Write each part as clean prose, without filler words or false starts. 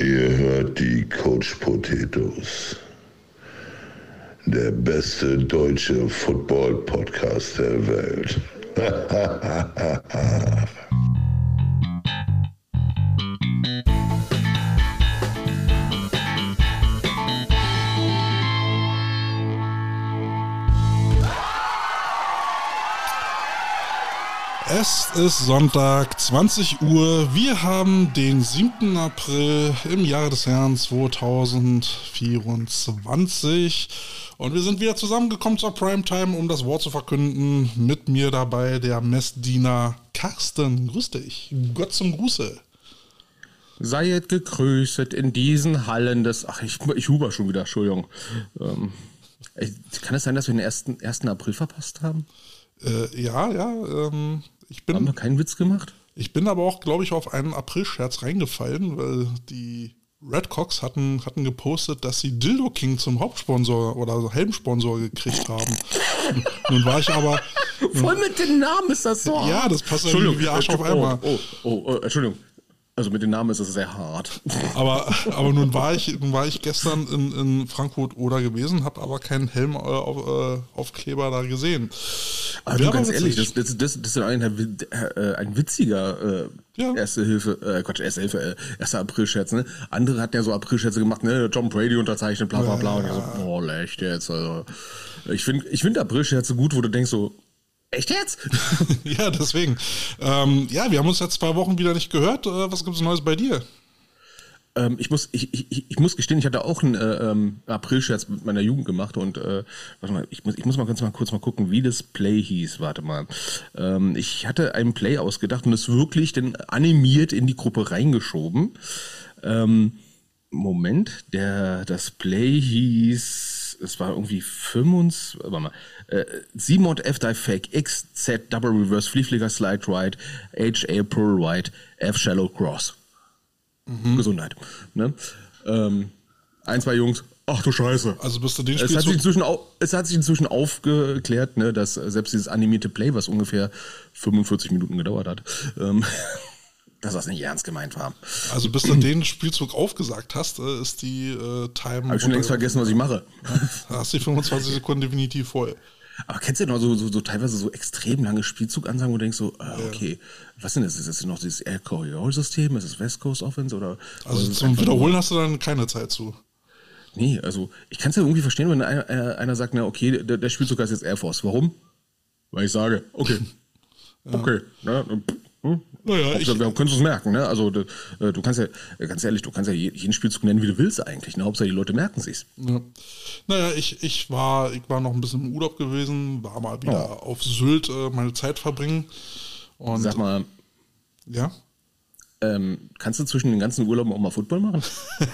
Ihr hört die Coach Potatoes. Der beste deutsche Football-Podcast der Welt. Es ist Sonntag, 20 Uhr. Wir haben den 7. April im Jahre des Herrn 2024 und wir sind wieder zusammengekommen zur Primetime, um das Wort zu verkünden. Mit mir dabei der Messdiener Carsten. Grüß dich. Gott zum Gruße. Seid gegrüßet in diesen Hallen des... Ach, ich huber schon wieder, Entschuldigung. Kann es sein, dass wir den 1. April verpasst haben? Haben wir keinen Witz gemacht? Ich bin aber auch, glaube ich, auf einen April-Scherz reingefallen, weil die Redcocks hatten gepostet, dass sie Dildo King zum Hauptsponsor oder Helmsponsor gekriegt haben. Nun war ich aber... Voll mit den Namen ist das so. Ja, das passt irgendwie wie Arsch auf einmal. Entschuldigung. Also mit den Namen ist es sehr hart. Aber nun war ich gestern in Frankfurt oder gewesen, habe aber keinen Helmaufkleber da gesehen. Aber du, ganz ehrlich, das ist ein witziger Erster April-Scherz, ne? Andere hatten ja so April-Scherze gemacht, ne? Tom Brady unterzeichnet, bla bla bla. Und ich so, boah, echt jetzt. Also, ich finde April-Scherze gut, wo du denkst so, echt jetzt? Ja, deswegen. Wir haben uns jetzt 2 Wochen wieder nicht gehört. Was gibt's Neues bei dir? Ich muss gestehen, ich hatte auch einen April-Scherz mit meiner Jugend gemacht und warte mal, ich muss mal kurz mal gucken, wie das Play hieß. Warte mal. Ich hatte einen Play ausgedacht und es wirklich dann animiert in die Gruppe reingeschoben. Moment, das Play hieß, es war irgendwie 25, warte mal, C-Mod F Die Fake X Z Double Reverse Flea Flicker Slide Right H A Pull Right F Shallow Cross. Gesundheit. Ne? 1, 2 Jungs, ach du Scheiße. Also bist du den Es hat sich inzwischen aufgeklärt, ne, dass selbst dieses animierte Play, was ungefähr 45 Minuten gedauert hat, dass das nicht ernst gemeint war. Also bis du den Spielzug aufgesagt hast, ist die Time... Habe ich schon längst vergessen, was ich mache. Hast die 25 Sekunden definitiv voll. Aber kennst du noch so teilweise so extrem lange Spielzugansagen, wo du denkst so, okay, was denn das? Ist das noch dieses Air Courier-System? Ist es West Coast Offense? Also zum Wiederholen hast du dann keine Zeit zu. Nee, also ich kann es ja irgendwie verstehen, wenn einer sagt, na okay, der Spielzug heißt jetzt Air Force. Warum? Weil ich sage, okay. Ja. Okay. Naja, wir können es merken, ne? Also du kannst ja, ganz ehrlich, jeden Spielzug nennen, wie du willst eigentlich. Ne? Hauptsache die Leute merken sich's. Ja. Naja, ich war noch ein bisschen im Urlaub gewesen, war mal wieder auf Sylt meine Zeit verbringen. Und sag mal, ja? Kannst du zwischen den ganzen Urlauben auch mal Football machen?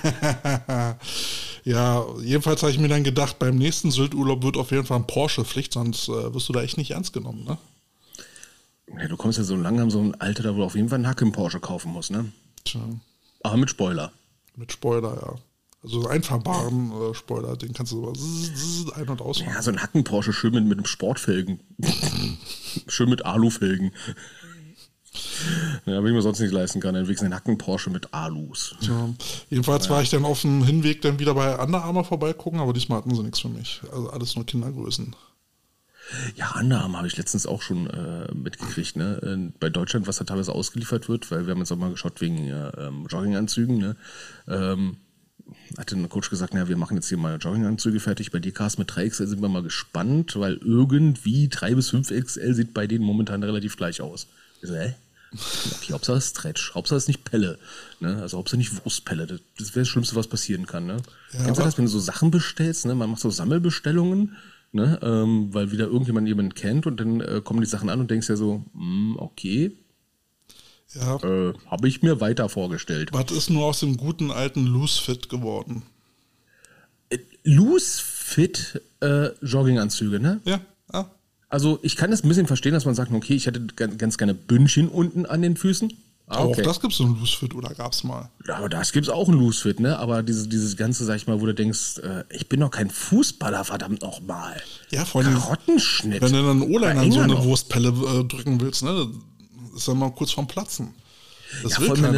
Ja, jedenfalls habe ich mir dann gedacht, beim nächsten Sylt-Urlaub wird auf jeden Fall ein Porsche Pflicht, sonst wirst du da echt nicht ernst genommen, ne? Ja, du kommst ja so langsam so ein Alter, da wo du auf jeden Fall einen Hack im Porsche kaufen musst, ne? Tja. Aber mit Spoiler. Mit Spoiler, ja. Also so einfahrbaren Spoiler, den kannst du so ein- und ausfahren. Ja, so ein Hacken-Porsche schön mit einem Sportfelgen. Schön mit Alufelgen. Ja, wenn ich mir sonst nicht leisten kann, dann wenigstens einen Hacken-Porsche mit Alus. Tja. Jedenfalls war ich dann auf dem Hinweg dann wieder bei Under Armour vorbeigucken, aber diesmal hatten sie nichts für mich. Also alles nur Kindergrößen. Ja, Under Armour habe ich letztens auch schon mitgekriegt, ne? Bei Deutschland, was da teilweise ausgeliefert wird, weil wir haben jetzt auch mal geschaut wegen Jogginganzügen, ne? Hatte ein Coach gesagt, na, wir machen jetzt hier mal Jogginganzüge fertig. Bei dir, Carsten, mit 3XL sind wir mal gespannt, weil irgendwie 3 bis 5XL sieht bei denen momentan relativ gleich aus. Ich so, okay, Hauptsache ist Stretch, Hauptsache ist nicht Pelle, ne? Also Hauptsache nicht Wurstpelle, das wäre das Schlimmste, was passieren kann, ne? Ja, kennst du das, wenn du so Sachen bestellst, ne? Man macht so Sammelbestellungen, ne? Weil wieder jemanden kennt und dann kommen die Sachen an und denkst ja so, okay, ja. Habe ich mir weiter vorgestellt. Was ist nur aus dem guten alten Loose Fit geworden? Loose Fit Jogginganzüge, ne? Ja. Also ich kann das ein bisschen verstehen, dass man sagt, okay, ich hätte ganz gerne Bündchen unten an den Füßen. Okay. Auch das gibt's so ein Loose Fit oder gab's mal? Ja, aber das gibt's auch ein Loose Fit, ne? Aber dieses ganze, sag ich mal, wo du denkst, ich bin doch kein Fußballer, verdammt nochmal. Ja, vor allem Karottenschnitt. Wenn du dann einen O-Liner an so eine Wurstpelle drücken willst, ne? Das ist dann mal kurz vorm Platzen. Das will keiner.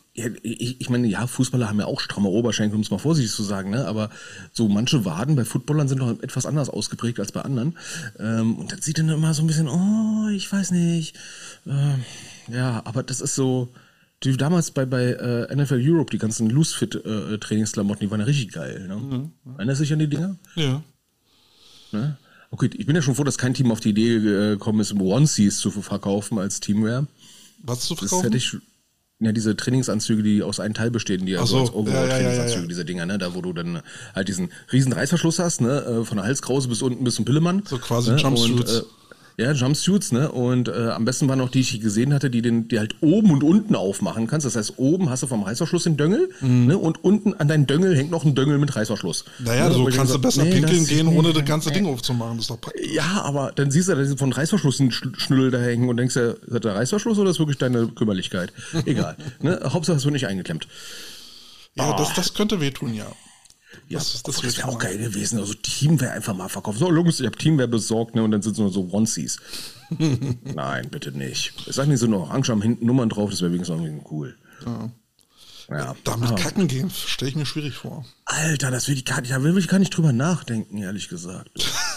Ja, ich meine, ja, Fußballer haben ja auch stramme Oberschenkel, um es mal vorsichtig zu sagen, ne? Aber so manche Waden bei Footballern sind noch etwas anders ausgeprägt als bei anderen. Und das sieht dann immer so ein bisschen, oh, ich weiß nicht. Ja, aber das ist so, die damals bei NFL Europe, die ganzen Loose-Fit-Trainingsklamotten, die waren ja richtig geil. Ne? Erinnerst du dich an die Dinger? Ja. Ne? Okay, ich bin ja schon froh, dass kein Team auf die Idee gekommen ist, Onesies zu verkaufen als Teamwear. Was zu Das verkaufen? hätte ich... Ja, diese Trainingsanzüge, die aus einem Teil bestehen, die also als Overall-Trainingsanzüge, diese Dinger, ne, da wo du dann halt diesen riesen Reißverschluss hast, ne, von der Halskrause bis unten bis zum Pillemann. So quasi ne, Jumpsuits. Ja, Jumpsuits, ne, und am besten waren auch die ich gesehen hatte, die halt oben und unten aufmachen kannst. Das heißt, oben hast du vom Reißverschluss den Döngel, ne, und unten an deinen Döngel hängt noch ein Döngel mit Reißverschluss. Naja, ne, so kannst du besser pinkeln gehen, ohne das ganze Ding nee. aufzumachen. Das ist doch praktisch. Ja, aber dann siehst du da von Reißverschluss einen Schnürdel da hängen und denkst ja, ist das der Reißverschluss oder ist wirklich deine Kümmerlichkeit? Egal. Ne? Hauptsache es wird nicht eingeklemmt. Ja, das könnte wehtun, ja. Ja, das wäre auch geil gewesen. Also Teamwear einfach mal verkaufen. So, Jungs, ich habe Teamwear besorgt, ne? Und dann sind es nur so Onesies. Nein, bitte nicht. Es sagen die so noch orange am hinten Nummern drauf, das wäre wenigstens irgendwie cool. Ja. Damit kacken gehen, stelle ich mir schwierig vor. Alter, da will ich gar nicht drüber nachdenken, ehrlich gesagt.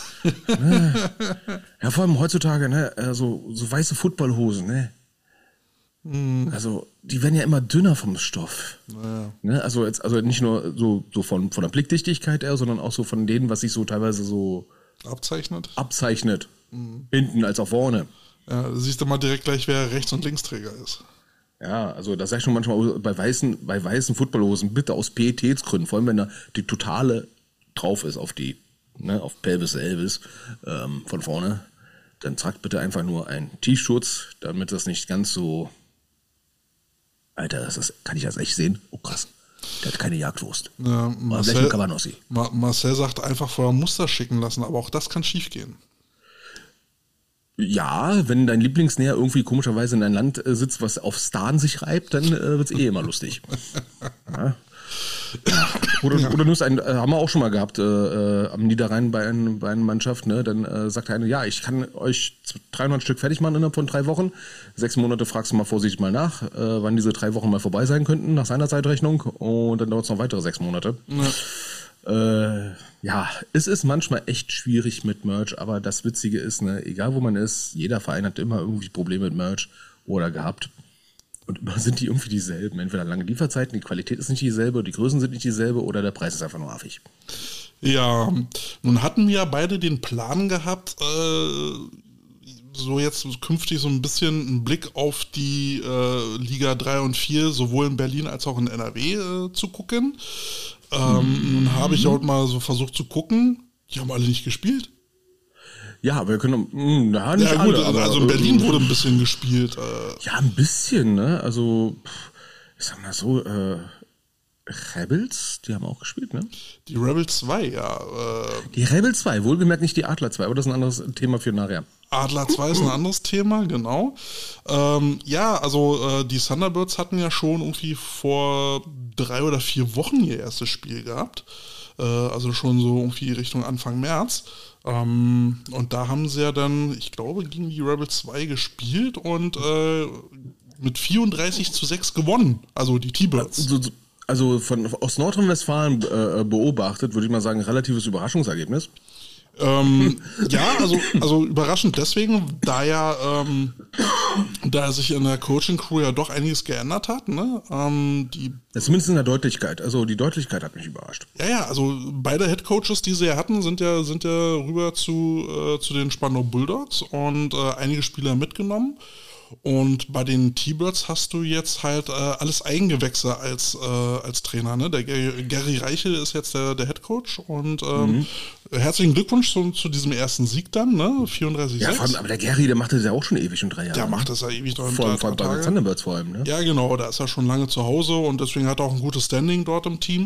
Ja, vor allem heutzutage, ne, so weiße Footballhosen, ne? Also, die werden ja immer dünner vom Stoff. Naja. Ne? Also nicht nur so von der Blickdichtigkeit her, sondern auch so von denen, was sich so teilweise so abzeichnet. Hinten als auch vorne. Ja, da siehst du mal direkt gleich, wer Rechts- und Linksträger ist. Ja, also das sag ich schon manchmal bei weißen Footballhosen, bitte aus Pietätsgründen, vor allem wenn da die totale drauf ist auf die, ne, auf Pelvis Elvis von vorne, dann tragt bitte einfach nur einen T-Schutz, damit das nicht ganz so... Alter, kann ich das echt sehen? Oh krass, der hat keine Jagdwurst. Ja, Marcel sagt einfach vorher Muster schicken lassen, aber auch das kann schief gehen. Ja, wenn dein Lieblingsnäher irgendwie komischerweise in ein Land sitzt, was auf Stan sich reibt, dann wird es immer lustig. Ja. Oder du nimmst haben wir auch schon mal gehabt, am Niederrhein bei einer Mannschaft, ne? Dann sagt einer, ja, ich kann euch 300 Stück fertig machen innerhalb von 3 Wochen. 6 Monate fragst du mal vorsichtig mal nach, wann diese 3 Wochen mal vorbei sein könnten, nach seiner Zeitrechnung. Und dann dauert es noch weitere 6 Monate. Ja, es ist manchmal echt schwierig mit Merch, aber das Witzige ist, ne, egal wo man ist, jeder Verein hat immer irgendwie Probleme mit Merch oder gehabt. Und immer sind die irgendwie dieselben. Entweder lange Lieferzeiten, die Qualität ist nicht dieselbe, die Größen sind nicht dieselbe oder der Preis ist einfach nur affig. Ja, nun hatten wir ja beide den Plan gehabt, so jetzt künftig so ein bisschen einen Blick auf die Liga 3 und 4, sowohl in Berlin als auch in NRW zu gucken. Nun habe ich auch mal so versucht zu gucken, die haben alle nicht gespielt. Ja, wir können, nicht ja, gut, alle, also in Berlin wurde ein bisschen gespielt. Ja, ein bisschen, ne? Also, ich sag mal so, Rebels, die haben auch gespielt, ne? Die Rebels 2, ja. Die Rebels 2, wohlgemerkt nicht die Adler 2, aber das ist ein anderes Thema für nachher. Adler 2 ist ein anderes Thema, genau. Ja, also die Thunderbirds hatten ja schon irgendwie vor 3 oder 4 Wochen ihr erstes Spiel gehabt. Also schon so irgendwie Richtung Anfang März. Und da haben sie ja dann, ich glaube, gegen die Rebels 2 gespielt und mit 34:6 gewonnen. Also die T-Birds. Also aus Nordrhein-Westfalen beobachtet, würde ich mal sagen, relatives Überraschungsergebnis. Ja, also überraschend deswegen, da sich in der Coaching-Crew ja doch einiges geändert hat, ne? Zumindest in der Deutlichkeit, also die Deutlichkeit hat mich überrascht. Ja, also beide Headcoaches, die sie ja hatten, sind ja rüber zu den Spandau Bulldogs und einige Spieler mitgenommen. Und bei den T-Birds hast du jetzt halt alles Eigengewächse als Trainer, ne? Der Gary Reichel ist jetzt der Headcoach und herzlichen Glückwunsch zu diesem ersten Sieg dann, ne? 34:6. Ja, vor allem, aber der Gary, der macht das ja auch schon ewig, schon 3 Jahre. Der macht das ja ewig. Vor allem bei den Thunderbirds vor allem, ne? Ja, genau, da ist er schon lange zu Hause und deswegen hat er auch ein gutes Standing dort im Team.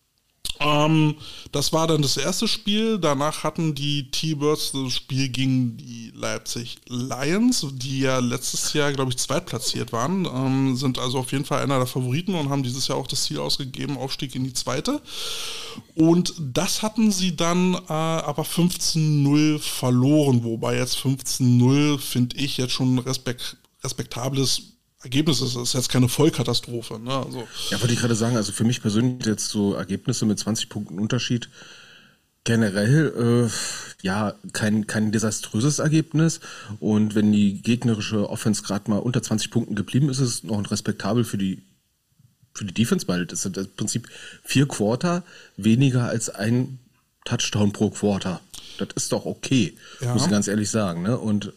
Das war dann das erste Spiel. Danach hatten die T-Birds das Spiel gegen die Leipzig Lions, die ja letztes Jahr, glaube ich, zweitplatziert waren. Sind also auf jeden Fall einer der Favoriten und haben dieses Jahr auch das Ziel ausgegeben, Aufstieg in die zweite. Und das hatten sie dann aber 15:0 verloren, wobei jetzt 15:0, finde ich, jetzt schon ein respektables Ergebnis ist. Es ist jetzt keine Vollkatastrophe. Ne? Also, ja, wollte ich gerade sagen, also für mich persönlich jetzt so Ergebnisse mit 20 Punkten Unterschied generell, ja, kein desaströses Ergebnis. Und wenn die gegnerische Offense gerade mal unter 20 Punkten geblieben ist, ist es noch ein respektabel für die Defense, weil das sind im Prinzip 4 Quarter weniger als ein Touchdown pro Quarter. Das ist doch okay, muss ich ganz ehrlich sagen. Ne? Und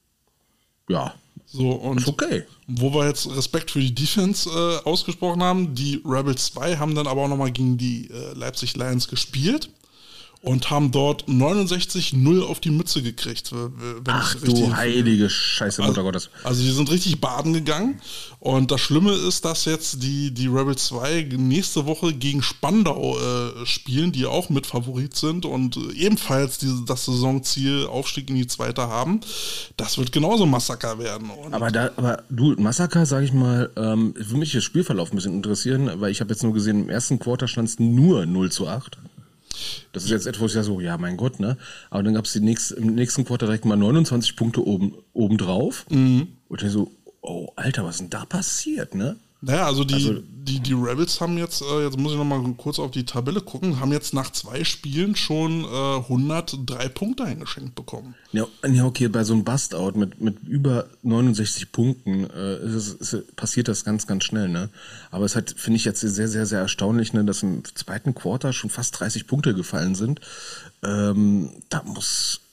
ja, so, und ist okay. Wo wir jetzt Respekt für die Defense ausgesprochen haben, die Rebels 2 haben dann aber auch nochmal gegen die Leipzig Lions gespielt und haben dort 69-0 auf die Mütze gekriegt. Ach du heilige Scheiße, Mutter Gottes. Also die sind richtig baden gegangen. Und das Schlimme ist, dass jetzt die Rebels 2 nächste Woche gegen Spandau spielen, die auch mit Favorit sind und ebenfalls das Saisonziel Aufstieg in die zweite haben. Das wird genauso Massaker werden. Und aber du, Massaker, sag ich mal, würde mich das Spielverlauf ein bisschen interessieren, weil ich habe jetzt nur gesehen, im ersten Quarter stand es nur 0-8. Das ist jetzt etwas, ja so, ja, mein Gott, ne? Aber dann gab es im nächsten Quarter direkt mal 29 Punkte obendrauf. Und ich so, oh, Alter, was ist denn da passiert, ne? Naja, also die Rebels haben jetzt muss ich nochmal kurz auf die Tabelle gucken, haben jetzt nach 2 Spielen schon 103 Punkte eingeschenkt bekommen. Ja, okay, bei so einem Bust-Out mit über 69 Punkten passiert das ganz, ganz schnell, ne? Aber es hat, finde ich jetzt sehr, sehr, sehr erstaunlich, ne, dass im zweiten Quarter schon fast 30 Punkte gefallen sind. Da muss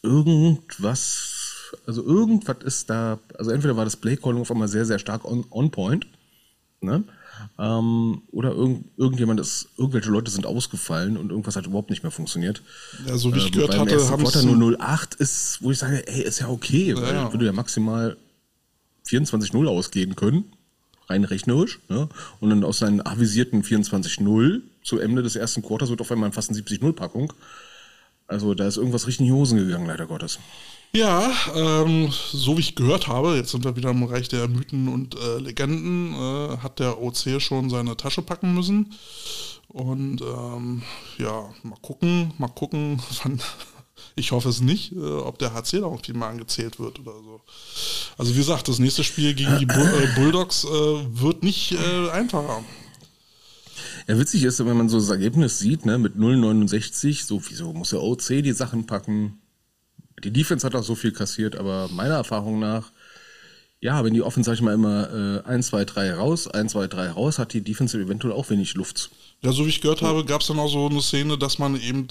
irgendwas ist da, also entweder war das Play-Calling auf einmal sehr, sehr stark on point, ne? Oder irgendwelche Leute sind ausgefallen und irgendwas hat überhaupt nicht mehr funktioniert. Ja, so wie ich gehört hatte, haben es nur 08 ist, wo ich sage, ey, ist ja okay, weil würde ja maximal 24-0 ausgehen können, rein rechnerisch, ne? Und dann aus seinen avisierten 24-0 zu Ende des ersten Quarters wird auf einmal fast eine 70-0-Packung. Also da ist irgendwas richtig in die Hosen gegangen, leider Gottes. Ja, so wie ich gehört habe, jetzt sind wir wieder im Bereich der Mythen und Legenden, hat der OC schon seine Tasche packen müssen. Und ja, mal gucken, wann, ich hoffe es nicht, ob der HC da irgendwie mal angezählt wird oder so. Also wie gesagt, das nächste Spiel gegen die Bulldogs wird nicht einfacher. Ja, witzig ist, wenn man so das Ergebnis sieht, ne, mit 0,69, so wieso muss der OC die Sachen packen? Die Defense hat auch so viel kassiert, aber meiner Erfahrung nach, ja, wenn die Offense, sag ich mal, immer 1, 2, 3 raus, 1, 2, 3 raus, hat die Defense eventuell auch wenig Luft. Ja, so wie ich gehört habe, gab es dann auch so eine Szene, dass man eben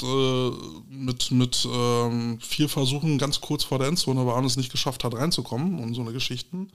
mit 4 Versuchen ganz kurz vor der Endzone war und es nicht geschafft hat, reinzukommen und so eine Geschichten.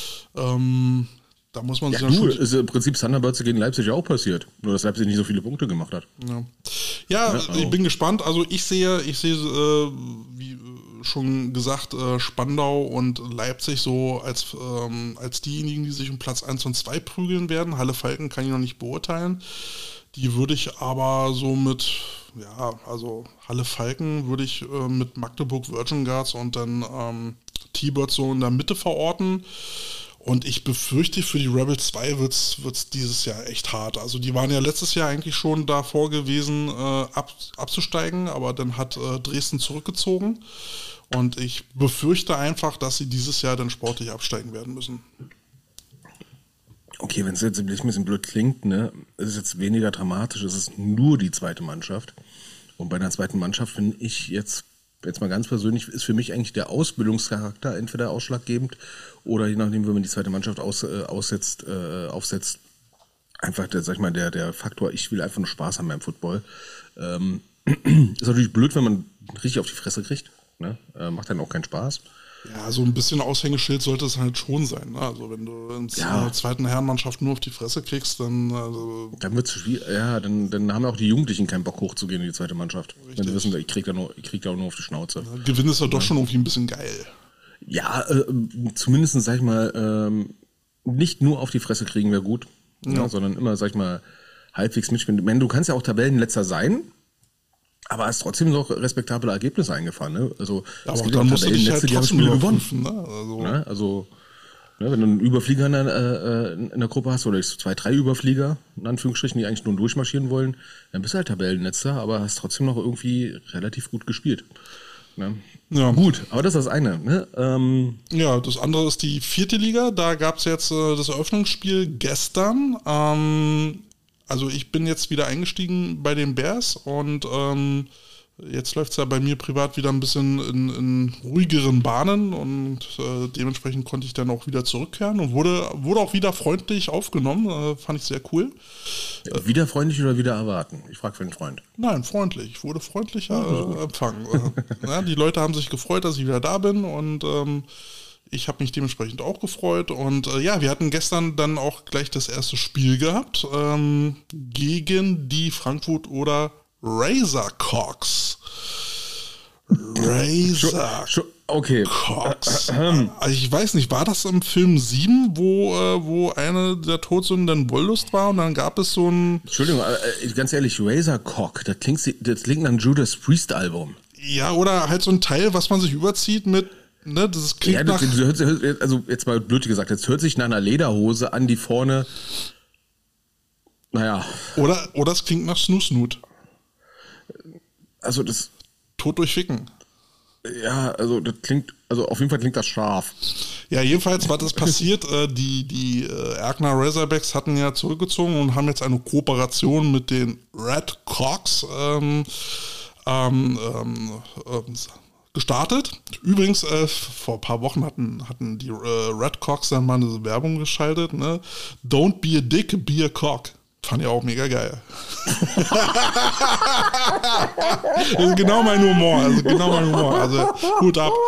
Da muss man sich ist im Prinzip Thunderbirds gegen Leipzig auch passiert. Nur, dass Leipzig nicht so viele Punkte gemacht hat. Ja, ich bin gespannt. Also ich sehe, wie schon gesagt, Spandau und Leipzig so als diejenigen, die sich um Platz 1 und 2 prügeln werden. Halle Falken kann ich noch nicht beurteilen. Die würde ich aber so mit, also Halle Falken würde ich mit Magdeburg Virgin Guards und dann T-Birds so in der Mitte verorten. Und ich befürchte, für die Rebels 2 wird's dieses Jahr echt hart. Also die waren ja letztes Jahr eigentlich schon davor gewesen, abzusteigen, aber dann hat Dresden zurückgezogen. Und ich befürchte einfach, dass sie dieses Jahr dann sportlich absteigen werden müssen. Okay, wenn es jetzt ein bisschen blöd klingt, ne, ist es jetzt weniger dramatisch, es ist nur die zweite Mannschaft. Und bei einer zweiten Mannschaft finde ich jetzt mal ganz persönlich, ist für mich eigentlich der Ausbildungscharakter entweder ausschlaggebend oder je nachdem, wenn man die zweite Mannschaft aufsetzt, einfach der Faktor, ich will einfach nur Spaß haben beim Football. Ist natürlich blöd, wenn man richtig auf die Fresse kriegt, ne? Macht dann auch keinen Spaß. Ja, so ein bisschen Aushängeschild sollte es halt schon sein, ne? Also wenn du in der zweiten Herrenmannschaft nur auf die Fresse kriegst, dann wird es schwierig. Ja, dann haben auch die Jugendlichen keinen Bock hochzugehen in die zweite Mannschaft. Richtig. Wenn sie wissen, ich krieg da auch nur auf die Schnauze. Ja, Gewinn ist ja doch schon irgendwie ein bisschen geil. Ja, zumindest, sag ich mal, nicht nur auf die Fresse kriegen wäre gut, sondern immer, sag ich mal, halbwegs mitspielen. Ich meine, du kannst ja auch Tabellenletzter sein, aber hast trotzdem noch respektable Ergebnisse eingefahren. Ne? Also, aber auch dann musst du dich halt trotzdem gewonnen. Ne? Wenn du einen Überflieger in der Gruppe hast oder 2, 3 Überflieger, in Anführungsstrichen, die eigentlich nur durchmarschieren wollen, dann bist du halt Tabellenletzter, aber hast trotzdem noch irgendwie relativ gut gespielt. Ne? Ja. Gut, aber das ist das eine. Ne? Ja, das andere ist die 4. Liga. Da gab es jetzt das Eröffnungsspiel gestern. Also ich bin jetzt wieder eingestiegen bei den Bears und jetzt läuft es ja bei mir privat wieder ein bisschen in ruhigeren Bahnen und dementsprechend konnte ich dann auch wieder zurückkehren und wurde auch wieder freundlich aufgenommen. Fand ich sehr cool. Wieder freundlich oder wieder erwarten? Ich frage für einen Freund. Nein, freundlich. Ich wurde freundlich empfangen. Ja, die Leute haben sich gefreut, dass ich wieder da bin und ich habe mich dementsprechend auch gefreut. Und ja, wir hatten gestern dann auch gleich das erste Spiel gehabt gegen die Frankfurt oder Razorcocks. Okay. Cox. Also ich weiß nicht, war das im Film 7, wo eine der Todsünden dann Wollust war und dann gab es so ein... Entschuldigung, ganz ehrlich, Razorcock, das klingt nach einem Judas Priest Album. Ja, oder halt so ein Teil, was man sich überzieht mit, ne, das klingt nach... Also jetzt mal blöd gesagt, jetzt hört sich nach einer Lederhose an, die vorne, naja. Oder es klingt nach Snoo-Snoot. Also das... Tot durch Ficken. Ja, also das klingt, also auf jeden Fall klingt das scharf. Ja, jedenfalls war das passiert. Die Erkner Razorbacks hatten ja zurückgezogen und haben jetzt eine Kooperation mit den Red Cox gestartet. Übrigens, vor ein paar Wochen hatten die Red Cox dann mal eine Werbung geschaltet. Ne? Don't be a dick, be a cock. Fand ich auch mega geil. Das ist genau mein Humor. Also Hut ab.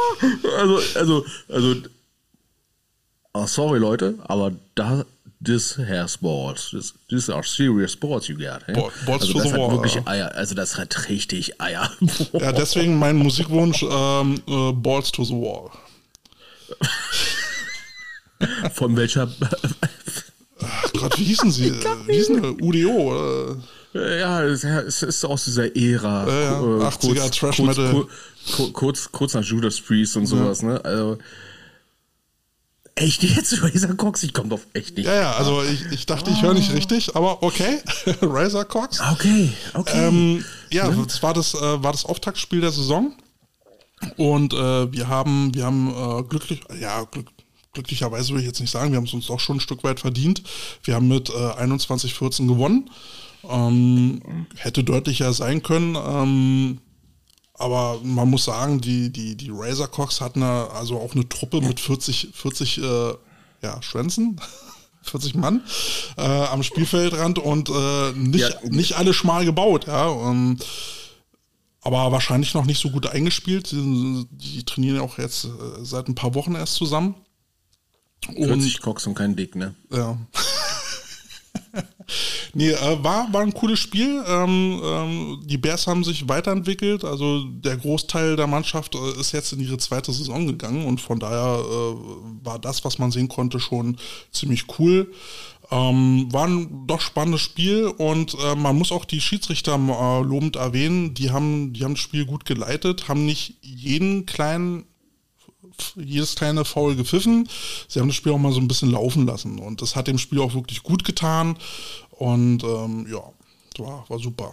Sorry Leute, aber this has balls. These are serious balls you got. Eh? Balls also to das the hat wall. wirklich Eier. Also das hat richtig Eier. Ja, deswegen mein Musikwunsch Balls to the Wall. Von welcher... Ach Gott, wie hießen sie? Wie hießen die? UDO? Ja, es ist aus dieser Ära. 80er Trash Metal. Kurz nach Judas Priest und sowas, ne? Also. Echt jetzt? Razorcocks? Ich komme doch echt nicht. Ja, also ich dachte, ich höre nicht richtig, aber okay. Razorcocks. Okay. Das war das Auftaktspiel der Saison. Und wir haben glücklicherweise will ich jetzt nicht sagen, wir haben es uns auch schon ein Stück weit verdient. Wir haben mit 21-14 gewonnen. Hätte deutlicher sein können. Aber man muss sagen, die Razorcocks hatten also auch eine Truppe mit 40 Schwänzen. 40 Mann am Spielfeldrand und nicht alle schmal gebaut. Ja. Aber wahrscheinlich noch nicht so gut eingespielt. Die trainieren ja auch jetzt seit ein paar Wochen erst zusammen. 40 Cocks und kein Dick, ne? Ja. Nee, war ein cooles Spiel. Die Bears haben sich weiterentwickelt. Also der Großteil der Mannschaft ist jetzt in ihre zweite Saison gegangen und von daher war das, was man sehen konnte, schon ziemlich cool. War ein doch spannendes Spiel und man muss auch die Schiedsrichter lobend erwähnen. Die haben das Spiel gut geleitet, haben nicht jedes kleine Foul gepfiffen. Sie haben das Spiel auch mal so ein bisschen laufen lassen und das hat dem Spiel auch wirklich gut getan und war super.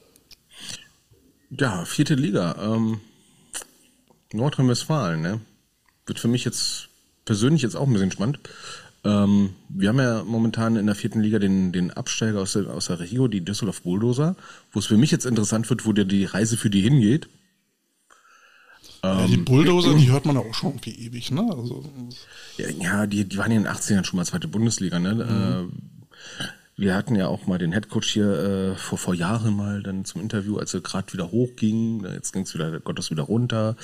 Ja, 4. Liga. Nordrhein-Westfalen, ne? Wird für mich jetzt persönlich jetzt auch ein bisschen spannend. Wir haben ja momentan in der 4. Liga den Absteiger aus der Regio, die Düsseldorf Bulldozer, wo es für mich jetzt interessant wird, wo die Reise für die hingeht. Die Bulldozer, die hört man auch schon irgendwie ewig, ne? Also, ja, die waren ja in den 80ern schon mal zweite Bundesliga, ne? Wir hatten ja auch mal den Headcoach hier vor Jahren mal dann zum Interview, als er gerade wieder hochging. Jetzt ging es wieder runter.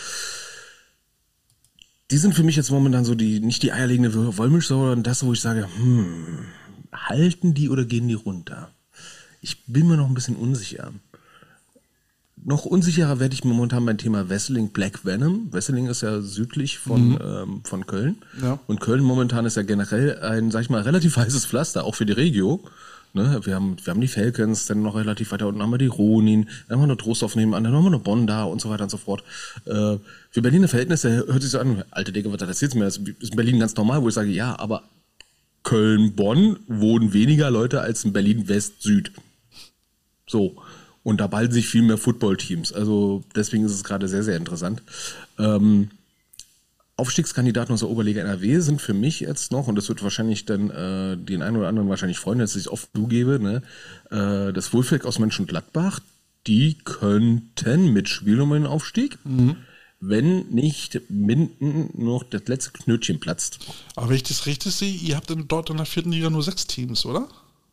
Die sind für mich jetzt momentan so nicht die eierlegende Wollmilchsau, sondern das, wo ich sage, halten die oder gehen die runter? Ich bin mir noch ein bisschen unsicher. Noch unsicherer werde ich mir momentan beim Thema Wesseling Black Venom. Wesseling ist ja südlich von Köln. Ja. Und Köln momentan ist ja generell ein, sag ich mal, relativ heißes Pflaster, auch für die Regio. Ne? Wir haben die Falcons, dann noch relativ weiter unten haben wir die Ronin, dann haben wir noch Trostorf nebenan, dann haben wir noch Bonn da und so weiter und so fort. Für Berliner Verhältnisse hört sich so an, alte Digga, was erzählst du mir? Das ist in Berlin ganz normal, wo ich sage, ja, aber Köln, Bonn wohnen weniger Leute als in Berlin West, Süd. So. Und da ballen sich viel mehr Football-Teams. Also deswegen ist es gerade sehr, sehr interessant. Aufstiegskandidaten aus der Oberliga NRW sind für mich jetzt noch, und das wird wahrscheinlich dann den einen oder anderen wahrscheinlich freuen, dass ich es oft zugebe, ne? Das Wolfpack aus Mönchengladbach, die könnten mitspielen um den Aufstieg, wenn nicht Minden noch das letzte Knötchen platzt. Aber wenn ich das richtig sehe, ihr habt dort in der 4. Liga nur 6 Teams, oder?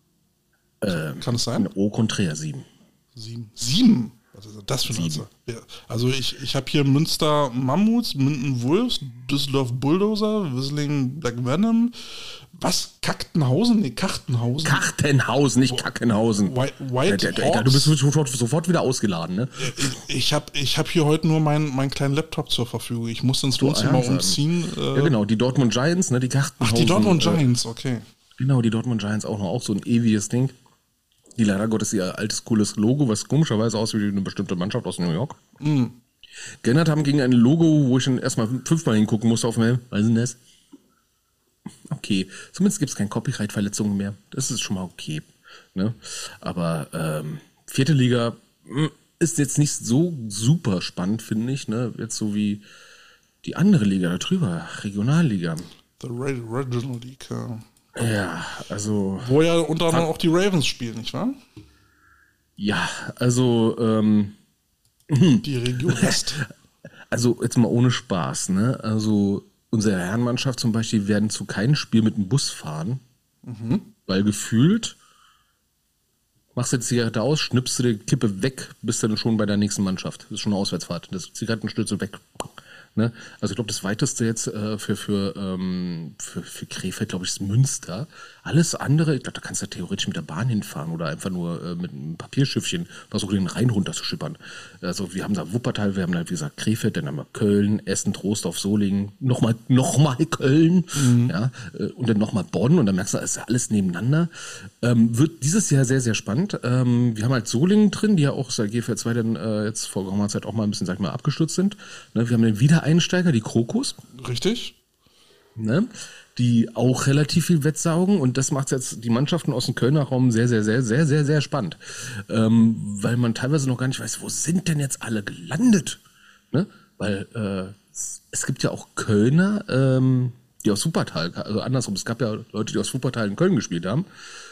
Kann es sein? Au contraire 7. 7? Was ist das für eine Anzahl? Ja, also ich habe hier Münster Mammuts, Minden Wolves, Düsseldorf Bulldozer, Wissling Black Venom. Was? Kachtenhausen? Nee, Kachtenhausen. Kachtenhausen, nicht Kackenhausen. White du bist sofort wieder ausgeladen, ne? Ich hab hier heute nur meinen kleinen Laptop zur Verfügung. Ich muss ins Wohnzimmer umziehen. Ja, genau, die Dortmund Giants, ne? Die Kachtenhausen. Ach, die Dortmund Giants, okay. Genau, die Dortmund Giants auch so ein ewiges Ding. Die leider Gottes ihr altes, cooles Logo, was komischerweise aussieht wie eine bestimmte Mannschaft aus New York. Geändert haben gegen ein Logo, wo ich dann erstmal 5-mal hingucken musste auf dem, was ist denn das? Okay, zumindest gibt es keine Copyright-Verletzungen mehr. Das ist schon mal okay. Ne? Aber 4. Liga ist jetzt nicht so super spannend, finde ich. Ne? Jetzt so wie die andere Liga da drüber, Regionalliga. The Regional League, ja. Ja, also... Wo ja unter anderem auch die Ravens spielen, nicht wahr? Ja, also... Die Region West. Also jetzt mal ohne Spaß, ne? Also unsere Herrenmannschaft zum Beispiel werden zu keinem Spiel mit dem Bus fahren, weil gefühlt machst du die Zigarette aus, schnippst du die Kippe weg, bist dann schon bei der nächsten Mannschaft. Das ist schon eine Auswärtsfahrt. Das Zigarettenschnitzel weg. Ne? Also ich glaube, das weiteste jetzt für Krefeld, glaube ich, ist Münster. Alles andere, ich glaube, da kannst du ja theoretisch mit der Bahn hinfahren oder einfach nur mit einem Papierschiffchen versuchen, den Rhein runter zu schippern. Also wir haben da Wuppertal, wir haben da, wie gesagt, Krefeld, dann haben wir Köln, Essen, Trostorf, Solingen, nochmal Köln, ja, und dann nochmal Bonn und dann merkst du, das ist ja alles nebeneinander. Wird dieses Jahr sehr, sehr spannend. Wir haben halt Solingen drin, die ja auch seit GFL 2 dann jetzt vor geraumer Zeit auch mal ein bisschen, sag ich mal, abgestürzt sind. Ne, wir haben den Wiedereinsteiger, die Krokus. Richtig. Ne? Die auch relativ viel wettsaugen und das macht jetzt die Mannschaften aus dem Kölner Raum sehr, sehr, sehr, sehr, sehr, sehr spannend. Weil man teilweise noch gar nicht weiß, wo sind denn jetzt alle gelandet? Ne? Weil es gibt ja auch Kölner, die aus Wuppertal, also andersrum, es gab ja Leute, die aus Wuppertal in Köln gespielt haben.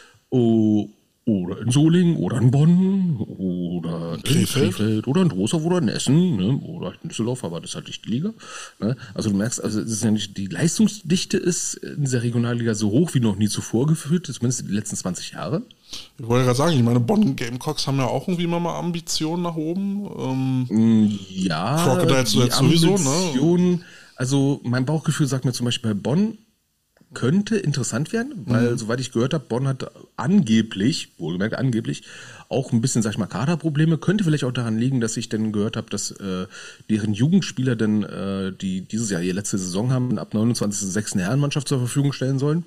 Oder in Solingen, oder in Bonn, oder in Krefeld, oder in Trostorf, oder in Essen, ne? Oder in Düsseldorf, aber das ist halt nicht die Liga. Ne? Also du merkst, also es ist ja nicht, die Leistungsdichte ist in dieser Regionalliga so hoch wie noch nie zuvor geführt, zumindest in den letzten 20 Jahren. Ich wollte gerade sagen, ich meine, Bonn Gamecocks haben ja auch irgendwie mal Ambitionen nach oben. Ja, Crocodiles jetzt sowieso, ne? Also mein Bauchgefühl sagt mir zum Beispiel bei Bonn, könnte interessant werden, weil soweit ich gehört habe, Bonn hat angeblich, wohlgemerkt angeblich, auch ein bisschen, sag ich mal, Kaderprobleme. Könnte vielleicht auch daran liegen, dass ich dann gehört habe, dass deren Jugendspieler dann, die dieses Jahr ihre letzte Saison haben, ab 29.06. eine Herrenmannschaft zur Verfügung stellen sollen.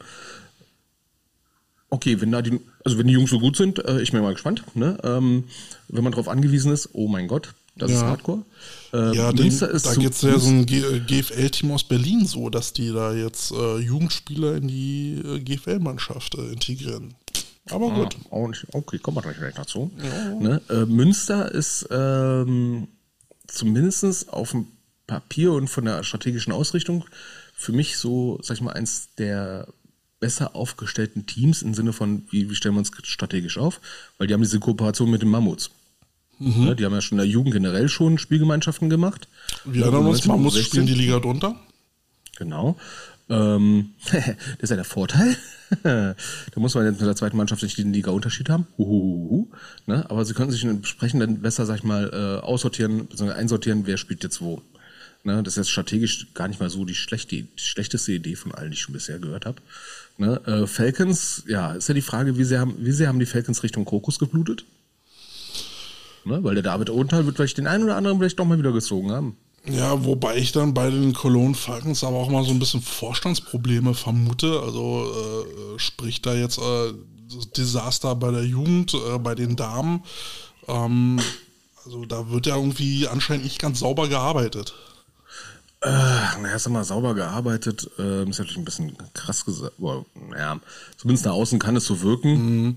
Okay, wenn die Jungs so gut sind, ich bin mal gespannt, ne? Wenn man darauf angewiesen ist, oh mein Gott, das ist Hardcore. Ja, da geht es ja so ein GFL-Team aus Berlin so, dass die da jetzt Jugendspieler in die GFL-Mannschaft integrieren. Aber gut. Okay, kommen wir gleich dazu. Ja. Ne? Münster ist zumindest auf dem Papier und von der strategischen Ausrichtung für mich so, sag ich mal, eins der besser aufgestellten Teams im Sinne von, wie stellen wir uns strategisch auf? Weil die haben diese Kooperation mit den Mammuts. Ja, die haben ja schon in der Jugend generell schon Spielgemeinschaften gemacht. Wir erinnern uns, Mammuts spielen die Liga drunter. Genau. Das ist ja der Vorteil. Da muss man jetzt mit der zweiten Mannschaft nicht den Liga-Unterschied haben. Ne? Aber sie können sich entsprechend dann besser, sag ich mal, aussortieren, bzw. einsortieren, wer spielt jetzt wo. Ne? Das ist jetzt strategisch gar nicht mal so die schlechteste Idee von allen, die ich schon bisher gehört habe. Ne? Falcons, ja, ist ja die Frage, wie sehr haben die Falcons Richtung Krokus geblutet? Ne? Weil der David Odenthal wird vielleicht den einen oder anderen vielleicht doch mal wieder gezogen haben. Ja, wobei ich dann bei den Cologne Falcons aber auch mal so ein bisschen Vorstandsprobleme vermute. Also sprich da jetzt Desaster bei der Jugend, bei den Damen. Also da wird ja irgendwie anscheinend nicht ganz sauber gearbeitet. Naja, sag mal, sauber gearbeitet, ist natürlich ein bisschen krass gesagt. Naja, zumindest nach außen kann es so wirken.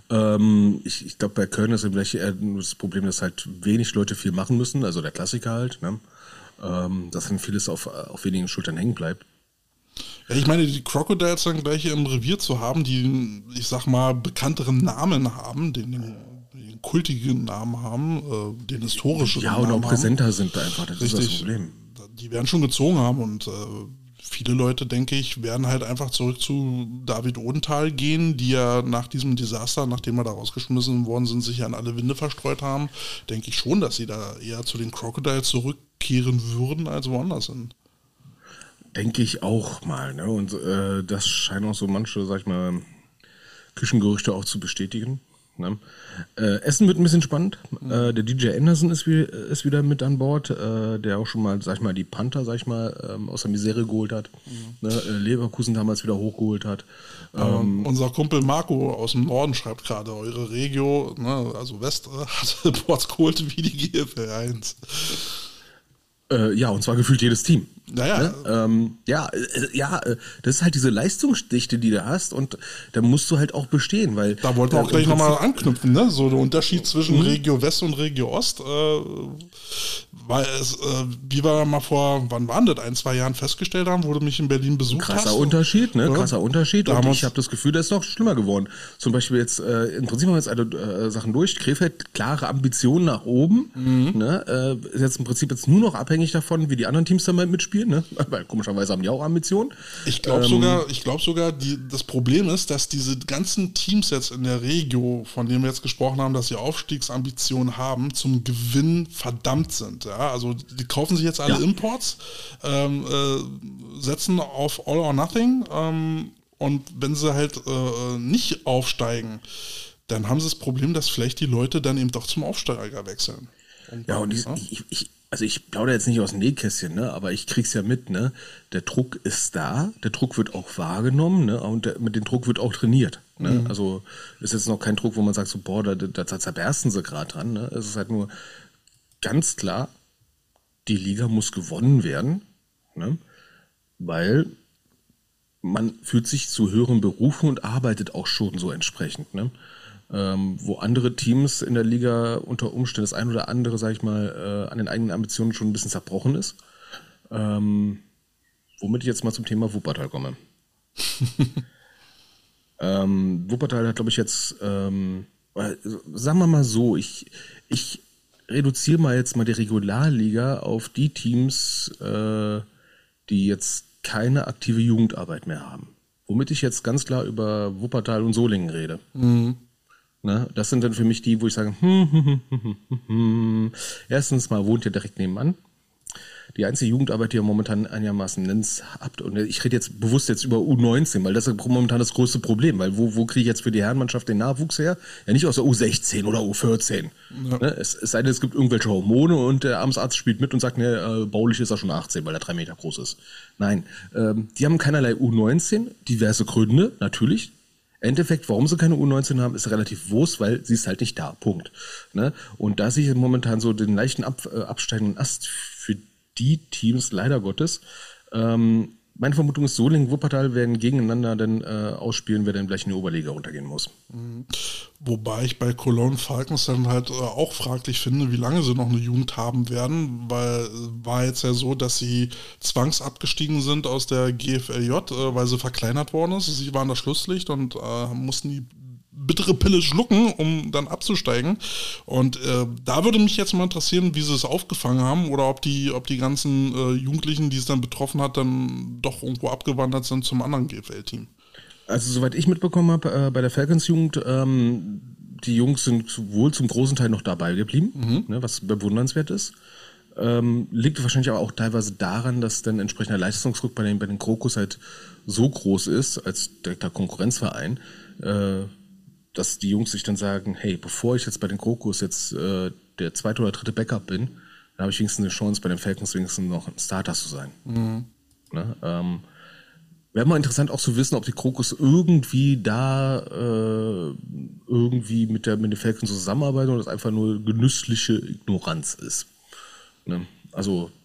Ich glaube, bei Köln ist vielleicht eher das Problem, dass halt wenig Leute viel machen müssen, also der Klassiker halt, ne? Dass dann vieles auf wenigen Schultern hängen bleibt. Ja, ich meine, die Crocodiles dann gleich im Revier zu haben, die, ich sag mal, bekannteren Namen haben, den kultigen Namen haben, den historischen Namen haben. Ja, und auch präsenter sind einfach, das ist das Problem. Die werden schon gezogen haben und viele Leute, denke ich, werden halt einfach zurück zu David Odenthal gehen, die ja nach diesem Desaster, nachdem wir da rausgeschmissen worden sind, sich ja an alle Winde verstreut haben. Denke ich schon, dass sie da eher zu den Crocodiles zurückkehren würden, als woanders hin. Denke ich auch mal, ne? Und das scheinen auch so manche, sag ich mal, Küchengerüchte auch zu bestätigen. Ne? Essen wird ein bisschen spannend. Der DJ Anderson ist wieder mit an Bord, der auch schon mal, sag ich mal, die Panther, sag ich mal, aus der Misere geholt hat. Ne? Leverkusen damals wieder hochgeholt hat. Unser Kumpel Marco aus dem Norden schreibt gerade, eure Regio, ne, also West, hat Ports geholt wie die GFL 1. Ja, und zwar gefühlt jedes Team. Naja. Ne? Das ist halt diese Leistungsdichte, die du hast, und da musst du halt auch bestehen, weil... Da wollten wir auch gleich nochmal anknüpfen, ne? So der Unterschied zwischen Regio West und Regio Ost, weil es, wie wir mal vor, wann waren das, 1-2 Jahren festgestellt haben, wo du mich in Berlin besucht hast. Krasser Unterschied, ne? Ja. Krasser Unterschied. Da Und ich habe das Gefühl, das ist noch schlimmer geworden. Zum Beispiel jetzt, im Prinzip haben wir jetzt alle Sachen durch. Krefeld, klare Ambitionen nach oben. Ne? Ist jetzt im Prinzip jetzt nur noch abhängig davon, wie die anderen Teams da mal mitspielen. Ne? Weil komischerweise haben die auch Ambitionen. Ich glaube sogar, das Problem ist, dass diese ganzen Teams jetzt in der Regio, von denen wir jetzt gesprochen haben, dass sie Aufstiegsambitionen haben, zum Gewinn verdammt sind. Ja? Also die kaufen sich jetzt alle Imports, setzen auf All or Nothing, und wenn sie halt nicht aufsteigen, dann haben sie das Problem, dass vielleicht die Leute dann eben doch zum Aufsteiger wechseln. Ich plaudere jetzt nicht aus dem Nähkästchen, ne, aber ich krieg's ja mit, ne. Der Druck ist da, der Druck wird auch wahrgenommen, ne, und mit dem Druck wird auch trainiert, ne. Also ist jetzt noch kein Druck, wo man sagt so, boah, da zerbersten sie gerade dran, ne. Es ist halt nur ganz klar, die Liga muss gewonnen werden, ne, weil man fühlt sich zu höheren Berufen und arbeitet auch schon so entsprechend, ne. Wo andere Teams in der Liga unter Umständen das ein oder andere, sag ich mal, an den eigenen Ambitionen schon ein bisschen zerbrochen ist. Womit ich jetzt mal zum Thema Wuppertal komme. Wuppertal hat, glaube ich, jetzt, sagen wir mal so, ich reduziere mal jetzt mal die Regionalliga auf die Teams, die jetzt keine aktive Jugendarbeit mehr haben. Womit ich jetzt ganz klar über Wuppertal und Solingen rede. Na, das sind dann für mich die, wo ich sage, erstens mal wohnt ihr direkt nebenan. Die einzige Jugendarbeit, die ihr momentan einigermaßen habt, und ich rede jetzt bewusst über U19, weil das ist momentan das größte Problem, weil wo kriege ich jetzt für die Herrenmannschaft den Nachwuchs her? Ja, nicht aus der U16 oder U14. Ja. Ne? Es sei denn, es gibt irgendwelche Hormone und der Amtsarzt spielt mit und sagt, ne, baulich ist er schon 18, weil er 3 Meter groß ist. Nein, die haben keinerlei U19, diverse Gründe, natürlich. Endeffekt, warum sie keine U19 haben, ist relativ Wurst, weil sie ist halt nicht da. Punkt. Ne? Und da sehe ich momentan so den leichten absteigenden Ast für die Teams, leider Gottes. Meine Vermutung ist, Solingen, Wuppertal werden gegeneinander dann ausspielen, wer dann gleich in die Oberliga runtergehen muss. Wobei ich bei Cologne Falcons dann halt auch fraglich finde, wie lange sie noch eine Jugend haben werden, weil war jetzt ja so, dass sie zwangsabgestiegen sind aus der GFLJ, weil sie verkleinert worden ist. Sie waren das Schlusslicht und mussten die bittere Pille schlucken, um dann abzusteigen. Und da würde mich jetzt mal interessieren, wie sie es aufgefangen haben oder ob die ganzen Jugendlichen, die es dann betroffen hat, dann doch irgendwo abgewandert sind zum anderen GFL-Team. Also soweit ich mitbekommen habe, bei der Falcons-Jugend, die Jungs sind wohl zum großen Teil noch dabei geblieben, ne, was bewundernswert ist. Liegt wahrscheinlich aber auch teilweise daran, dass dann entsprechender Leistungsdruck bei den Krokus halt so groß ist, als direkter Konkurrenzverein, dass die Jungs sich dann sagen, hey, bevor ich jetzt bei den Krokus jetzt der zweite oder dritte Backup bin, dann habe ich wenigstens eine Chance, bei den Falcons wenigstens noch ein Starter zu sein. Ne? Wäre mal interessant auch zu wissen, ob die Krokus irgendwie da irgendwie mit den Falcons zusammenarbeiten oder das einfach nur genüssliche Ignoranz ist. Ne? Also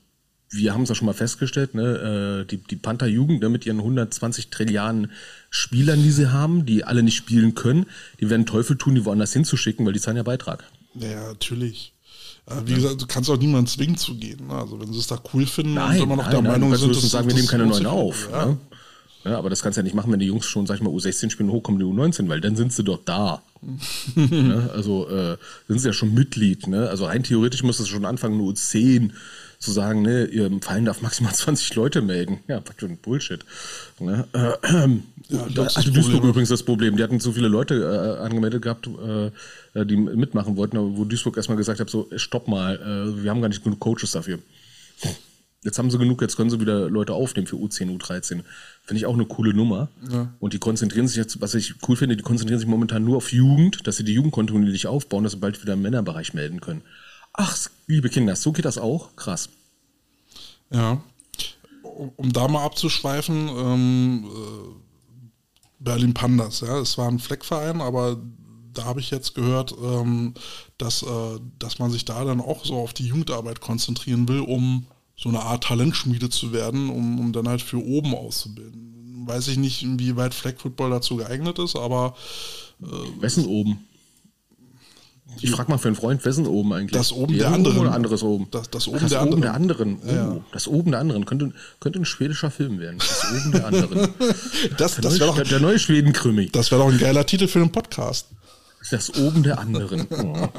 wir haben es ja schon mal festgestellt, ne, die Panther-Jugend, ne, mit ihren 120 Trilliarden Spielern, die sie haben, die alle nicht spielen können, die werden Teufel tun, die woanders hinzuschicken, weil die zahlen ja Beitrag. Ja, natürlich. Wie gesagt, du kannst auch niemanden zwingen zu gehen. Ne? Also wenn sie es da cool finden und immer noch der Meinung sind, dass sagen, wir nehmen keine neuen auf. Ja. Ne? Ja, aber das kannst du ja nicht machen, wenn die Jungs schon, sag ich mal, U16 spielen, hochkommen die U19, weil dann sind sie doch da. Ne? Also sind sie ja schon Mitglied. Ne? Also rein theoretisch muss es schon anfangen, nur U10 zu sagen, ne, im Verein darf maximal 20 Leute melden. Ja, was für ein Bullshit. Ne? Also Duisburg übrigens das Problem. Die hatten so viele Leute angemeldet gehabt, die mitmachen wollten, wo Duisburg erstmal gesagt hat, so, stopp mal, wir haben gar nicht genug Coaches dafür. Jetzt haben sie genug, jetzt können sie wieder Leute aufnehmen für U10, U13. Finde ich auch eine coole Nummer. Ja. Und die konzentrieren sich jetzt, was ich cool finde, die konzentrieren sich momentan nur auf Jugend, dass sie die Jugend kontinuierlich aufbauen, dass sie bald wieder im Männerbereich melden können. Ach, liebe Kinder, so geht das auch? Krass. Ja. Um da mal abzuschweifen, Berlin Panthers, ja, es war ein Fleckverein, aber da habe ich jetzt gehört, dass man sich da dann auch so auf die Jugendarbeit konzentrieren will, um so eine Art Talentschmiede zu werden, um dann halt für oben auszubilden. Weiß ich nicht, inwieweit Flag Football dazu geeignet ist, aber wessen oben? Ich frage mal für einen Freund, wessen oben eigentlich? Das oben der anderen. Oder anderes oben? Das oben der anderen. Der anderen. Oh, ja. Das oben der anderen. Könnte ein schwedischer Film werden. Das oben der anderen. Der neue Schweden-Krimi. Das wäre doch ein geiler Titel für einen Podcast. Das oben der anderen.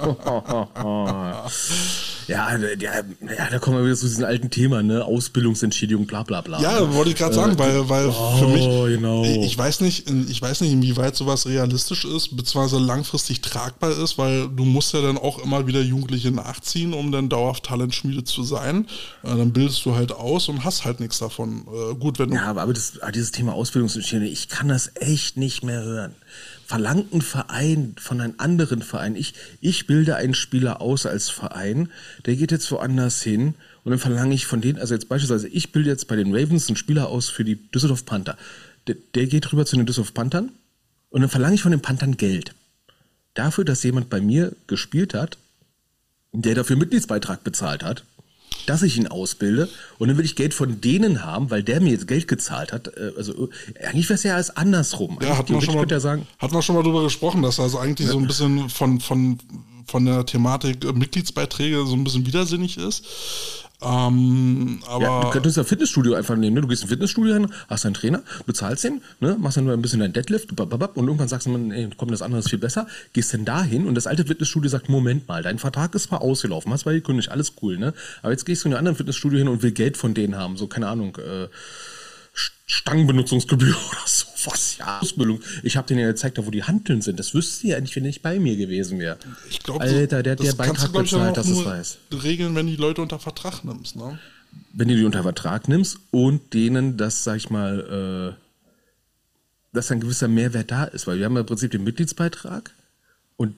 Ja, da kommen wir wieder zu diesem alten Thema, ne? Ausbildungsentschädigung, bla bla bla. Ja, wollte ich gerade sagen, weil für mich, genau. ich weiß nicht, inwieweit sowas realistisch ist, beziehungsweise langfristig tragbar ist, weil du musst ja dann auch immer wieder Jugendliche nachziehen, um dann dauerhaft Talentschmiede zu sein. Dann bildest du halt aus und hast halt nichts davon. Gut, wenn du... Ja, aber dieses Thema Ausbildungsentschädigung, ich kann das echt nicht mehr hören. Verlangt ein Verein von einem anderen Verein. Ich bilde einen Spieler aus als Verein, der geht jetzt woanders hin und dann verlange ich von denen, also jetzt beispielsweise, ich bilde jetzt bei den Ravens einen Spieler aus für die Düsseldorf Panther. Der geht rüber zu den Düsseldorf Panthern und dann verlange ich von den Panthern Geld. Dafür, dass jemand bei mir gespielt hat, der dafür Mitgliedsbeitrag bezahlt hat, dass ich ihn ausbilde und dann will ich Geld von denen haben, weil der mir jetzt Geld gezahlt hat. Also eigentlich wäre es ja alles andersrum. Ja, hatten wir schon mal drüber gesprochen, dass also eigentlich so ein bisschen von der Thematik Mitgliedsbeiträge so ein bisschen widersinnig ist. Aber ja, du könntest ja Fitnessstudio einfach nehmen, ne? Du gehst ins Fitnessstudio hin, hast einen Trainer, bezahlst ihn, ne? Machst dann nur ein bisschen dein Deadlift und irgendwann sagst du, ey, komm, das andere ist viel besser, gehst dann dahin und das alte Fitnessstudio sagt, Moment mal, dein Vertrag ist zwar ausgelaufen, hast bei gekündigt, alles cool, ne? Aber jetzt gehst du in einem anderen Fitnessstudio hin und will Geld von denen haben, so, keine Ahnung, Stangenbenutzungsgebühr oder sowas, ja, Ausbildung. Ich habe denen ja gezeigt, wo die Hanteln sind. Das wüsste ihr eigentlich, wenn er nicht bei mir gewesen wäre. Ich glaube, Alter, der Beitrag bezahlt, dass es weiß. Regeln, wenn die Leute unter Vertrag nimmst, ne? Wenn du die unter Vertrag nimmst und denen das, sag ich mal, dass ein gewisser Mehrwert da ist, weil wir haben ja im Prinzip den Mitgliedsbeitrag und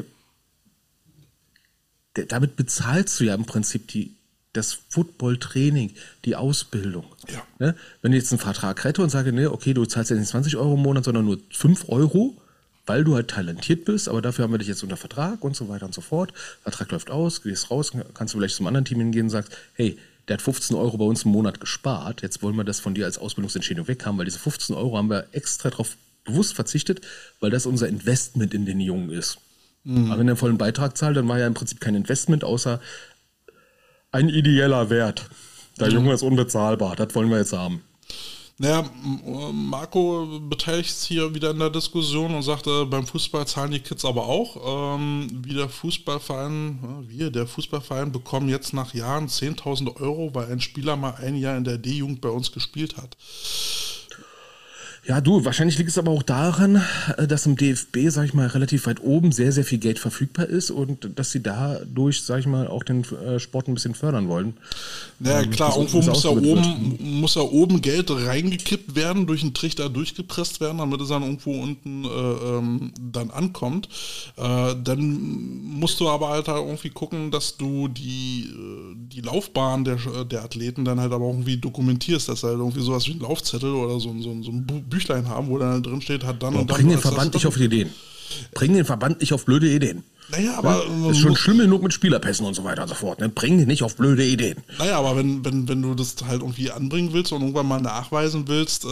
damit bezahlst du ja im Prinzip das Football-Training, die Ausbildung. Ja. Ne? Wenn ich jetzt einen Vertrag hätte und sage, ne, okay, du zahlst ja nicht 20 Euro im Monat, sondern nur 5 Euro, weil du halt talentiert bist, aber dafür haben wir dich jetzt unter Vertrag und so weiter und so fort. Vertrag läuft aus, gehst raus, kannst du vielleicht zum anderen Team hingehen und sagst, hey, der hat 15 Euro bei uns im Monat gespart, jetzt wollen wir das von dir als Ausbildungsentschädigung weghaben, weil diese 15 Euro haben wir extra darauf bewusst verzichtet, weil das unser Investment in den Jungen ist. Mhm. Aber wenn er einen vollen Beitrag zahlt, dann war ja im Prinzip kein Investment, außer ein ideeller Wert. Der Junge ist unbezahlbar, das wollen wir jetzt haben. Naja, Marco beteiligt sich hier wieder in der Diskussion und sagte, beim Fußball zahlen die Kids aber auch. Der Fußballverein bekommen jetzt nach Jahren 10.000 Euro, weil ein Spieler mal ein Jahr in der D-Jugend bei uns gespielt hat. Ja, wahrscheinlich liegt es aber auch daran, dass im DFB, sag ich mal, relativ weit oben sehr, sehr viel Geld verfügbar ist und dass sie dadurch, sag ich mal, auch den Sport ein bisschen fördern wollen. Naja, klar, irgendwo muss ja oben Geld reingekippt werden, durch einen Trichter durchgepresst werden, damit es dann irgendwo unten dann ankommt. Dann musst du aber halt irgendwie gucken, dass du die Laufbahn der Athleten dann halt aber irgendwie dokumentierst, dass halt irgendwie sowas wie ein Laufzettel oder so ein Büchlein haben, wo dann drin steht, hat dann und dann... Bring den Verband nicht auf die Ideen. Bring den Verband nicht auf blöde Ideen. Naja, aber das ist schon schlimm genug mit Spielerpässen und so weiter und so fort. Ne? Bring den nicht auf blöde Ideen. Naja, aber wenn du das halt irgendwie anbringen willst und irgendwann mal nachweisen willst,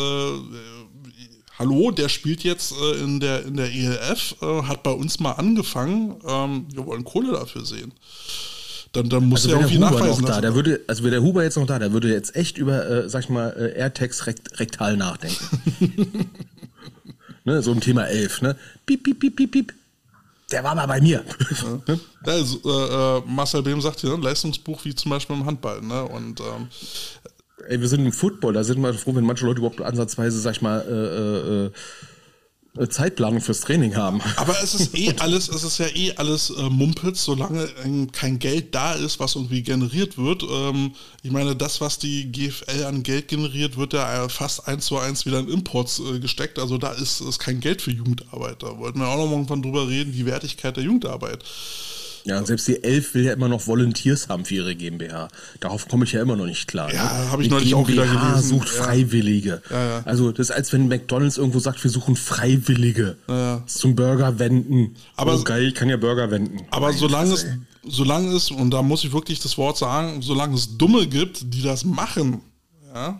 hallo, der spielt jetzt in der ELF, hat bei uns mal angefangen, wir wollen Kohle dafür sehen. Dann muss er irgendwie nachweisen. Wäre der Huber jetzt noch da, der würde jetzt echt über, sag ich mal, AirTags rektal nachdenken. Ne, so ein Thema 11, ne? Piep, piep, piep, piep, piep. Der war mal bei mir. Ja. Ja, also, Marcel Behm sagt hier, ne, Leistungsbuch wie zum Beispiel im Handball. Ne? Und, wir sind im Football, da sind wir froh, wenn manche Leute überhaupt ansatzweise, sag ich mal, Zeitplanung fürs Training haben. Aber es ist ja alles Mumpitz, solange kein Geld da ist, was irgendwie generiert wird. Ich meine, das, was die GFL an Geld generiert, wird ja fast 1:1 wieder in Imports gesteckt. Also da ist kein Geld für Jugendarbeit. Da wollten wir auch noch mal irgendwann drüber reden, die Wertigkeit der Jugendarbeit. Ja, und selbst die 11 will ja immer noch Volunteers haben für ihre GmbH. Darauf komme ich ja immer noch nicht klar. Ja, ne? habe ich neulich auch wieder gelesen. Sucht Freiwillige. Ja. Also das ist, als wenn McDonald's irgendwo sagt, wir suchen Freiwillige zum Burger wenden. Aber geil, ich kann ja Burger wenden. Aber solange es, und da muss ich wirklich das Wort sagen, solange es Dumme gibt, die das machen, ja.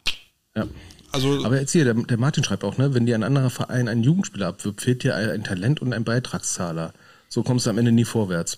Also, aber jetzt hier, der Martin schreibt auch, ne, wenn dir ein anderer Verein einen Jugendspieler abwirbt, fehlt dir ein Talent und ein Beitragszahler. So kommst du am Ende nie vorwärts.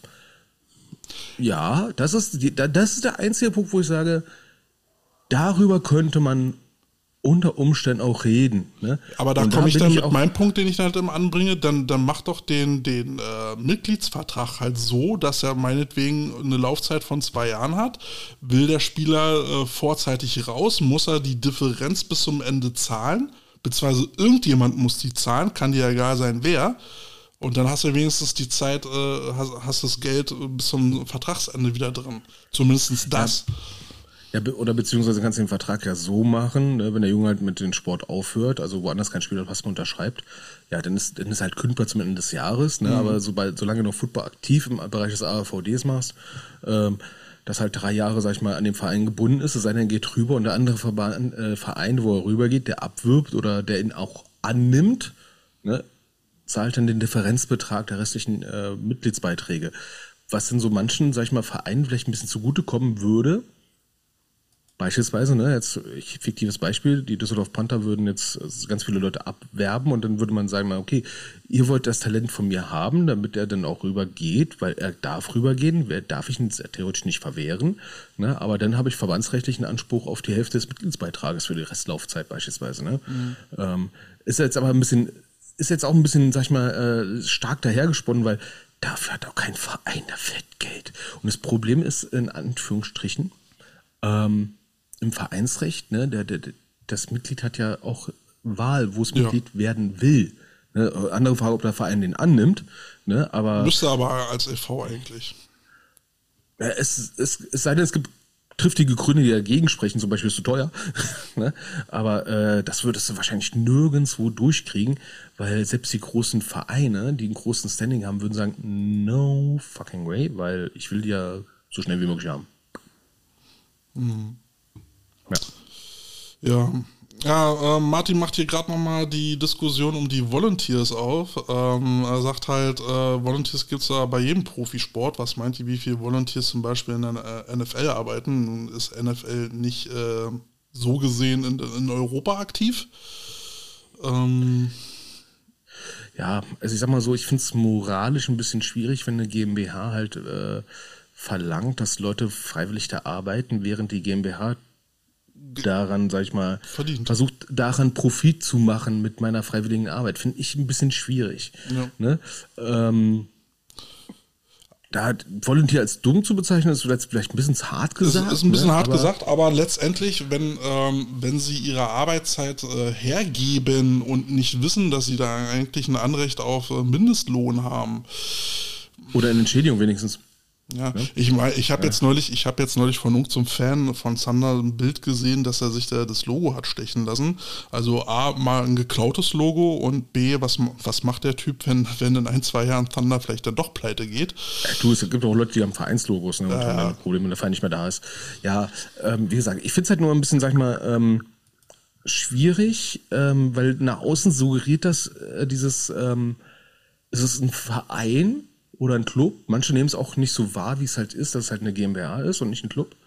Ja, das ist der einzige Punkt, wo ich sage, darüber könnte man unter Umständen auch reden. Ne? Aber da komme ich dann mit meinem Punkt, den ich dann halt immer anbringe, dann mach doch den Mitgliedsvertrag halt so, dass er meinetwegen eine Laufzeit von 2 Jahren hat. Will der Spieler vorzeitig raus, muss er die Differenz bis zum Ende zahlen, beziehungsweise irgendjemand muss die zahlen, kann dir egal sein, wer. Und dann hast du wenigstens die Zeit, hast das Geld bis zum Vertragsende wieder drin. Zumindest das. Ja, oder beziehungsweise kannst du den Vertrag ja so machen, ne, wenn der Junge halt mit dem Sport aufhört, also woanders kein Spielerpass mehr unterschreibt, ja, dann ist halt kündbar zum Ende des Jahres, ne, aber solange du noch Football aktiv im Bereich des AVDs machst, dass halt 3 Jahre, sag ich mal, an dem Verein gebunden ist, es sei denn, er geht rüber und der andere Verein, wo er rübergeht, der abwirbt oder der ihn auch annimmt, ne, zahlt dann den Differenzbetrag der restlichen Mitgliedsbeiträge. Was in so manchen, sag ich mal, Vereinen vielleicht ein bisschen zugutekommen würde. Beispielsweise, ne, jetzt fiktives Beispiel, die Düsseldorf Panther würden jetzt ganz viele Leute abwerben und dann würde man sagen, okay, ihr wollt das Talent von mir haben, damit er dann auch rübergeht, weil er darf rübergehen, darf ich ihn theoretisch nicht verwehren, ne, aber dann habe ich verbandsrechtlichen Anspruch auf die Hälfte des Mitgliedsbeitrages für die Restlaufzeit beispielsweise. Ne. Ist jetzt auch ein bisschen, sag ich mal, stark dahergesponnen, weil dafür hat auch kein Verein der Fettgeld. Und das Problem ist, in Anführungsstrichen, im Vereinsrecht, ne, das Mitglied hat ja auch Wahl, wo es Mitglied werden will. Ne, andere Frage, ob der Verein den annimmt. Ne, aber müsste aber als e.V. eigentlich. Ja, es sei denn, es gibt triftige Gründe, die dagegen sprechen, zum Beispiel ist es zu teuer. Ne? Aber das würdest du wahrscheinlich nirgendwo durchkriegen, weil selbst die großen Vereine, die einen großen Standing haben, würden sagen, no fucking way, weil ich will die ja so schnell wie möglich haben. Mhm. Ja, Martin macht hier gerade nochmal die Diskussion um die Volunteers auf. Er sagt halt, Volunteers gibt es da bei jedem Profisport. Was meint ihr, wie viele Volunteers zum Beispiel in der NFL arbeiten? Nun ist NFL nicht so gesehen in Europa aktiv. Ja, also ich sag mal so, ich finde es moralisch ein bisschen schwierig, wenn eine GmbH halt verlangt, dass Leute freiwillig da arbeiten, während die GmbH daran, sag ich mal, versucht daran Profit zu machen mit meiner freiwilligen Arbeit. Finde ich ein bisschen schwierig. Ja. Ne? Da Volunteer als dumm zu bezeichnen, ist vielleicht ein bisschen hart gesagt. Das ist ein bisschen hart gesagt, aber letztendlich, wenn sie ihre Arbeitszeit hergeben und nicht wissen, dass sie da eigentlich ein Anrecht auf Mindestlohn haben. Oder eine Entschädigung wenigstens. Ja, ich habe jetzt neulich von zum Fan von Thunder ein Bild gesehen, dass er sich da das Logo hat stechen lassen. Also A, mal ein geklautes Logo und B, was macht der Typ, wenn in 1-2 Jahren Thunder vielleicht dann doch pleite geht? Ja, es gibt auch Leute, die haben Vereinslogos, ne, und haben dann Probleme, wenn der Verein nicht mehr da ist. Ja, wie gesagt, ich finde es halt nur ein bisschen, sag ich mal, schwierig, weil nach außen suggeriert das ist es ein Verein oder ein Club? Manche nehmen es auch nicht so wahr, wie es halt ist, dass es halt eine GmbH ist und nicht ein Club.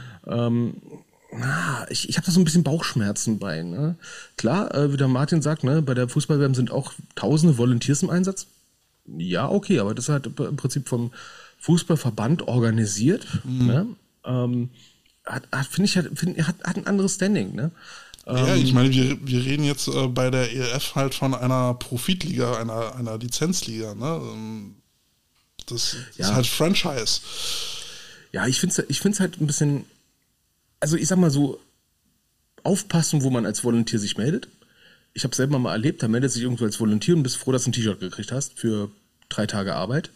Ich habe da so ein bisschen Bauchschmerzen bei. Ne? Klar, wie der Martin sagt, ne, bei der Fußball-WM sind auch tausende Volunteers im Einsatz. Ja, okay, aber das ist halt im Prinzip vom Fußballverband organisiert. Ne? Hat ein anderes Standing. Ne? Ja, ich meine, wir reden jetzt bei der ELF halt von einer Profitliga, einer Lizenzliga. Ne? Das ist halt Franchise. Ja, ich find's halt ein bisschen, also ich sag mal so, aufpassen, wo man als Volunteer sich meldet. Ich habe selber mal erlebt, da meldet sich irgendwo als Volunteer und bist froh, dass du ein T-Shirt gekriegt hast für 3 Tage Arbeit.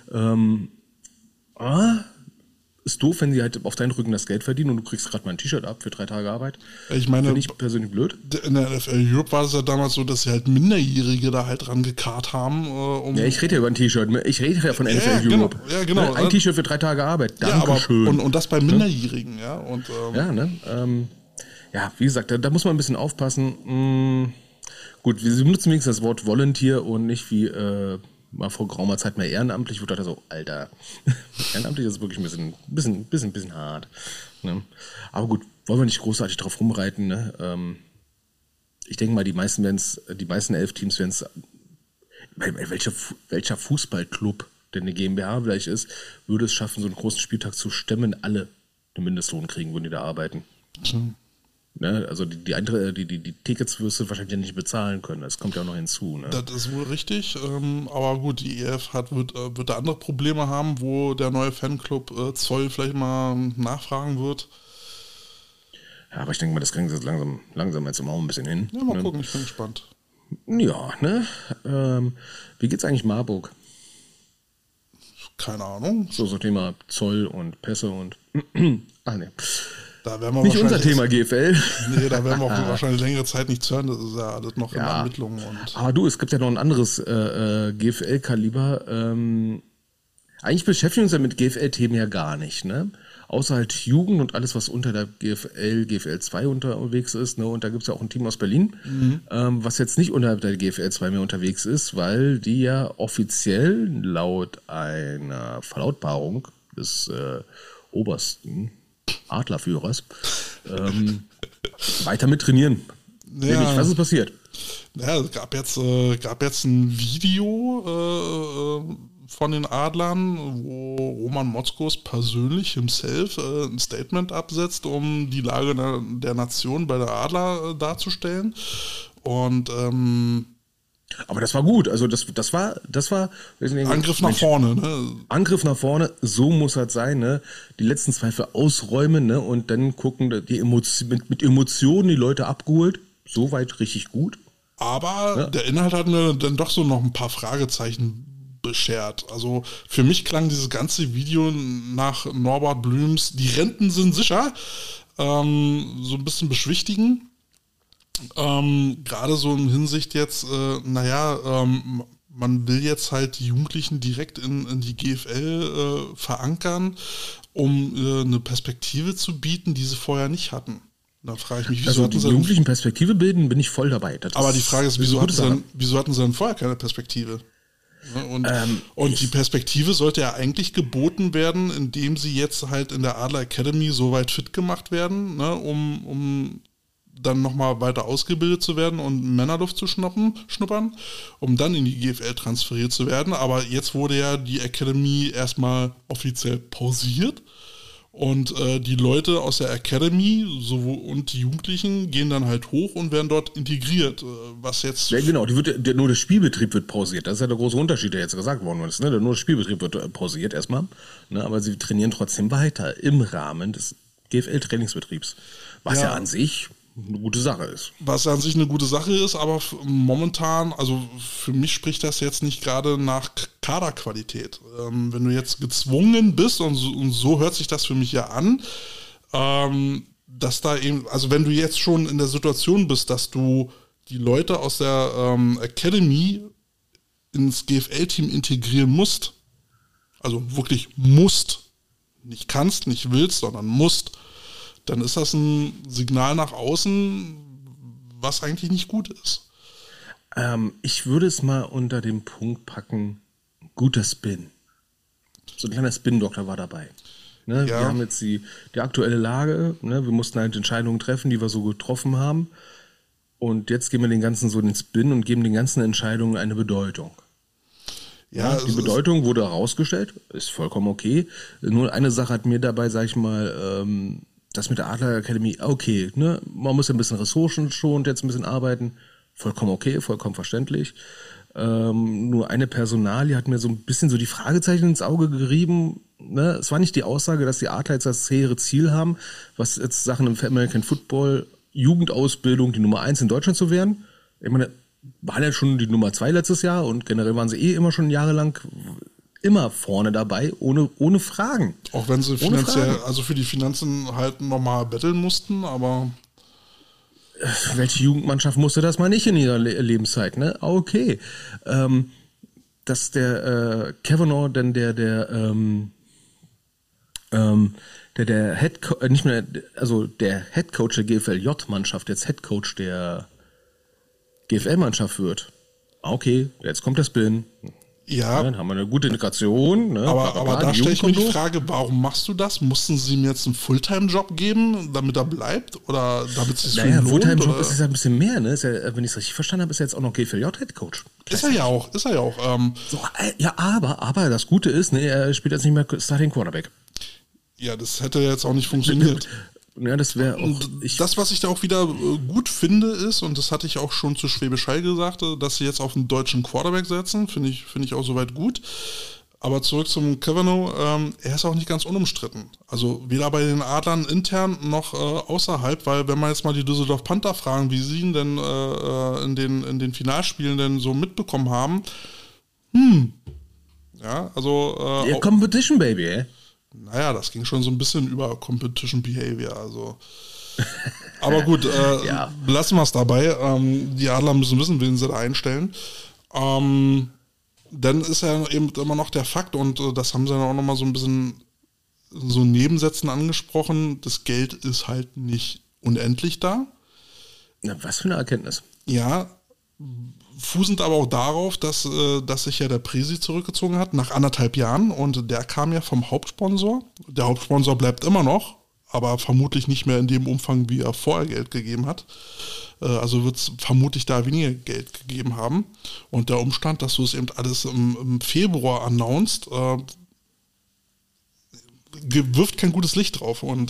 Ist doof, wenn sie halt auf deinen Rücken das Geld verdienen und du kriegst gerade mal ein T-Shirt ab für 3 Tage Arbeit. Ich meine, finde ich persönlich blöd. In der NFL Europe war es ja damals so, dass sie halt Minderjährige da halt rangekarrt haben. Ja, ich rede ja über ein T-Shirt. Ich rede ja von NFL Europe. Ja, genau. Ein T-Shirt für 3 Tage Arbeit. Dankeschön. Aber, und das bei Minderjährigen, ja. Und, wie gesagt, da muss man ein bisschen aufpassen. Gut, wir benutzen wenigstens das Wort Volunteer und nicht wie mal vor geraumer Zeit mal ehrenamtlich, wo ich dachte so, Alter, ehrenamtlich ist wirklich ein bisschen hart. Ne? Aber gut, wollen wir nicht großartig drauf rumreiten. Ne? Ich denke mal, die meisten 11 Teams werden es, welcher Fußballclub, der eine GmbH vielleicht ist, würde es schaffen, so einen großen Spieltag zu stemmen, alle einen Mindestlohn kriegen, wenn die da arbeiten. Ne, also die Tickets wirst du wahrscheinlich nicht bezahlen können. Das kommt ja auch noch hinzu. Ne? Das ist wohl richtig. Aber gut, die EF wird da andere Probleme haben, wo der neue Fanclub Zoll vielleicht mal nachfragen wird. Ja, aber ich denke mal, das kriegen sie jetzt langsam jetzt auch ein bisschen hin. Ja, mal gucken, ich bin gespannt. Ja, ne? Wie geht's eigentlich Marburg? Keine Ahnung. So Thema Zoll und Pässe und ne. Da werden wir nicht unser Thema GFL. Nee, da werden wir auch wahrscheinlich längere Zeit nichts hören. Das ist ja alles noch in Ermittlungen. Aber du, es gibt ja noch ein anderes GFL-Kaliber. Eigentlich beschäftigen wir uns ja mit GFL-Themen ja gar nicht, ne? Außer halt Jugend und alles, was unter der GFL 2 unterwegs ist. Ne? Und da gibt es ja auch ein Team aus Berlin, was jetzt nicht unter der GFL 2 mehr unterwegs ist, weil die ja offiziell laut einer Verlautbarung des obersten Adlerführers weiter mit trainieren. Ja. Nämlich, was ist passiert? Ja, es gab jetzt ein Video von den Adlern, wo Roman Motzkos persönlich himself ein Statement absetzt, um die Lage der Nation bei der Adler darzustellen. Und aber das war gut, also das war Angriff nach vorne, ne? Angriff nach vorne, so muss das sein, ne? Die letzten Zweifel ausräumen, ne? Und dann gucken, mit Emotionen die Leute abgeholt, soweit richtig gut. Aber der Inhalt hat mir dann doch so noch ein paar Fragezeichen beschert. Also für mich klang dieses ganze Video nach Norbert Blüms, die Renten sind sicher, so ein bisschen beschwichtigen. Gerade so in Hinsicht jetzt, man will jetzt halt die Jugendlichen direkt in die GFL verankern, um eine Perspektive zu bieten, die sie vorher nicht hatten. Da frage ich mich, wieso hatten sie die Jugendlichen Perspektive bilden, bin ich voll dabei. Aber die Frage ist, wieso hatten sie denn vorher keine Perspektive? Und die Perspektive sollte ja eigentlich geboten werden, indem sie jetzt halt in der Adler Academy so weit fit gemacht werden, ne, um dann nochmal weiter ausgebildet zu werden und Männerluft zu schnuppern, um dann in die GFL transferiert zu werden. Aber jetzt wurde ja die Academy erstmal offiziell pausiert und die Leute aus der Academy und die Jugendlichen gehen dann halt hoch und werden dort integriert, was jetzt... Ja, genau, nur der Spielbetrieb wird pausiert. Das ist ja der große Unterschied, der jetzt gesagt worden ist. Ne? Nur der Spielbetrieb wird pausiert erstmal, ne? Aber sie trainieren trotzdem weiter im Rahmen des GFL-Trainingsbetriebs, was ja an sich eine gute Sache ist. Was an sich eine gute Sache ist, aber momentan, also für mich spricht das jetzt nicht gerade nach Kaderqualität. Wenn du jetzt gezwungen bist, und so hört sich das für mich ja an, dass da eben, also wenn du jetzt schon in der Situation bist, dass du die Leute aus der Academy ins GFL-Team integrieren musst, also wirklich musst, nicht kannst, nicht willst, sondern musst, dann ist das ein Signal nach außen, was eigentlich nicht gut ist. Ich würde es mal unter den Punkt packen, guter Spin. So ein kleiner Spin-Doktor war dabei. Ne? Ja. Wir haben jetzt die aktuelle Lage, ne? Wir mussten halt Entscheidungen treffen, die wir so getroffen haben. Und jetzt geben wir den Ganzen so den Spin und geben den ganzen Entscheidungen eine Bedeutung. Ja, Die Bedeutung wurde herausgestellt, ist vollkommen okay. Nur eine Sache hat mir dabei, sag ich mal, das mit der Adler Academy, okay, ne? Man muss ja ein bisschen ressourcenschonend jetzt ein bisschen arbeiten. Vollkommen okay, vollkommen verständlich. Nur eine Personalie hat mir so ein bisschen so die Fragezeichen ins Auge gerieben. Ne? Es war nicht die Aussage, dass die Adler jetzt das hehre Ziel haben, was jetzt Sachen im American Football, Jugendausbildung, die Nummer 1 in Deutschland zu werden. Ich meine, waren ja schon die Nummer 2 letztes Jahr und generell waren sie immer schon jahrelang immer vorne dabei, ohne Fragen. auch wenn sie finanziell, also für die Finanzen halt normal betteln mussten, aber Welche Jugendmannschaft musste das mal nicht in ihrer Lebenszeit, ne? Okay. Dass der Kavanaugh dann der Head nicht mehr, also der Head Coach der GFL-J-Mannschaft jetzt Head Coach der GFL-Mannschaft wird. Okay, jetzt kommt der Spin. ja, Dann haben wir eine gute Integration. Ne? aber da stelle ich mir die Frage, warum machst du das? Mussten sie ihm jetzt einen Fulltime-Job geben, damit er bleibt? Oder damit es sich Naja, lohnt? Fulltime-Job oder? ist ja ein bisschen mehr, ne? Ist ja, wenn ich es richtig verstanden habe, ist er jetzt auch noch GFL-J-Head Coach. Ist er ja auch. So, ja, aber das Gute ist, ne, er spielt jetzt nicht mehr Starting Quarterback. Ja, das hätte jetzt auch nicht funktioniert. Ja, das wäre auch. Und das, was ich da auch wieder gut finde, ist, und das hatte ich auch schon zu Schwäbisch Hall gesagt, dass sie jetzt auf einen deutschen Quarterback setzen, finde ich auch soweit gut. Aber zurück zum Kavanaugh, er ist auch nicht ganz unumstritten. Also weder bei den Adlern intern noch außerhalb, weil wenn man jetzt mal die Düsseldorf Panther fragen, wie sie ihn denn in den Finalspielen denn so mitbekommen haben, ja, also ja, Competition Baby, ey. naja, das ging schon so ein bisschen über Competition Behavior, also. Aber gut, Ja. lassen wir es dabei. Die Adler müssen wissen, wen sie da einstellen. Dann ist ja eben immer noch der Fakt, und das haben sie dann auch nochmal so ein bisschen so in Nebensätzen angesprochen, das Geld ist halt nicht unendlich da. Na, was für eine Erkenntnis. Ja, fußend aber auch darauf, dass sich ja der Presi zurückgezogen hat nach 1,5 Jahren, und der kam ja vom Hauptsponsor. Der Hauptsponsor bleibt immer noch, aber vermutlich nicht mehr in dem Umfang, wie er vorher Geld gegeben hat. Also wird es vermutlich da weniger Geld gegeben haben. Und der Umstand, dass du es eben alles im Februar announced, wirft kein gutes Licht drauf und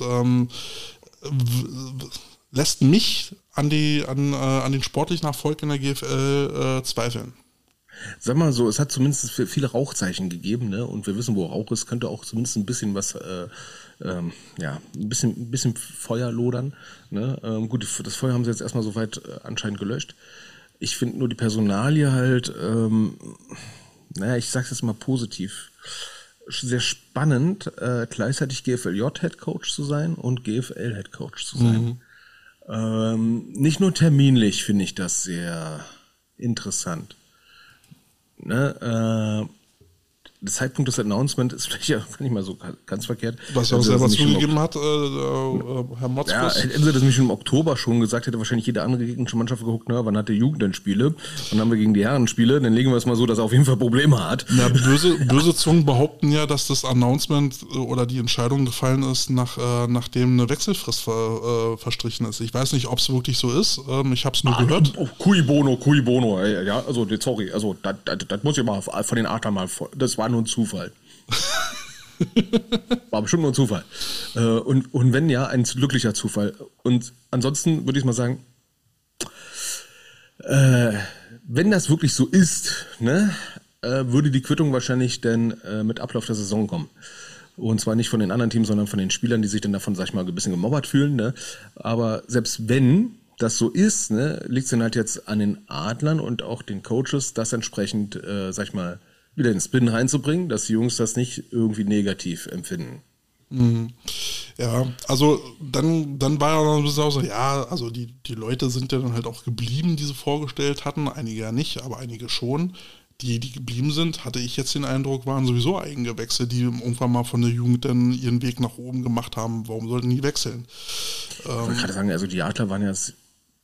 lässt mich an den sportlichen Erfolg in der GFL zweifeln. Sag mal so, es hat zumindest viele Rauchzeichen gegeben, ne? Und wir wissen, wo Rauch ist, könnte auch zumindest ein bisschen was, ein bisschen Feuer lodern. Ne? Gut, das Feuer haben sie jetzt erstmal soweit anscheinend gelöscht. Ich finde nur die Personalie halt, ich sag's jetzt mal positiv, sehr spannend, gleichzeitig GFL-J-Head-Coach zu sein und GFL-Head-Coach zu sein. Nicht nur terminlich finde ich das sehr interessant. Ne? Der Zeitpunkt des Announcement ist vielleicht ja nicht mal so ganz verkehrt. Was er auch selber zugegeben hat, Herr Motzkus. Ja, hätten sie das nicht im Oktober schon gesagt, hätte wahrscheinlich jede andere gegnerische Mannschaft geguckt, na, wann hat der Jugend denn Spiele? Wann haben wir gegen die Herren Spiele? Dann legen wir es mal so, dass er auf jeden Fall Probleme hat. Na, böse Zungen behaupten ja, dass das Announcement oder die Entscheidung gefallen ist, nachdem eine Wechselfrist verstrichen ist. Ich weiß nicht, ob es wirklich so ist. Ich habe es nur gehört. Cui bono. Ey, ja, also, sorry, also, das muss ich mal von den Adlern mal, das war nur ein Zufall. War bestimmt nur ein Zufall. Und wenn ja, ein glücklicher Zufall. Und ansonsten würde ich mal sagen, wenn das wirklich so ist, ne, würde die Quittung wahrscheinlich dann mit Ablauf der Saison kommen. Und zwar nicht von den anderen Teams, sondern von den Spielern, die sich dann davon, sag ich mal, ein bisschen gemobbert fühlen. Ne? Aber selbst wenn das so ist, ne, liegt es dann halt jetzt an den Adlern und auch den Coaches, das entsprechend, sag ich mal, wieder den Spin reinzubringen, dass die Jungs das nicht irgendwie negativ empfinden. Ja, also dann war ja noch ein bisschen auch so, ja, also die Leute sind ja dann halt auch geblieben, die sie vorgestellt hatten, einige ja nicht, aber einige schon. Die geblieben sind, hatte ich jetzt den Eindruck, waren sowieso Eigengewächse, die irgendwann mal von der Jugend dann ihren Weg nach oben gemacht haben. Warum sollten die wechseln? Ich wollte gerade sagen, also die Adler waren ja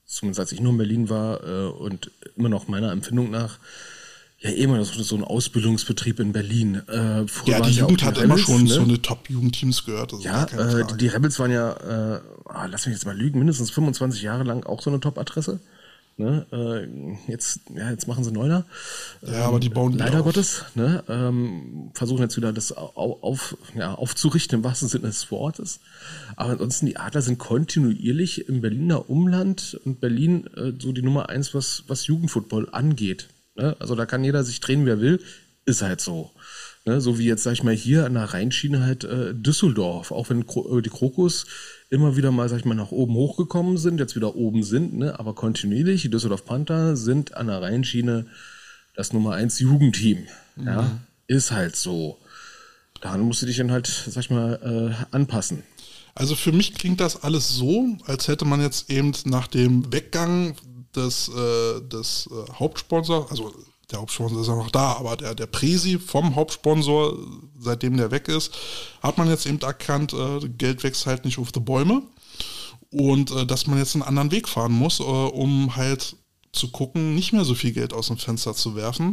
zumindest als ich noch in Berlin war und immer noch meiner Empfindung nach, ja immer so ein Ausbildungsbetrieb in Berlin. Ja, die Jugend hat immer schon so eine Top-Jugendteams gehört. Also ja, die Rebels waren ja, lass mich jetzt mal lügen, mindestens 25 Jahre lang auch so eine Top-Adresse. Ne? Jetzt machen sie Neuner. Ja, aber die bauen leider Gottes. Ne? Versuchen jetzt wieder das aufzurichten im wahrsten Sinne des Wortes. Aber ansonsten, die Adler sind kontinuierlich im Berliner Umland und Berlin so die Nummer 1, was Jugendfootball angeht. Ne? Also da kann jeder sich drehen, wer will. Ist halt so. Ne? So wie jetzt, sag ich mal, hier an der Rheinschiene halt Düsseldorf. Auch wenn die Krokus immer wieder mal, sag ich mal, nach oben hochgekommen sind, jetzt wieder oben sind, ne? Aber kontinuierlich, die Düsseldorf Panther sind an der Rheinschiene das Nummer 1 Jugendteam. Ja, ist halt so. Daran musst du dich dann halt, sag ich mal, anpassen. Also für mich klingt das alles so, als hätte man jetzt eben nach dem Weggang des Hauptsponsors, also der Hauptsponsor ist ja noch da, aber der Presi vom Hauptsponsor, seitdem der weg ist, hat man jetzt eben erkannt, Geld wächst halt nicht auf die Bäume und dass man jetzt einen anderen Weg fahren muss, um halt zu gucken, nicht mehr so viel Geld aus dem Fenster zu werfen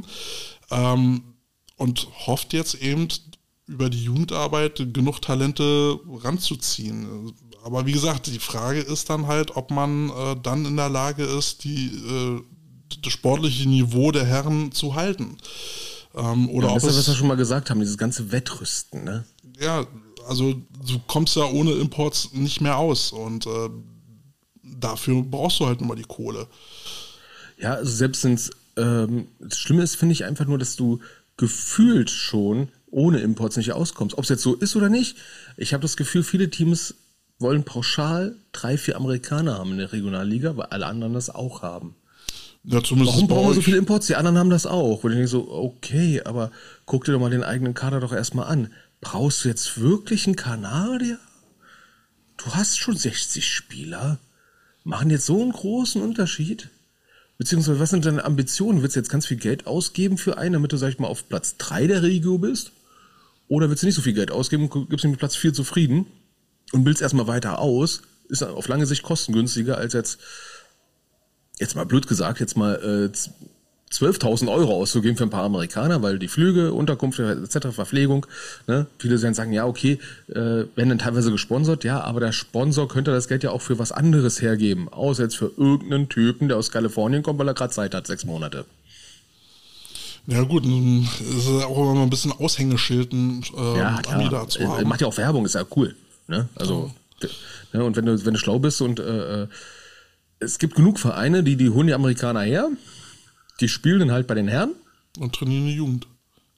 und hofft jetzt eben über die Jugendarbeit genug Talente ranzuziehen. Aber wie gesagt, die Frage ist dann halt, ob man dann in der Lage ist, das sportliche Niveau der Herren zu halten. Oder das ist, was wir schon mal gesagt haben, dieses ganze Wettrüsten, ne? Ja, also du kommst ja ohne Imports nicht mehr aus und dafür brauchst du halt immer die Kohle. Ja, also selbst das Schlimme ist, finde ich einfach nur, dass du gefühlt schon ohne Imports nicht auskommst. Ob es jetzt so ist oder nicht, ich habe das Gefühl, viele Teams wollen pauschal 3-4 Amerikaner haben in der Regionalliga, weil alle anderen das auch haben. Ja, warum brauchen wir so viele Imports? Die anderen haben das auch. Und ich denke so, okay, aber guck dir doch mal den eigenen Kader doch erstmal an. Brauchst du jetzt wirklich einen Kanadier? Du hast schon 60 Spieler. Machen jetzt so einen großen Unterschied? Beziehungsweise, was sind deine Ambitionen? Willst du jetzt ganz viel Geld ausgeben für einen, damit du, sag ich mal, auf Platz 3 der Regio bist? Oder willst du nicht so viel Geld ausgeben, gibst du mit Platz 4 zufrieden und willst erstmal weiter aus? Ist auf lange Sicht kostengünstiger als jetzt mal blöd gesagt, 12.000 Euro auszugeben für ein paar Amerikaner, weil die Flüge, Unterkunft etc., Verpflegung, ne? Viele werden sagen, ja okay, werden dann teilweise gesponsert, ja, aber der Sponsor könnte das Geld ja auch für was anderes hergeben, außer jetzt für irgendeinen Typen, der aus Kalifornien kommt, weil er gerade Zeit hat, 6 Monate. Ja gut, es ist auch immer ein bisschen Aushängeschilden da zu haben. Macht ja auch Werbung, ist ja cool. Ne? Also, ja, und wenn du schlau bist und es gibt genug Vereine, die holen die Amerikaner her, die spielen dann halt bei den Herren. Und trainieren die Jugend.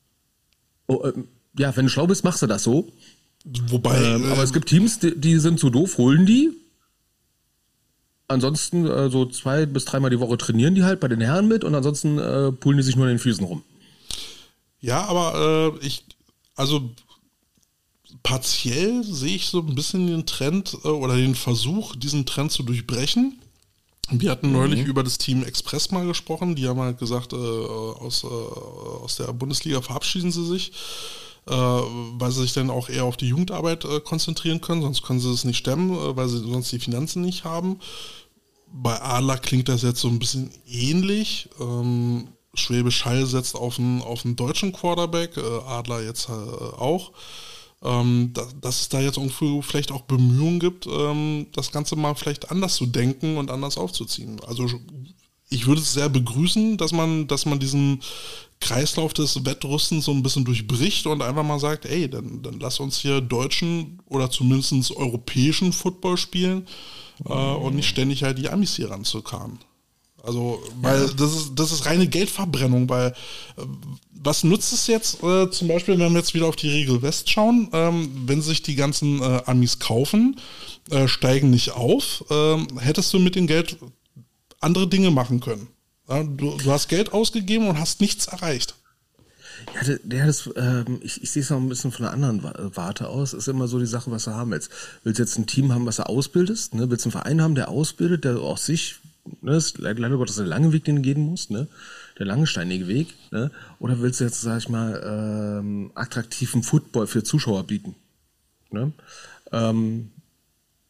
Ja, wenn du schlau bist, machst du das so. Wobei. Aber es gibt Teams, die sind zu doof, holen die. Ansonsten so 2 bis 3 Mal die Woche trainieren die halt bei den Herren mit und ansonsten pullen die sich nur in den Füßen rum. Ja, aber also partiell sehe ich so ein bisschen den Trend oder den Versuch, diesen Trend zu durchbrechen. Wir hatten neulich über das Team Express mal gesprochen. Die haben halt gesagt, aus der Bundesliga verabschieden sie sich, weil sie sich dann auch eher auf die Jugendarbeit konzentrieren können. Sonst können sie es nicht stemmen, weil sie sonst die Finanzen nicht haben. Bei Adler klingt das jetzt so ein bisschen ähnlich. Schwäbisch Hall setzt auf einen deutschen Quarterback, Adler jetzt auch. Dass es da jetzt irgendwo vielleicht auch Bemühungen gibt, das Ganze mal vielleicht anders zu denken und anders aufzuziehen. Also ich würde es sehr begrüßen, dass man diesen Kreislauf des Wettrüstens so ein bisschen durchbricht und einfach mal sagt, ey, dann lass uns hier deutschen oder zumindest europäischen Football spielen und nicht ständig halt die Amis hier ranzukarren. Also, weil das ist reine Geldverbrennung, weil was nutzt es jetzt zum Beispiel, wenn wir jetzt wieder auf die Regel West schauen, wenn sich die ganzen Amis kaufen, steigen nicht auf, hättest du mit dem Geld andere Dinge machen können. Ja, du hast Geld ausgegeben und hast nichts erreicht. Ja, ich sehe es noch ein bisschen von einer anderen Warte aus. Ist immer so die Sache, was du haben willst. Willst du jetzt ein Team haben, was du ausbildest? Ne? Willst du einen Verein haben, der ausbildet, der auch sich, ne, ist leider Gottes der lange Weg, den du gehen musst, ne? Der lange steinige Weg, ne? Oder willst du jetzt, sag ich mal, attraktiven Football für Zuschauer bieten? Ne?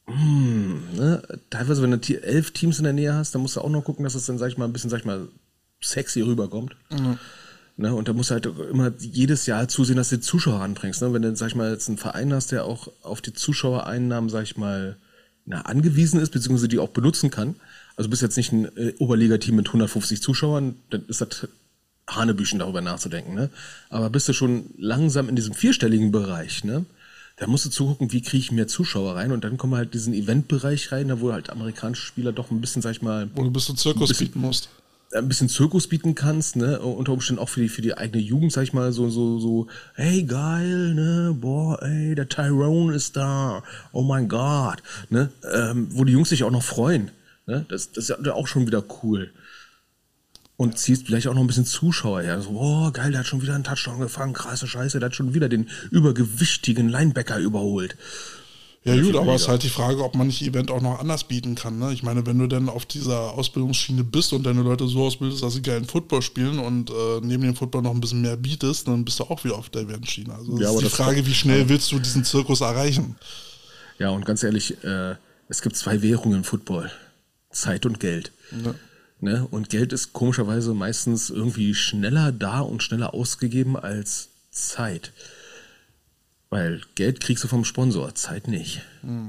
Ne? Teilweise, wenn du 11 Teams in der Nähe hast, dann musst du auch noch gucken, dass es dann, sag ich mal, ein bisschen, sexy rüberkommt. Ne? Und da musst du halt immer jedes Jahr zusehen, dass du die Zuschauer ranbringst. Ne? Wenn du, sag ich mal, jetzt einen Verein hast, der auch auf die Zuschauereinnahmen, sag ich mal, angewiesen ist, beziehungsweise die auch benutzen kann. Also du bist jetzt nicht ein Oberligateam mit 150 Zuschauern, dann ist das Hanebüchen, darüber nachzudenken. Ne? Aber bist du schon langsam in diesem vierstelligen Bereich, ne? Da musst du zugucken, wie kriege ich mehr Zuschauer rein, und dann kommen wir halt diesen Eventbereich rein, da wo halt amerikanische Spieler doch ein bisschen, sag ich mal, wo du ein bisschen Zirkus bieten musst. Ein bisschen Zirkus bieten kannst, ne? Unter Umständen auch für die eigene Jugend, sag ich mal, so, hey, geil, ne? Boah, ey, der Tyrone ist da. Oh mein Gott, ne? Wo die Jungs sich auch noch freuen, ne? Das ist ja auch schon wieder cool. Und ziehst vielleicht auch noch ein bisschen Zuschauer her. So, oh, geil, der hat schon wieder einen Touchdown gefangen, krasse Scheiße, der hat schon wieder den übergewichtigen Linebacker überholt. Ja gut, aber es ist halt die Frage, ob man nicht Event auch noch anders bieten kann. Ne? Ich meine, wenn du dann auf dieser Ausbildungsschiene bist und deine Leute so ausbildest, dass sie geilen Football spielen und neben dem Football noch ein bisschen mehr bietest, dann bist du auch wieder auf der Eventschiene. Also ja, ist die Frage, wie schnell willst du diesen Zirkus erreichen? Ja, und ganz ehrlich, es gibt 2 Währungen im Football. Zeit und Geld. Ja. Ne? Und Geld ist komischerweise meistens irgendwie schneller da und schneller ausgegeben als Zeit. Weil Geld kriegst du vom Sponsor, Zeit nicht.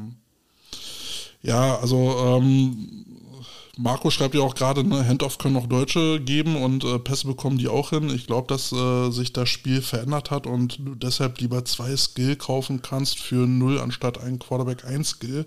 Ja, also Marco schreibt ja auch gerade, ne, Handoff können auch Deutsche geben und Pässe bekommen die auch hin. Ich glaube, dass sich das Spiel verändert hat und du deshalb lieber 2 Skill kaufen kannst für 0 anstatt ein Quarterback 1 Skill.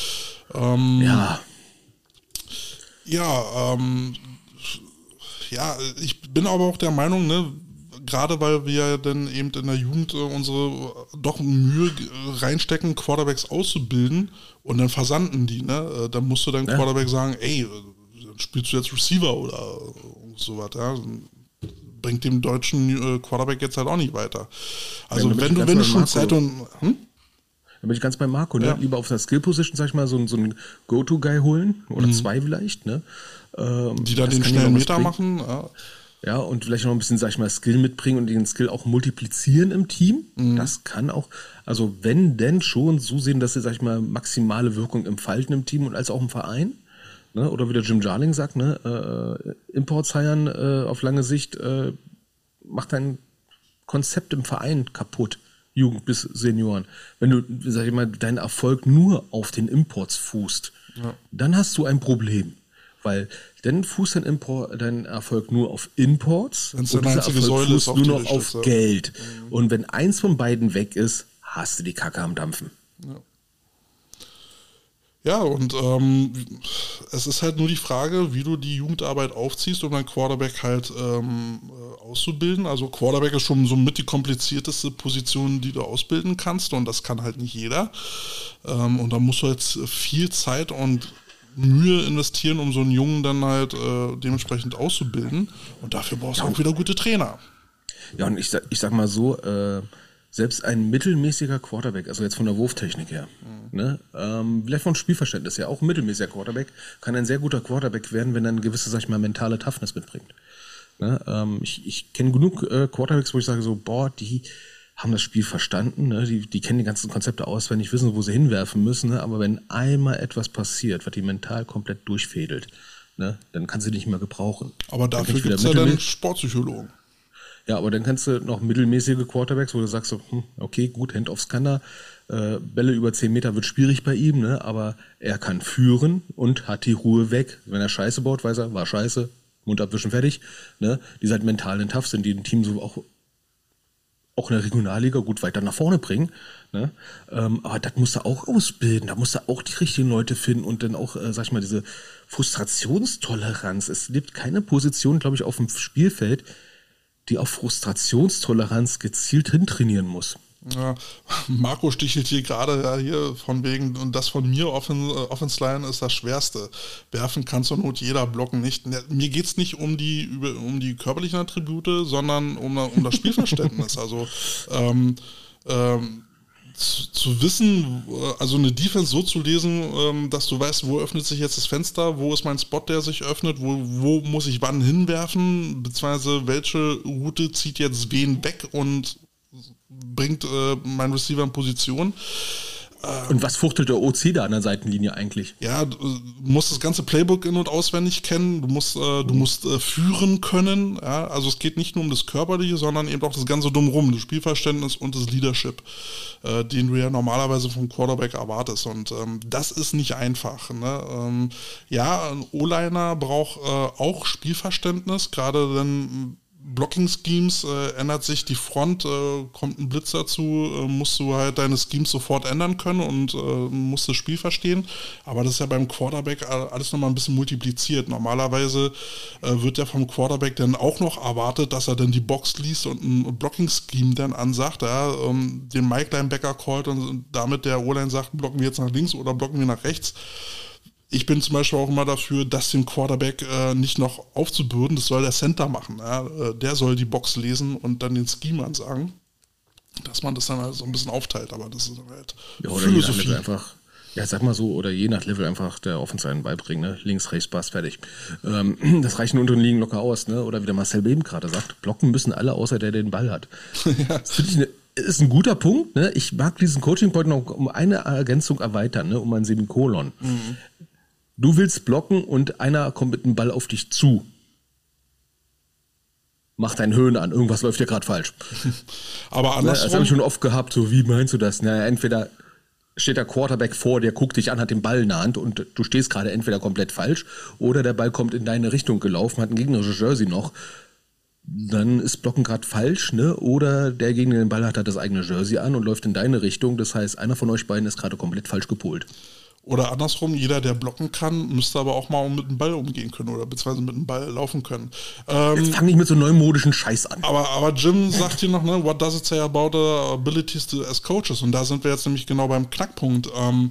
Ja, ich bin aber auch der Meinung, ne, gerade weil wir dann eben in der Jugend unsere doch Mühe reinstecken, Quarterbacks auszubilden, und dann versanden die, ne? Dann musst du deinem Quarterback sagen, ey, spielst du jetzt Receiver oder sowas, ja? Bringt dem deutschen Quarterback jetzt halt auch nicht weiter. Also ja, wenn du schon Zeit und... Da bin ich ganz bei Marco, ne? Ja. Lieber auf der Skill-Position, sag ich mal, so einen Go-To-Guy holen oder 2 vielleicht, ne? Die dann den schnellen Meter machen. Ja, und vielleicht noch ein bisschen, sag ich mal, Skill mitbringen und den Skill auch multiplizieren im Team. Das kann auch, also wenn denn schon so sehen, dass sie, sag ich mal, maximale Wirkung entfalten im Team und als auch im Verein. Ne? Oder wie der Jim Jarling sagt, ne? Imports heiern auf lange Sicht macht dein Konzept im Verein kaputt. Jugend bis Senioren. Wenn du, sag ich mal, deinen Erfolg nur auf den Imports fußt, dann hast du ein Problem. Weil dann fußt dein Erfolg nur auf Imports und dieser Erfolg fußt nur noch auf Geld. Und wenn eins von beiden weg ist, hast du die Kacke am Dampfen. Ja, und es ist halt nur die Frage, wie du die Jugendarbeit aufziehst, um dein Quarterback halt auszubilden. Also Quarterback ist schon so mit die komplizierteste Position, die du ausbilden kannst, und das kann halt nicht jeder. Und da musst du jetzt viel Zeit und Mühe investieren, um so einen Jungen dann halt dementsprechend auszubilden. Und dafür brauchst du auch wieder gute Trainer. Ja, und ich sag mal so, selbst ein mittelmäßiger Quarterback, also jetzt von der Wurftechnik her, ne, vielleicht vom Spielverständnis her, auch ein mittelmäßiger Quarterback, kann ein sehr guter Quarterback werden, wenn er eine gewisse, sag ich mal, mentale Toughness mitbringt. Ne, ich kenne genug Quarterbacks, wo ich sage so, boah, die haben das Spiel verstanden, ne, die kennen die ganzen Konzepte auswendig, wissen, wo sie hinwerfen müssen, ne, aber wenn einmal etwas passiert, was die mental komplett durchfädelt, ne, dann kannst du die nicht mehr gebrauchen. Aber dafür gibt es ja dann Sportpsychologen. Ja, aber dann kannst du noch mittelmäßige Quarterbacks, wo du sagst so, okay, gut, Handoffs kann er, Bälle über 10 Meter wird schwierig bei ihm, ne, aber er kann führen und hat die Ruhe weg. Wenn er Scheiße baut, weiß er, war Scheiße, Mund abwischen, fertig. Ne, die halt mental und tough sind, die ein Team so auch in der Regionalliga gut weiter nach vorne bringen. Ne? Aber das musst du auch ausbilden, da musst du auch die richtigen Leute finden und dann auch, sag ich mal, diese Frustrationstoleranz. Es gibt keine Position, glaube ich, auf dem Spielfeld, die auf Frustrationstoleranz gezielt hintrainieren muss. Ja, Marco stichelt hier gerade hier von wegen, und das von mir, Offense Line ist das Schwerste. Werfen kann zur Not jeder, blocken nicht. Mir geht es nicht um die körperlichen Attribute, sondern um das Spielverständnis. Also zu wissen, also eine Defense so zu lesen, dass du weißt, wo öffnet sich jetzt das Fenster, wo ist mein Spot, der sich öffnet, wo muss ich wann hinwerfen, beziehungsweise welche Route zieht jetzt wen weg und bringt mein Receiver in Position. Und was fuchtelt der OC da an der Seitenlinie eigentlich? Ja, du musst das ganze Playbook in- und auswendig kennen, du musst führen können, ja? Also es geht nicht nur um das Körperliche, sondern eben auch das ganze Drumherum, das Spielverständnis und das Leadership, den du ja normalerweise vom Quarterback erwartest, und das ist nicht einfach, ne? Ja, ein O-Liner braucht auch Spielverständnis, gerade wenn Blocking-Schemes, ändert sich die Front, kommt ein Blitz dazu, musst du halt deine Schemes sofort ändern können und musst das Spiel verstehen. Aber das ist ja beim Quarterback alles nochmal ein bisschen multipliziert. Normalerweise wird ja vom Quarterback dann auch noch erwartet, dass er dann die Box liest und ein Blocking-Scheme dann ansagt, ja, den Mike-Linebacker callt und damit der O-Line sagt, blocken wir jetzt nach links oder blocken wir nach rechts. Ich bin zum Beispiel auch immer dafür, das dem Quarterback nicht noch aufzubürden, das soll der Center machen. Ja? Der soll die Box lesen und dann den Scheme ansagen, dass man das dann halt so ein bisschen aufteilt, aber das ist halt oder Philosophie. Je nach Level einfach, ja, sag mal so, oder je nach Level einfach der Offense einen beibringen, ne? Links, rechts, Pass, fertig. Das reicht in unteren Ligen locker aus, ne? Oder wie der Marcel Beben gerade sagt, blocken müssen alle, außer der den Ball hat. Ja. Das finde ich ist ein guter Punkt, ne? Ich mag diesen Coaching-Point noch um eine Ergänzung erweitern, ne? Um ein Semikolon. Mhm. Du willst blocken und einer kommt mit dem Ball auf dich zu. Mach deinen Höhen an, irgendwas läuft dir gerade falsch. Aber andersrum. Das habe ich schon oft gehabt, so wie meinst du das? Na, entweder steht der Quarterback vor, der guckt dich an, hat den Ball in der Hand und du stehst gerade entweder komplett falsch oder der Ball kommt in deine Richtung gelaufen, hat ein gegnerisches Jersey noch. Dann ist Blocken gerade falsch, ne? Oder der gegen den Ball hat das eigene Jersey an und läuft in deine Richtung. Das heißt, einer von euch beiden ist gerade komplett falsch gepolt. Oder andersrum, jeder, der blocken kann, müsste aber auch mal mit dem Ball umgehen können oder beziehungsweise mit dem Ball laufen können. Jetzt fang ich mit so neumodischen Scheiß an. Aber Jim sagt hier noch, ne, what does it say about the abilities as coaches? Und da sind wir jetzt nämlich genau beim Knackpunkt.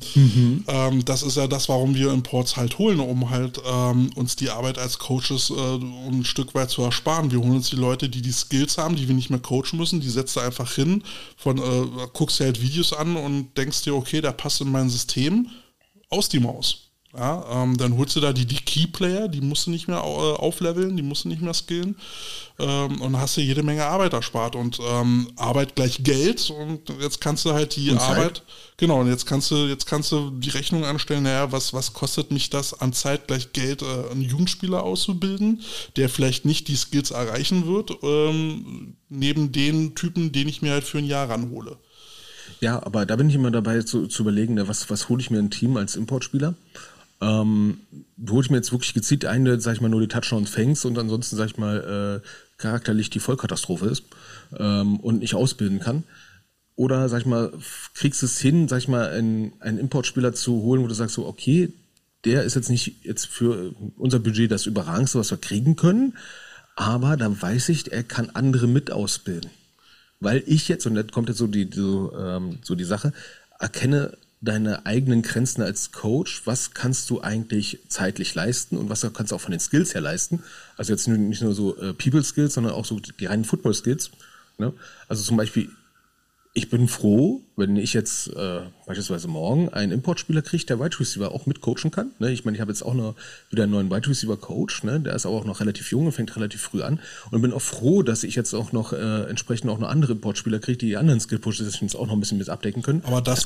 Das ist ja das, warum wir Imports halt holen, um halt uns die Arbeit als Coaches ein Stück weit zu ersparen. Wir holen uns die Leute, die Skills haben, die wir nicht mehr coachen müssen, die setzt du einfach hin, guckst dir halt Videos an und denkst dir, okay, der passt in mein System. Aus die Maus. Ja, dann holst du da die Key-Player, die musst du nicht mehr aufleveln, die musst du nicht mehr skillen, und hast dir jede Menge Arbeit erspart. Und Arbeit gleich Geld, und jetzt kannst du halt die und Arbeit, Zeit. Genau, und jetzt kannst du die Rechnung anstellen, naja, was kostet mich das an Zeit gleich Geld, einen Jugendspieler auszubilden, der vielleicht nicht die Skills erreichen wird, neben den Typen, den ich mir halt für ein Jahr ranhole. Ja, aber da bin ich immer dabei zu überlegen, was hole ich mir ein Team als Importspieler? Hole ich mir jetzt wirklich gezielt ein, der, sag ich mal, nur die Touchdowns fängst und ansonsten, sag ich mal, charakterlich die Vollkatastrophe ist und nicht ausbilden kann? Oder, sag ich mal, kriegst du es hin, sag ich mal, einen Importspieler zu holen, wo du sagst so, okay, der ist jetzt nicht jetzt für unser Budget das Überragendste, was wir kriegen können, aber da weiß ich, er kann andere mit ausbilden. Weil ich jetzt, und da kommt jetzt so die Sache, erkenne deine eigenen Grenzen als Coach, was kannst du eigentlich zeitlich leisten und was kannst du auch von den Skills her leisten. Also jetzt nicht nur so People-Skills, sondern auch so die reinen Football-Skills. Ne? Also zum Beispiel, ich bin froh, wenn ich jetzt beispielsweise morgen einen Importspieler kriege, der Wide Receiver auch mitcoachen kann. Ne? Ich meine, ich habe jetzt auch wieder einen neuen Wide Receiver Coach, ne? Der ist aber auch noch relativ jung und fängt relativ früh an. Und bin auch froh, dass ich jetzt auch noch entsprechend auch noch andere Importspieler kriege, die anderen Skill-Positions auch noch ein bisschen mit abdecken können. Aber das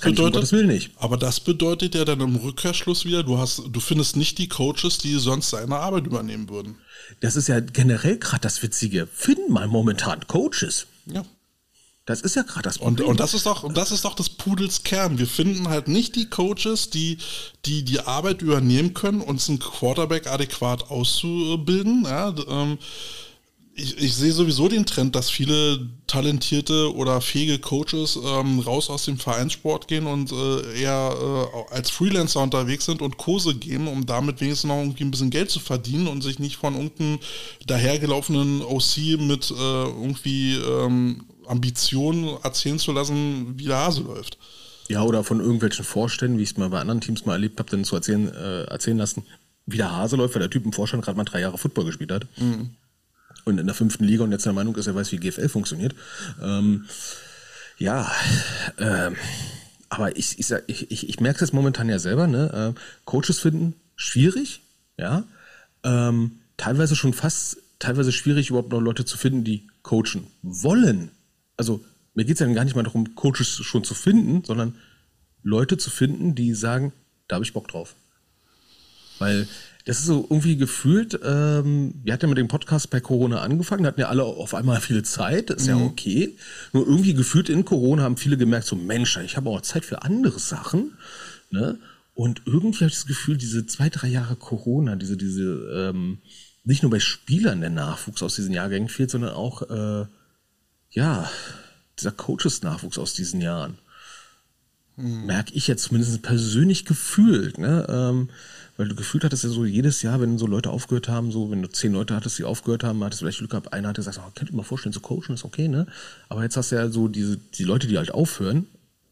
bedeutet ja dann im Rückkehrschluss wieder, du findest nicht die Coaches, die sonst seine Arbeit übernehmen würden. Das ist ja generell gerade das Witzige. Finden mal momentan Coaches. Ja. Das ist ja gerade das Problem. Und das ist doch des Pudels Kern. Wir finden halt nicht die Coaches, die Arbeit übernehmen können, uns einen Quarterback adäquat auszubilden. Ja, ich sehe sowieso den Trend, dass viele talentierte oder fähige Coaches raus aus dem Vereinssport gehen und eher als Freelancer unterwegs sind und Kurse geben, um damit wenigstens noch irgendwie ein bisschen Geld zu verdienen und sich nicht von irgendeinem dahergelaufenen OC mit irgendwie Ambitionen erzählen zu lassen, wie der Hase läuft. Ja, oder von irgendwelchen Vorständen, wie ich es mal bei anderen Teams mal erlebt habe, dann zu erzählen lassen, wie der Hase läuft, weil der Typ im Vorstand gerade mal 3 Jahre Football gespielt hat. Mhm. Und in der 5. Liga und jetzt der Meinung ist, er weiß, wie GFL funktioniert. Aber ich merke es jetzt momentan ja selber, ne? Coaches finden schwierig, ja. Teilweise schwierig, überhaupt noch Leute zu finden, die coachen wollen. Also mir geht es ja gar nicht mal darum, Coaches schon zu finden, sondern Leute zu finden, die sagen, da habe ich Bock drauf. Weil das ist so irgendwie gefühlt, wir hatten ja mit dem Podcast bei Corona angefangen, hatten ja alle auf einmal viel Zeit, ist ja okay. Nur irgendwie gefühlt in Corona haben viele gemerkt, so Mensch, ich habe auch Zeit für andere Sachen. Ne? Und irgendwie habe ich das Gefühl, diese 2-3 Jahre Corona, nicht nur bei Spielern der Nachwuchs aus diesen Jahrgängen fehlt, sondern auch, dieser Coaches-Nachwuchs aus diesen Jahren. Merke ich jetzt zumindest persönlich gefühlt, ne? Weil du gefühlt hattest ja so jedes Jahr, wenn so Leute aufgehört haben, so wenn du 10 Leute hattest, die aufgehört haben, hattest du vielleicht Glück gehabt, einer hat gesagt, könnt ihr mal vorstellen, zu coachen ist okay, ne? Aber jetzt hast du ja so die Leute, die halt aufhören.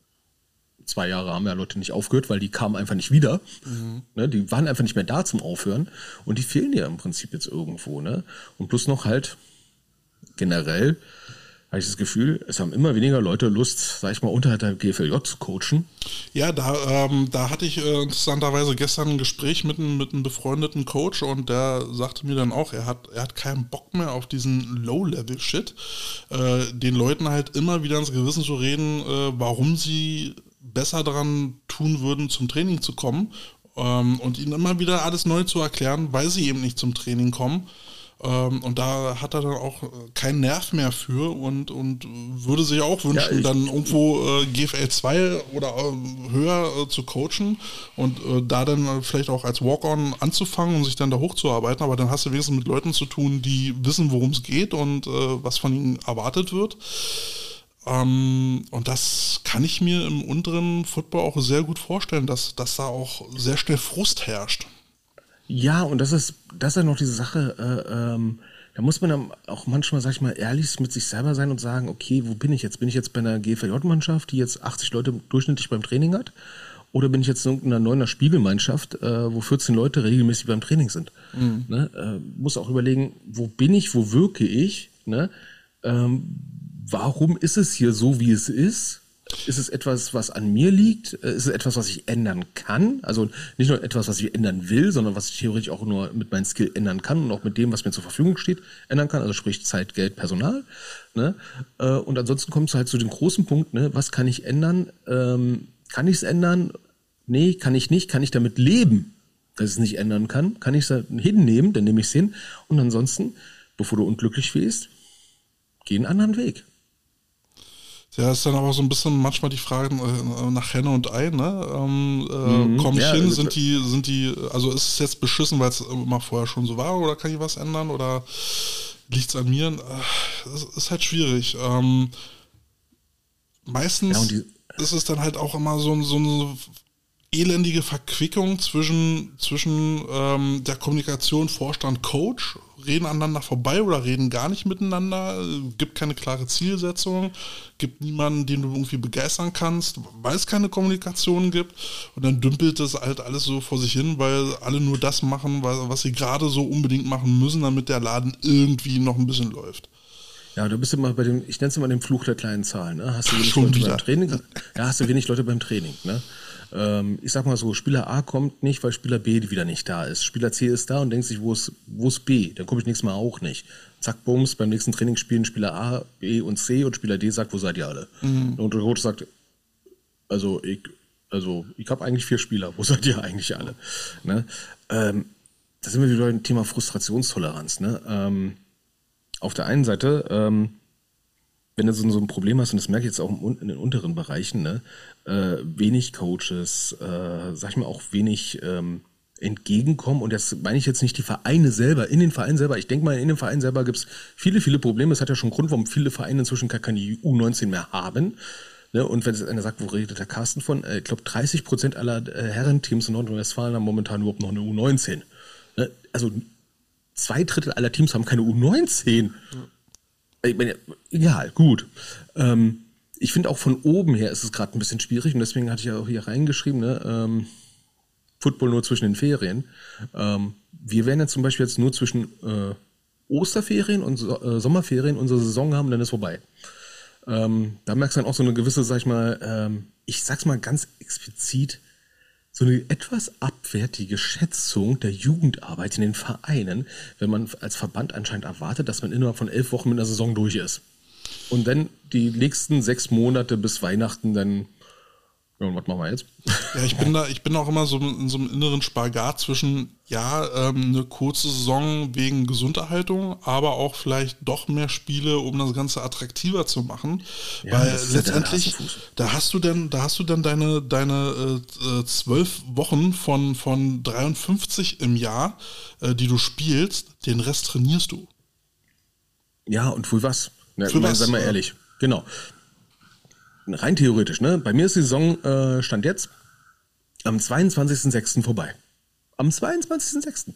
2 Jahre haben ja Leute nicht aufgehört, weil die kamen einfach nicht wieder. Ne? Die waren einfach nicht mehr da zum Aufhören und die fehlen ja im Prinzip jetzt irgendwo, ne? Und plus noch halt generell habe ich das Gefühl, es haben immer weniger Leute Lust, sag ich mal, unterhalb der GFLJ zu coachen. Ja, da hatte ich interessanterweise gestern ein Gespräch mit einem befreundeten Coach und der sagte mir dann auch, er hat keinen Bock mehr auf diesen Low-Level-Shit, den Leuten halt immer wieder ins Gewissen zu reden, warum sie besser daran tun würden, zum Training zu kommen, und ihnen immer wieder alles neu zu erklären, weil sie eben nicht zum Training kommen. Und da hat er dann auch keinen Nerv mehr für und würde sich auch wünschen, dann irgendwo GFL 2 oder höher zu coachen und da dann vielleicht auch als Walk-On anzufangen und sich dann da hochzuarbeiten. Aber dann hast du wenigstens mit Leuten zu tun, die wissen, worum es geht und was von ihnen erwartet wird. Und das kann ich mir im unteren Football auch sehr gut vorstellen, dass da auch sehr schnell Frust herrscht. Ja, und das ist ja noch diese Sache, da muss man dann auch manchmal, sag ich mal, ehrlich mit sich selber sein und sagen, okay, wo bin ich jetzt? Bin ich jetzt bei einer GFJ-Mannschaft, die jetzt 80 Leute durchschnittlich beim Training hat? Oder bin ich jetzt in irgendeiner 9er Spielgemeinschaft, wo 14 Leute regelmäßig beim Training sind? Ne? Muss auch überlegen, wo bin ich, wo wirke ich? Ne? Warum ist es hier so, wie es ist? Ist es etwas, was an mir liegt? Ist es etwas, was ich ändern kann? Also nicht nur etwas, was ich ändern will, sondern was ich theoretisch auch nur mit meinem Skill ändern kann und auch mit dem, was mir zur Verfügung steht, ändern kann. Also sprich Zeit, Geld, Personal. Ne? Und ansonsten kommt es halt zu dem großen Punkt, ne? Was kann ich ändern? Kann ich es ändern? Nee, kann ich nicht. Kann ich damit leben, dass ich es nicht ändern kann? Kann ich es hinnehmen? Dann nehme ich es hin. Und ansonsten, bevor du unglücklich wirst, geh einen anderen Weg. Ja, ist dann aber so ein bisschen manchmal die Frage nach Henne und Ei, ne? Komme ich hin, sind die, also ist es jetzt beschissen, weil es immer vorher schon so war, oder kann ich was ändern, oder liegt es an mir? Das ist halt schwierig. Meistens ist es dann halt auch immer so eine elendige Verquickung zwischen der Kommunikation Vorstand, Coach, reden aneinander vorbei oder reden gar nicht miteinander, gibt keine klare Zielsetzung, gibt niemanden, den du irgendwie begeistern kannst, weil es keine Kommunikation gibt, und dann dümpelt das halt alles so vor sich hin, weil alle nur das machen, was sie gerade so unbedingt machen müssen, damit der Laden irgendwie noch ein bisschen läuft. Ja, du bist immer bei dem, ich nenne es immer den Fluch der kleinen Zahlen, ne? Hast du wenig Leute beim Training? Ja, hast du wenig Leute beim Training, ne? Ich sag mal so, Spieler A kommt nicht, weil Spieler B wieder nicht da ist. Spieler C ist da und denkt sich, wo ist B? Dann komme ich nächstes Mal auch nicht. Zack, bums, beim nächsten Training spielen Spieler A, B und C und Spieler D sagt, wo seid ihr alle? Und der Coach sagt, ich habe eigentlich 4 Spieler, wo seid ihr eigentlich alle? Ne? Da sind wir wieder beim Thema Frustrationstoleranz. Ne? Auf der einen Seite, wenn du so ein Problem hast, und das merke ich jetzt auch in den unteren Bereichen, ne, wenig Coaches, sag ich mal auch wenig entgegenkommen, und das meine ich jetzt nicht die Vereine selber, in den Vereinen selber, ich denke mal, in den Vereinen selber gibt es viele, viele Probleme, es hat ja schon einen Grund, warum viele Vereine inzwischen gar keine U19 mehr haben, ne? Und wenn jetzt einer sagt, wo redet der Carsten von, ich glaube 30% aller Herrenteams in Nordrhein-Westfalen haben momentan überhaupt noch eine U19, ne? Also 2/3 aller Teams haben keine U19. Ich meine, egal, gut. Ich finde auch von oben her ist es gerade ein bisschen schwierig, und deswegen hatte ich ja auch hier reingeschrieben, ne, Football nur zwischen den Ferien. Wir werden ja zum Beispiel jetzt nur zwischen Osterferien und Sommerferien unsere Saison haben, dann ist vorbei. Da merkst du dann auch so eine gewisse, sag ich mal, ich sag's mal ganz explizit, so eine etwas abwertige Schätzung der Jugendarbeit in den Vereinen, wenn man als Verband anscheinend erwartet, dass man innerhalb von 11 Wochen mit einer Saison durch ist. Und dann die nächsten 6 Monate bis Weihnachten dann Ja, und was machen wir jetzt? Ja, ich bin auch immer so in so einem inneren Spagat zwischen, eine kurze Saison wegen Gesunderhaltung, aber auch vielleicht doch mehr Spiele, um das Ganze attraktiver zu machen. Ja, weil das ist ja letztendlich, da hast du dann deine 12 Wochen von 53 im Jahr, die du spielst, den Rest trainierst du. Ja, und für was? Na, Für was? Seien wir ehrlich. Genau. Rein theoretisch, ne? Bei mir ist die Saison, Stand jetzt, am 22.06. vorbei. Am 22.06.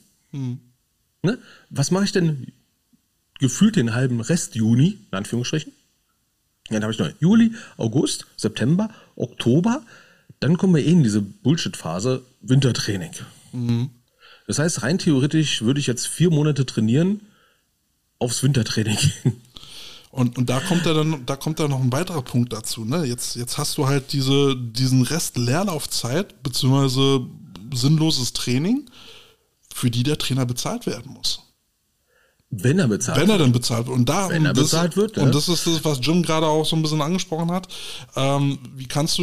Ne? Was mache ich denn gefühlt den halben Rest Juni, in Anführungsstrichen? Ja, dann habe ich noch Juli, August, September, Oktober. Dann kommen wir in diese Bullshit-Phase Wintertraining. Das heißt, rein theoretisch würde ich jetzt 4 Monate trainieren, aufs Wintertraining gehen. Und da kommt dann noch ein weiterer Punkt dazu. Ne? Jetzt hast du halt diesen Rest Leerlaufzeit beziehungsweise sinnloses Training, für die der Trainer bezahlt werden muss. Wenn er bezahlt Wenn er dann bezahlt wird. Wenn er bezahlt wird, ja. Und das ist das, was Jim gerade auch so ein bisschen angesprochen hat. Wie kannst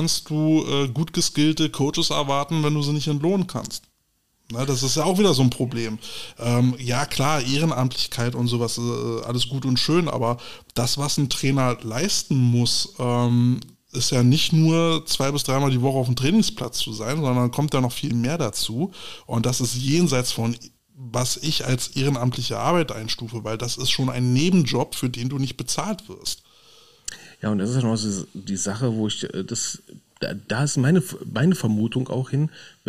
du gut geskillte Coaches erwarten, wenn du sie nicht entlohnen kannst? Na, das ist ja auch wieder so ein Problem. Ja klar, Ehrenamtlichkeit und sowas, alles gut und schön, aber das, was ein Trainer leisten muss, ist ja nicht nur 2 bis 3 Mal die Woche auf dem Trainingsplatz zu sein, sondern kommt da noch viel mehr dazu. Und das ist jenseits von, was ich als ehrenamtliche Arbeit einstufe, weil das ist schon ein Nebenjob, für den du nicht bezahlt wirst. Ja, und das ist noch die Sache, wo ich da ist meine Vermutung auch hin,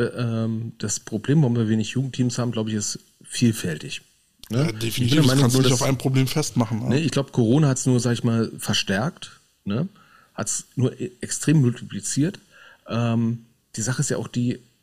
das Problem, warum wir wenig Jugendteams haben, glaube ich, ist vielfältig. Ne? Ja, definitiv, das kannst du nicht auf ein Problem festmachen. Ne? Ich glaube, Corona hat es nur, sag ich mal, verstärkt, ne? Hat es nur extrem multipliziert. Die Sache ist ja auch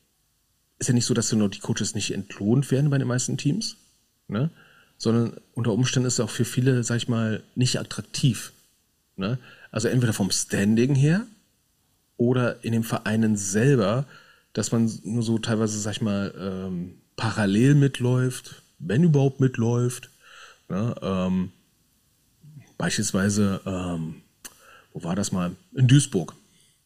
ist ja nicht so, dass nur die Coaches nicht entlohnt werden bei den meisten Teams, ne? Sondern unter Umständen ist es auch für viele, sag ich mal, nicht attraktiv. Ne? Also entweder vom Standing her, oder in den Vereinen selber, dass man nur so teilweise, sag ich mal, parallel mitläuft, wenn überhaupt mitläuft. Ne? Beispielsweise, wo war das mal? In Duisburg.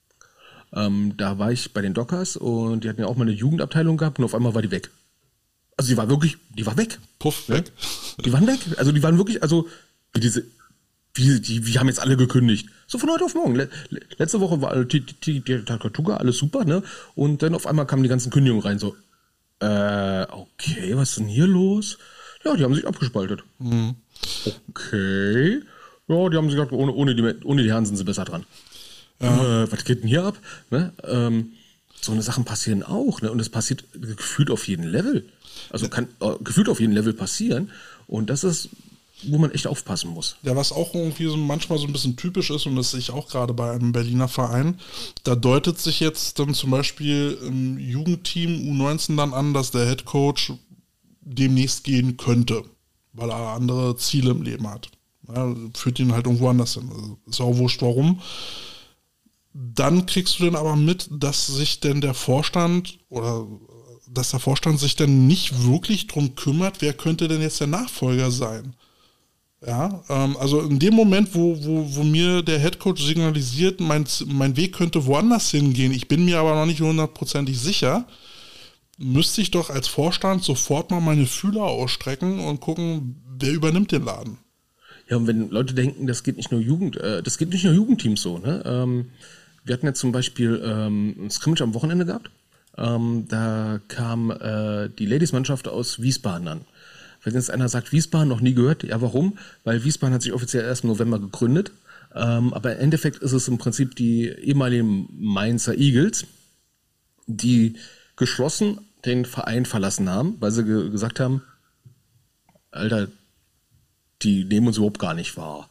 Da war ich bei den Dockers und die hatten ja auch mal eine Jugendabteilung gehabt und auf einmal war die weg. Also die war weg. Puff, ne? weg. Die waren weg. Also die waren wirklich, wir haben jetzt alle gekündigt. So von heute auf morgen. Letzte Woche war die Takatuga, alles super, ne? Und dann auf einmal kamen die ganzen Kündigungen rein. So, okay, was ist denn hier los? Ja, die haben sich abgespaltet. Okay. Ja, die haben sich gesagt, ohne die Herren sind sie besser dran. Was geht denn hier ab? Ne? So eine Sachen passieren auch, ne? Und es passiert gefühlt auf jedem Level. Also kann gefühlt auf jedem Level passieren. Und das ist, wo man echt aufpassen muss. Ja, was auch irgendwie so manchmal so ein bisschen typisch ist, und das sehe ich auch gerade bei einem Berliner Verein, da deutet sich jetzt dann zum Beispiel im Jugendteam U19 dann an, dass der Headcoach demnächst gehen könnte, weil er andere Ziele im Leben hat. Ja, führt ihn halt irgendwo anders hin. Also ist auch wurscht, warum. Dann kriegst du dann aber mit, dass sich denn der Vorstand sich dann nicht wirklich drum kümmert, wer könnte denn jetzt der Nachfolger sein. Ja, also in dem Moment, wo mir der Headcoach signalisiert, mein Weg könnte woanders hingehen, ich bin mir aber noch nicht 100%ig sicher, müsste ich doch als Vorstand sofort mal meine Fühler ausstrecken und gucken, wer übernimmt den Laden. Ja, und wenn Leute denken, das geht nicht nur Jugendteams so, ne? Wir hatten jetzt zum Beispiel ein Scrimmage am Wochenende gehabt. Da kam die Ladies-Mannschaft aus Wiesbaden an. Wenn jetzt einer sagt, Wiesbaden noch nie gehört, ja warum? Weil Wiesbaden hat sich offiziell erst im November gegründet. Aber im Endeffekt ist es im Prinzip die ehemaligen Mainzer Eagles, die geschlossen den Verein verlassen haben, weil sie gesagt haben, Alter, die nehmen uns überhaupt gar nicht wahr.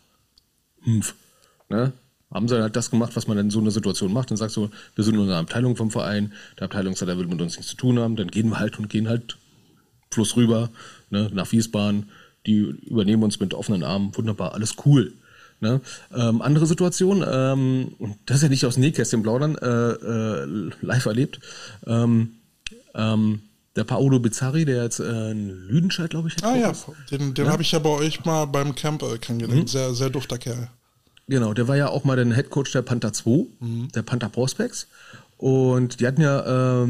Ne? Haben sie halt das gemacht, was man in so einer Situation macht. Dann sagst du, wir sind nur eine Abteilung vom Verein, der Abteilungsleiter will mit uns nichts zu tun haben, dann gehen wir halt Fluss rüber, ne, nach Wiesbaden, die übernehmen uns mit offenen Armen, wunderbar, alles cool. Ne? Andere Situation, das ist ja nicht aus dem Nähkästchen plaudern, live erlebt, der Paolo Bizzarri, der jetzt in Lüdenscheid, glaube ich, hat. Den habe ich ja bei euch mal beim Camp kennengelernt. Sehr, sehr dufter Kerl. Genau, der war ja auch mal der Headcoach der Panther 2, der Panther Prospects. Und die hatten ja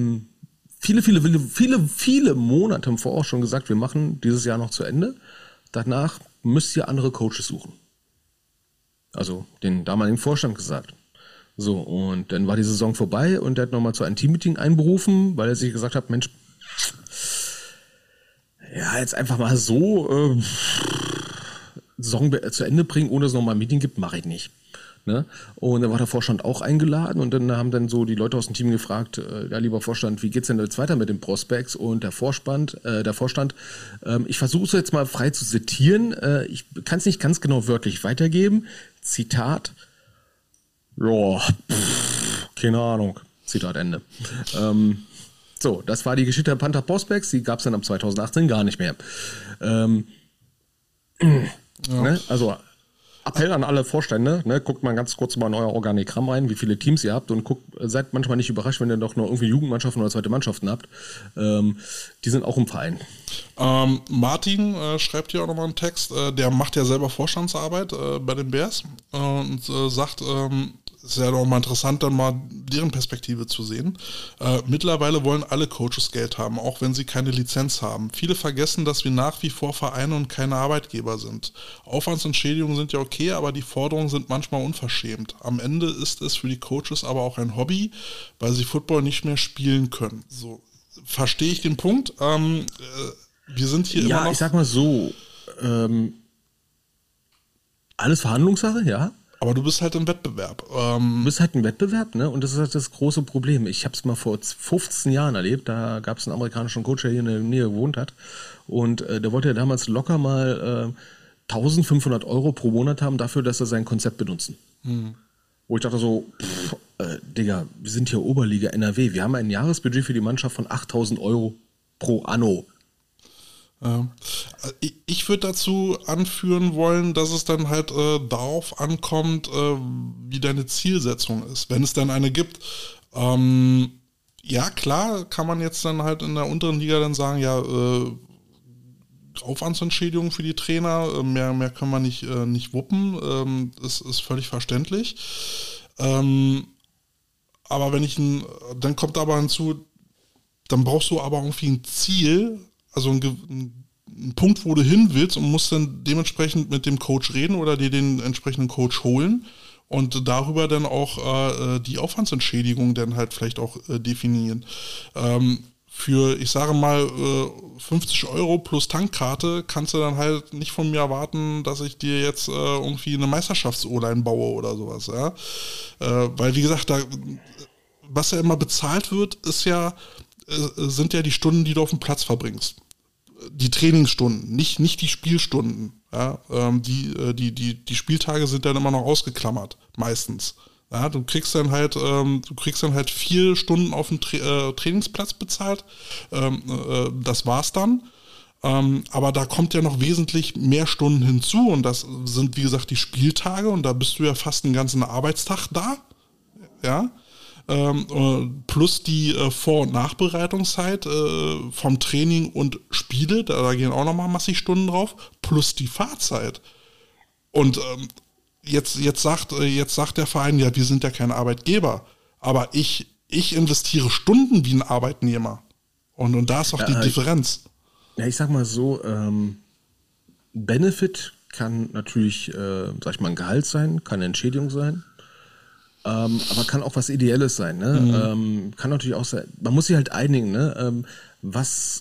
viele Monate im Voraus schon gesagt, wir machen dieses Jahr noch zu Ende. Danach müsst ihr andere Coaches suchen. Also den damaligen Vorstand gesagt. So, und dann war die Saison vorbei und der hat nochmal zu einem Teammeeting einberufen, weil er sich gesagt hat, Mensch, ja, jetzt einfach mal so Saison zu Ende bringen, ohne dass es nochmal ein Meeting gibt, mache ich nicht. Ne? Und dann war der Vorstand auch eingeladen und dann haben dann so die Leute aus dem Team gefragt, ja, lieber Vorstand, wie geht's denn jetzt weiter mit den Prospects? Und der Vorstand, ich versuche es jetzt mal frei zu zitieren, ich kann es nicht ganz genau wörtlich weitergeben, Zitat, ja, keine Ahnung, Zitat Ende. So, das war die Geschichte der Panther Prospects, die gab es dann ab 2018 gar nicht mehr. Ne? Also Appell an alle Vorstände, ne? Guckt mal ganz kurz mal in euer Organigramm rein, wie viele Teams ihr habt und seid manchmal nicht überrascht, wenn ihr doch noch irgendwie Jugendmannschaften oder zweite Mannschaften habt. Die sind auch im Verein. Martin schreibt hier auch nochmal einen Text, der macht ja selber Vorstandsarbeit bei den Bears und sagt, ist ja doch mal interessant, dann mal deren Perspektive zu sehen. Mittlerweile wollen alle Coaches Geld haben, auch wenn sie keine Lizenz haben. Viele vergessen, dass wir nach wie vor Vereine und keine Arbeitgeber sind. Aufwandsentschädigungen sind ja okay, aber die Forderungen sind manchmal unverschämt. Am Ende ist es für die Coaches aber auch ein Hobby, weil sie Football nicht mehr spielen können. So, verstehe ich den Punkt. Wir sind hier immer noch... Ja, ich sag mal so, alles Verhandlungssache, ja. Aber du bist halt im Wettbewerb. Du bist halt im Wettbewerb, ne? Und das ist halt das große Problem. Ich habe es mal vor 15 Jahren erlebt. Da gab es einen amerikanischen Coach, der hier in der Nähe gewohnt hat. Und der wollte ja damals locker mal 1.500 € pro Monat haben dafür, dass er sein Konzept benutzen. Wo ich dachte so, Digga, wir sind hier Oberliga NRW. Wir haben ein Jahresbudget für die Mannschaft von 8.000 € pro Anno. Ich würde dazu anführen wollen, dass es dann halt darauf ankommt, wie deine Zielsetzung ist, wenn es dann eine gibt. Ja, klar, kann man jetzt dann halt in der unteren Liga dann sagen, ja, Aufwandsentschädigung für die Trainer, mehr kann man nicht wuppen, das ist völlig verständlich. Aber dann kommt aber hinzu, dann brauchst du aber irgendwie ein Ziel, also ein Punkt, wo du hin willst und musst dann dementsprechend mit dem Coach reden oder dir den entsprechenden Coach holen und darüber dann auch die Aufwandsentschädigung dann halt vielleicht auch definieren. Für, ich sage mal, 50 € plus Tankkarte kannst du dann halt nicht von mir erwarten, dass ich dir jetzt irgendwie eine Meisterschafts-O-Line baue oder sowas. Ja? Weil, wie gesagt, was ja immer bezahlt wird, sind ja die Stunden, die du auf dem Platz verbringst. Die Trainingsstunden, nicht die Spielstunden. Ja? Die Spieltage sind dann immer noch ausgeklammert, meistens. Ja, du kriegst dann halt 4 Stunden auf dem Trainingsplatz bezahlt. Das war's dann. Aber da kommt ja noch wesentlich mehr Stunden hinzu und das sind, wie gesagt, die Spieltage und da bist du ja fast einen ganzen Arbeitstag da. Ja. Plus die Vor- und Nachbereitungszeit vom Training und Spiele, da gehen auch nochmal massig Stunden drauf, plus die Fahrzeit. Und jetzt sagt der Verein, ja, wir sind ja kein Arbeitgeber, aber ich investiere Stunden wie ein Arbeitnehmer. Und da ist auch die Differenz. Ja, ich sag mal so, Benefit kann natürlich, sag ich mal, ein Gehalt sein, kann eine Entschädigung sein. Aber kann auch was Ideelles sein, ne? Kann natürlich auch sein, man muss sich halt einigen, ne? Was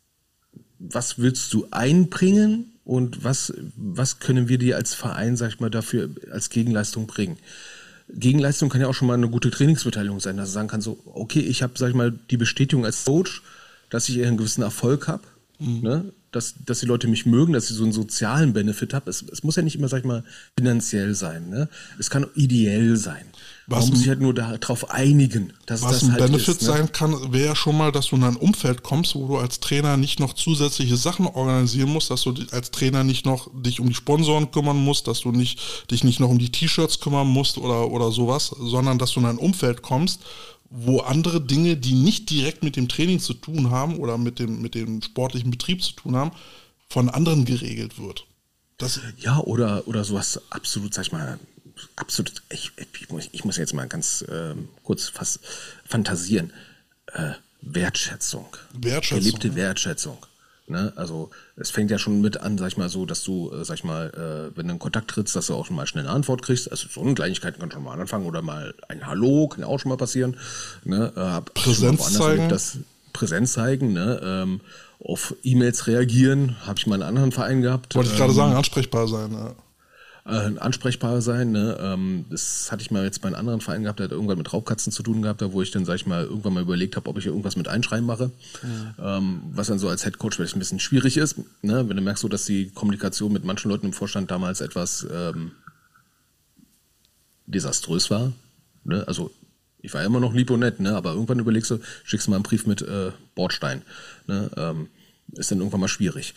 willst du einbringen und was können wir dir als Verein, sag ich mal, dafür als Gegenleistung bringen? Gegenleistung kann ja auch schon mal eine gute Trainingsbeteiligung sein, dass du sagen kannst, so, okay, ich habe, sag ich mal, die Bestätigung als Coach, dass ich einen gewissen Erfolg habe, ne? Dass die Leute mich mögen, dass ich so einen sozialen Benefit habe. Es muss ja nicht immer, sag ich mal, finanziell sein, ne? Es kann ideell sein. Man muss sich halt nur darauf einigen, dass was das ein halt Benefit ist, ne? sein kann, wäre ja schon mal, dass du in ein Umfeld kommst, wo du als Trainer nicht noch zusätzliche Sachen organisieren musst, dass du als Trainer nicht noch dich um die Sponsoren kümmern musst, dass du dich nicht noch um die T-Shirts kümmern musst oder sowas, sondern dass du in ein Umfeld kommst, wo andere Dinge, die nicht direkt mit dem Training zu tun haben oder mit dem sportlichen Betrieb zu tun haben, von anderen geregelt wird. Ja, oder sowas absolut, sag ich mal, absolut, ich muss jetzt mal ganz kurz fast fantasieren. Wertschätzung. Gelebte Wertschätzung. Ne? Also es fängt ja schon mit an, sag ich mal so, dass du, wenn du in Kontakt trittst, dass du auch schon mal schnell eine Antwort kriegst. Also so eine Kleinigkeit kann schon mal anfangen oder mal ein Hallo, kann ja auch schon mal passieren. Ne? Präsenz zeigen. Präsenz zeigen, ne? Auf E-Mails reagieren, habe ich mal in einem anderen Verein gehabt. Wollte ich gerade sagen, ansprechbar sein, ja. Ansprechbar sein, ne? Das hatte ich mal jetzt bei einem anderen Verein gehabt, der hat irgendwann mit Raubkatzen zu tun gehabt, da wo ich dann, sag ich mal, irgendwann mal überlegt habe, ob ich irgendwas mit Einschreiben mache, was dann so als Headcoach vielleicht ein bisschen schwierig ist, ne? Wenn du merkst, so, dass die Kommunikation mit manchen Leuten im Vorstand damals etwas desaströs war, ne? Also ich war ja immer noch lieb und nett, ne? Aber irgendwann überlegst du, schickst du mal einen Brief mit Bordstein, ne? Ist dann irgendwann mal schwierig.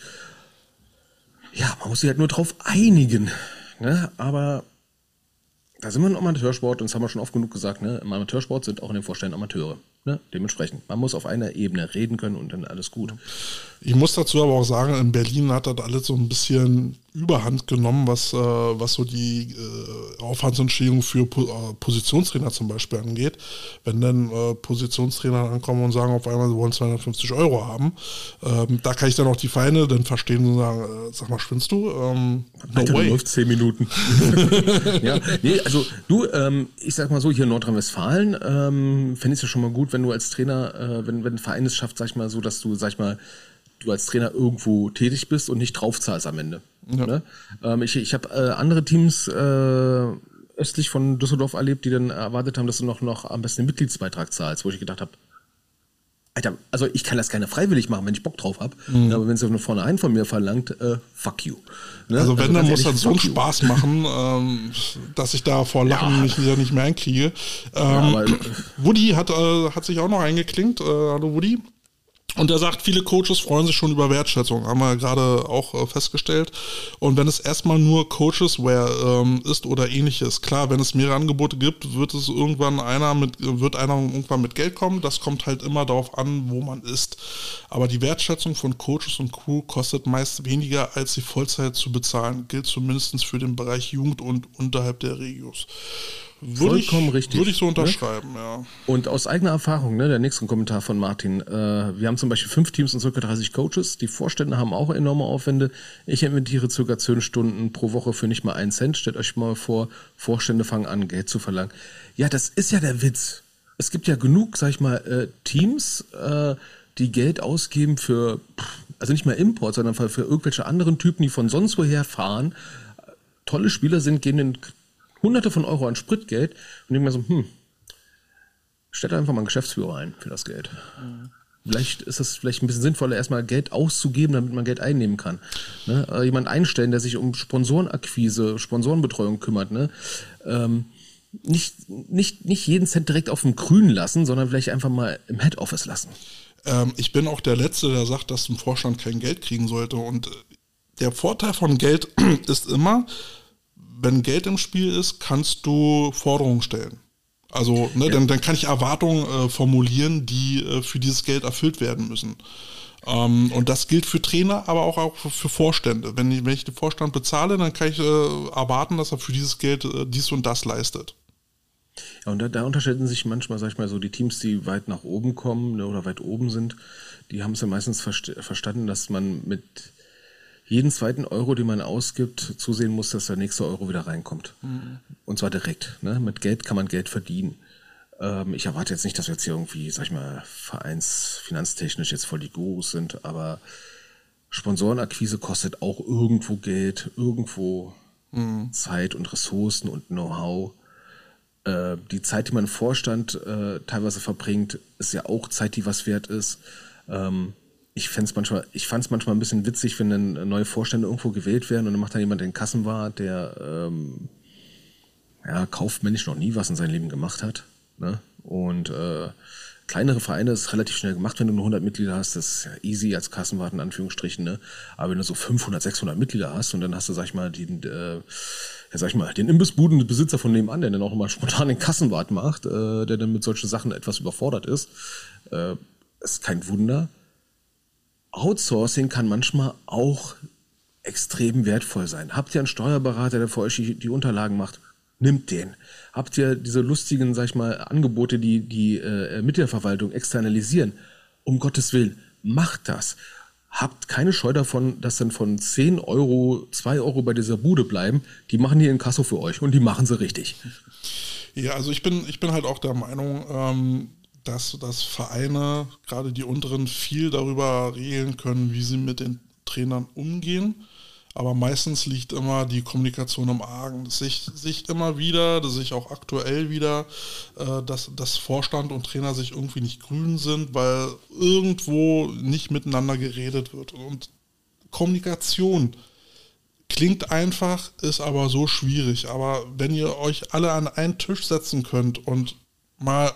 Ja, man muss sich halt nur drauf einigen. Ne? Aber da sind wir im Amateursport und das haben wir schon oft genug gesagt, ne? Im Amateursport sind auch in den Vorständen Amateure. Ne? Dementsprechend, man muss auf einer Ebene reden können und dann alles gut. Ich muss dazu aber auch sagen, in Berlin hat das alles so ein bisschen Überhand genommen, was so die Aufwandsentschädigung für Positionstrainer zum Beispiel angeht. Wenn dann Positionstrainer ankommen und sagen auf einmal, sie wollen 250 € haben, da kann ich dann auch die Feinde dann verstehen und sagen, sag mal, spinnst du? No Alter, way. Du läufst 10 Minuten. Ja, nee, also du, ich sag mal so, hier in Nordrhein-Westfalen fände ich es ja schon mal gut, wenn du als Trainer, wenn ein Verein es schafft, sag ich mal so, dass du, sag ich mal, du als Trainer irgendwo tätig bist und nicht draufzahlst am Ende. Ja. Ne? Ich habe andere Teams östlich von Düsseldorf erlebt, die dann erwartet haben, dass du noch am besten den Mitgliedsbeitrag zahlst, wo ich gedacht habe, Alter, also ich kann das gerne freiwillig machen, wenn ich Bock drauf habe, aber wenn es von vornherein von mir verlangt, fuck you. Ne? Also wenn, dann muss das so einen Spaß machen, dass ich da vor Lachen mich nicht mehr einkriege. Woody hat sich auch noch eingeklinkt. Hallo Woody. Und er sagt, viele Coaches freuen sich schon über Wertschätzung, haben wir gerade auch festgestellt. Und wenn es erstmal nur Coachesware ist oder ähnliches, klar, wenn es mehrere Angebote gibt, wird einer irgendwann mit Geld kommen. Das kommt halt immer darauf an, wo man ist. Aber die Wertschätzung von Coaches und Crew kostet meist weniger, als die Vollzeit zu bezahlen. Gilt zumindest für den Bereich Jugend und unterhalb der Regios. Vollkommen richtig. Würde ich so unterschreiben, ne? Ja. Und aus eigener Erfahrung, ne, der nächste Kommentar von Martin. Wir haben zum Beispiel 5 Teams und ca. 30 Coaches. Die Vorstände haben auch enorme Aufwände. Ich investiere ca. 10 Stunden pro Woche für nicht mal 1 Cent. Stellt euch mal vor, Vorstände fangen an, Geld zu verlangen. Ja, das ist ja der Witz. Es gibt ja genug, sag ich mal, Teams, die Geld ausgeben für, also nicht mehr Import, sondern für irgendwelche anderen Typen, die von sonst woher fahren. Tolle Spieler sind, geben den Hunderte von Euro an Spritgeld und denke mir so, stellt einfach mal einen Geschäftsführer ein für das Geld. Vielleicht ist es vielleicht ein bisschen sinnvoller, erstmal Geld auszugeben, damit man Geld einnehmen kann. Ne? Jemand einstellen, der sich um Sponsorenakquise, Sponsorenbetreuung kümmert. Ne? Nicht jeden Cent direkt auf dem Grün lassen, sondern vielleicht einfach mal im Head Office lassen. Ich bin auch der Letzte, der sagt, dass ein Vorstand kein Geld kriegen sollte. Und der Vorteil von Geld ist immer, wenn Geld im Spiel ist, kannst du Forderungen stellen. Also, ne, dann kann ich Erwartungen formulieren, die für dieses Geld erfüllt werden müssen. Und das gilt für Trainer, aber auch für Vorstände. Wenn ich den Vorstand bezahle, dann kann ich erwarten, dass er für dieses Geld dies und das leistet. Ja, und da unterscheiden sich manchmal, sag ich mal so, die Teams, die weit nach oben kommen, ne, oder weit oben sind, die haben es ja meistens verstanden, dass man mit jeden zweiten Euro, den man ausgibt, zusehen muss, dass der nächste Euro wieder reinkommt. Und zwar direkt. Ne? Mit Geld kann man Geld verdienen. Ich erwarte jetzt nicht, dass wir jetzt hier irgendwie, sag ich mal, vereinsfinanztechnisch jetzt voll die Gurus sind, aber Sponsorenakquise kostet auch irgendwo Geld, irgendwo Zeit und Ressourcen und Know-how. Die Zeit, die man im Vorstand teilweise verbringt, ist ja auch Zeit, die was wert ist. Ich fand es manchmal ein bisschen witzig, wenn dann neue Vorstände irgendwo gewählt werden und dann macht dann jemand den Kassenwart, der kaufmännisch noch nie was in seinem Leben gemacht hat. Ne? Und kleinere Vereine ist relativ schnell gemacht, wenn du nur 100 Mitglieder hast, das ist ja easy als Kassenwart in Anführungsstrichen. Ne? Aber wenn du so 500, 600 Mitglieder hast und dann hast du, sag ich mal, den Imbissbudenbesitzer von nebenan, der dann auch mal spontan den Kassenwart macht, der dann mit solchen Sachen etwas überfordert ist, ist kein Wunder. Outsourcing kann manchmal auch extrem wertvoll sein. Habt ihr einen Steuerberater, der für euch die Unterlagen macht? nimmt den. Habt ihr diese lustigen, sag ich mal, Angebote, die Mitgliederverwaltung externalisieren? Um Gottes Willen, macht das. Habt keine Scheu davon, dass dann von 10 Euro 2 Euro bei dieser Bude bleiben. Die machen hier Inkasso für euch und die machen sie richtig. Ja, also ich bin halt auch der Meinung, dass Vereine, gerade die unteren, viel darüber regeln können, wie sie mit den Trainern umgehen. Aber meistens liegt immer die Kommunikation im Argen. Das sich immer wieder, das sich auch aktuell wieder, dass Vorstand und Trainer sich irgendwie nicht grün sind, weil irgendwo nicht miteinander geredet wird. Und Kommunikation klingt einfach, ist aber so schwierig. Aber wenn ihr euch alle an einen Tisch setzen könnt und mal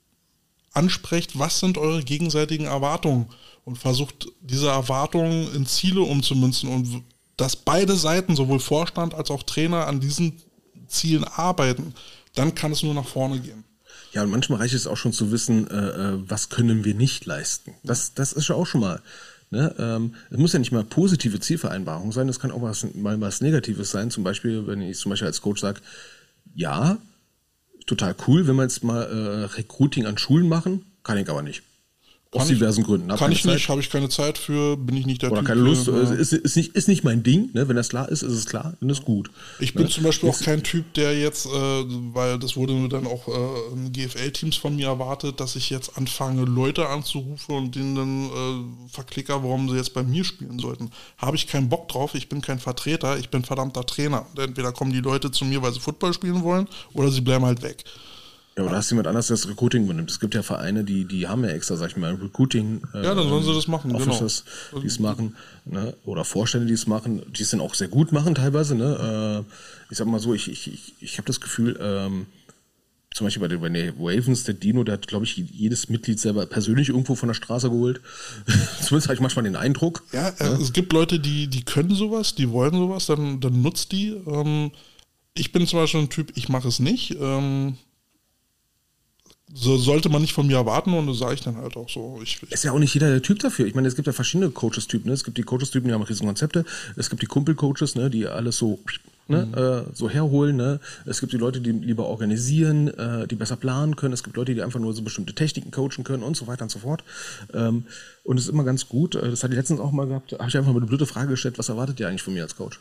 ansprecht, was sind eure gegenseitigen Erwartungen und versucht diese Erwartungen in Ziele umzumünzen und dass beide Seiten, sowohl Vorstand als auch Trainer, an diesen Zielen arbeiten, dann kann es nur nach vorne gehen. Ja, und manchmal reicht es auch schon zu wissen, was können wir nicht leisten. Das ist ja auch schon mal. Ne? Es muss ja nicht mal positive Zielvereinbarung sein, es kann auch mal was Negatives sein. Zum Beispiel, wenn ich als Coach sage, ja, total cool, wenn wir jetzt mal Recruiting an Schulen machen, kann ich aber nicht. Aus diversen Gründen. Kann ich nicht, habe ich keine Zeit für, bin ich nicht der Typ. Oder keine Lust, ist nicht mein Ding. Ne? Wenn das klar ist, ist es klar, dann ist gut. Ich bin zum Beispiel auch kein Typ, der jetzt, weil das wurde mir dann auch in GFL-Teams von mir erwartet, dass ich jetzt anfange, Leute anzurufen und denen dann verklicker, warum sie jetzt bei mir spielen sollten. Habe ich keinen Bock drauf, ich bin kein Vertreter, ich bin verdammter Trainer. Entweder kommen die Leute zu mir, weil sie Football spielen wollen, oder sie bleiben halt weg. Ja, oder hast jemand anders, der das Recruiting übernimmt? Es gibt ja Vereine, die haben ja extra, sag ich mal, Recruiting. Ja, dann sollen sie das machen, Officers, genau. Die es machen, ne? Oder Vorstände, die es machen, die es dann auch sehr gut machen teilweise. Ne? Ich sag mal so, ich habe das Gefühl, zum Beispiel bei den Ravens, der Dino, der hat, glaube ich, jedes Mitglied selber persönlich irgendwo von der Straße geholt. Zumindest habe ich manchmal den Eindruck. Ja, es gibt Leute, die können sowas, die wollen sowas, dann nutzt die. Ich bin zum Beispiel ein Typ, ich mache es nicht. So sollte man nicht von mir erwarten und das sage ich dann halt auch so. Ist ja auch nicht jeder der Typ dafür. Ich meine, es gibt ja verschiedene Coaches-Typen. Ne? Es gibt die Coaches-Typen, die haben riesen Konzepte. Es gibt die Kumpel-Coaches, ne? Die alles so, so herholen. Ne? Es gibt die Leute, die lieber organisieren, die besser planen können. Es gibt Leute, die einfach nur so bestimmte Techniken coachen können und so weiter und so fort. Und es ist immer ganz gut. Das hatte ich letztens auch mal gehabt. Habe ich einfach mal eine blöde Frage gestellt. Was erwartet ihr eigentlich von mir als Coach?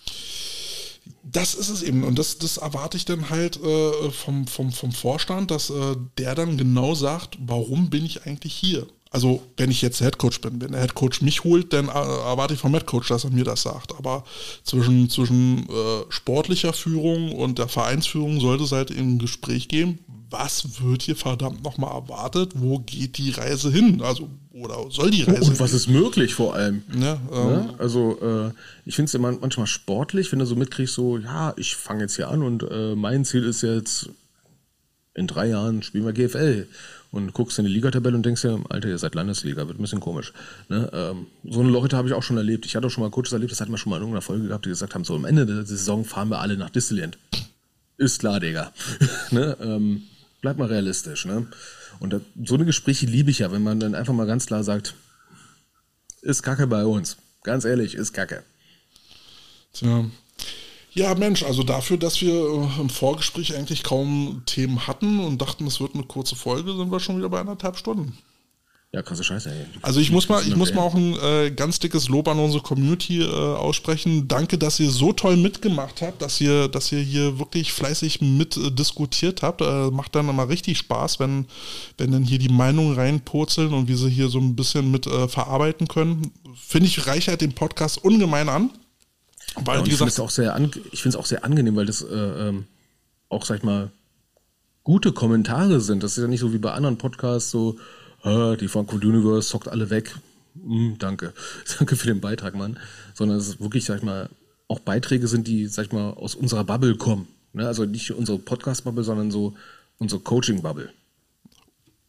Das ist es eben und das erwarte ich dann halt vom Vorstand, dass der dann genau sagt, warum bin ich eigentlich hier? Also wenn ich jetzt Headcoach bin, wenn der Headcoach mich holt, dann erwarte ich vom Headcoach, dass er mir das sagt. Aber zwischen sportlicher Führung und der Vereinsführung sollte es halt ein Gespräch geben, was wird hier verdammt nochmal erwartet, wo geht die Reise hin? Also, oder soll die Reise hin? Und was ist möglich vor allem? Ja, also ich finde es immer manchmal sportlich, wenn du so mitkriegst, so, ja, ich fange jetzt hier an und mein Ziel ist jetzt, in 3 Jahren spielen wir GFL. Und guckst in die Ligatabelle und denkst dir, Alter, ihr seid Landesliga, wird ein bisschen komisch. Ne? So eine Leute habe ich auch schon erlebt. Ich hatte auch schon mal Coaches erlebt, das hatten wir schon mal in irgendeiner Folge gehabt, die gesagt haben, so am Ende der Saison fahren wir alle nach Disneyland. Ist klar, Digga. Ne? Bleib mal realistisch. Ne? Und so eine Gespräche liebe ich ja, wenn man dann einfach mal ganz klar sagt, ist Kacke bei uns. Ganz ehrlich, ist Kacke. Tja. Ja, Mensch, also dafür, dass wir im Vorgespräch eigentlich kaum Themen hatten und dachten, es wird eine kurze Folge, sind wir schon wieder bei 1,5 Stunden. Ja, krasse Scheiße, ey. Also ich muss mal auch ein ganz dickes Lob an unsere Community aussprechen. Danke, dass ihr so toll mitgemacht habt, dass ihr hier wirklich fleißig mit diskutiert habt. Macht dann immer richtig Spaß, wenn dann hier die Meinungen reinpurzeln und wir sie hier so ein bisschen mit verarbeiten können. Finde ich, reichert den Podcast ungemein an. Weil, ja, wie gesagt, ich finde es auch sehr angenehm, weil das auch, sag ich mal, gute Kommentare sind. Das ist ja nicht so wie bei anderen Podcasts so, die Frankfurt Universe zockt alle weg. Danke. Danke für den Beitrag, Mann. Sondern es ist wirklich, sag ich mal, auch Beiträge sind, die, sag ich mal, aus unserer Bubble kommen. Ne? Also nicht unsere Podcast-Bubble, sondern so unsere Coaching-Bubble.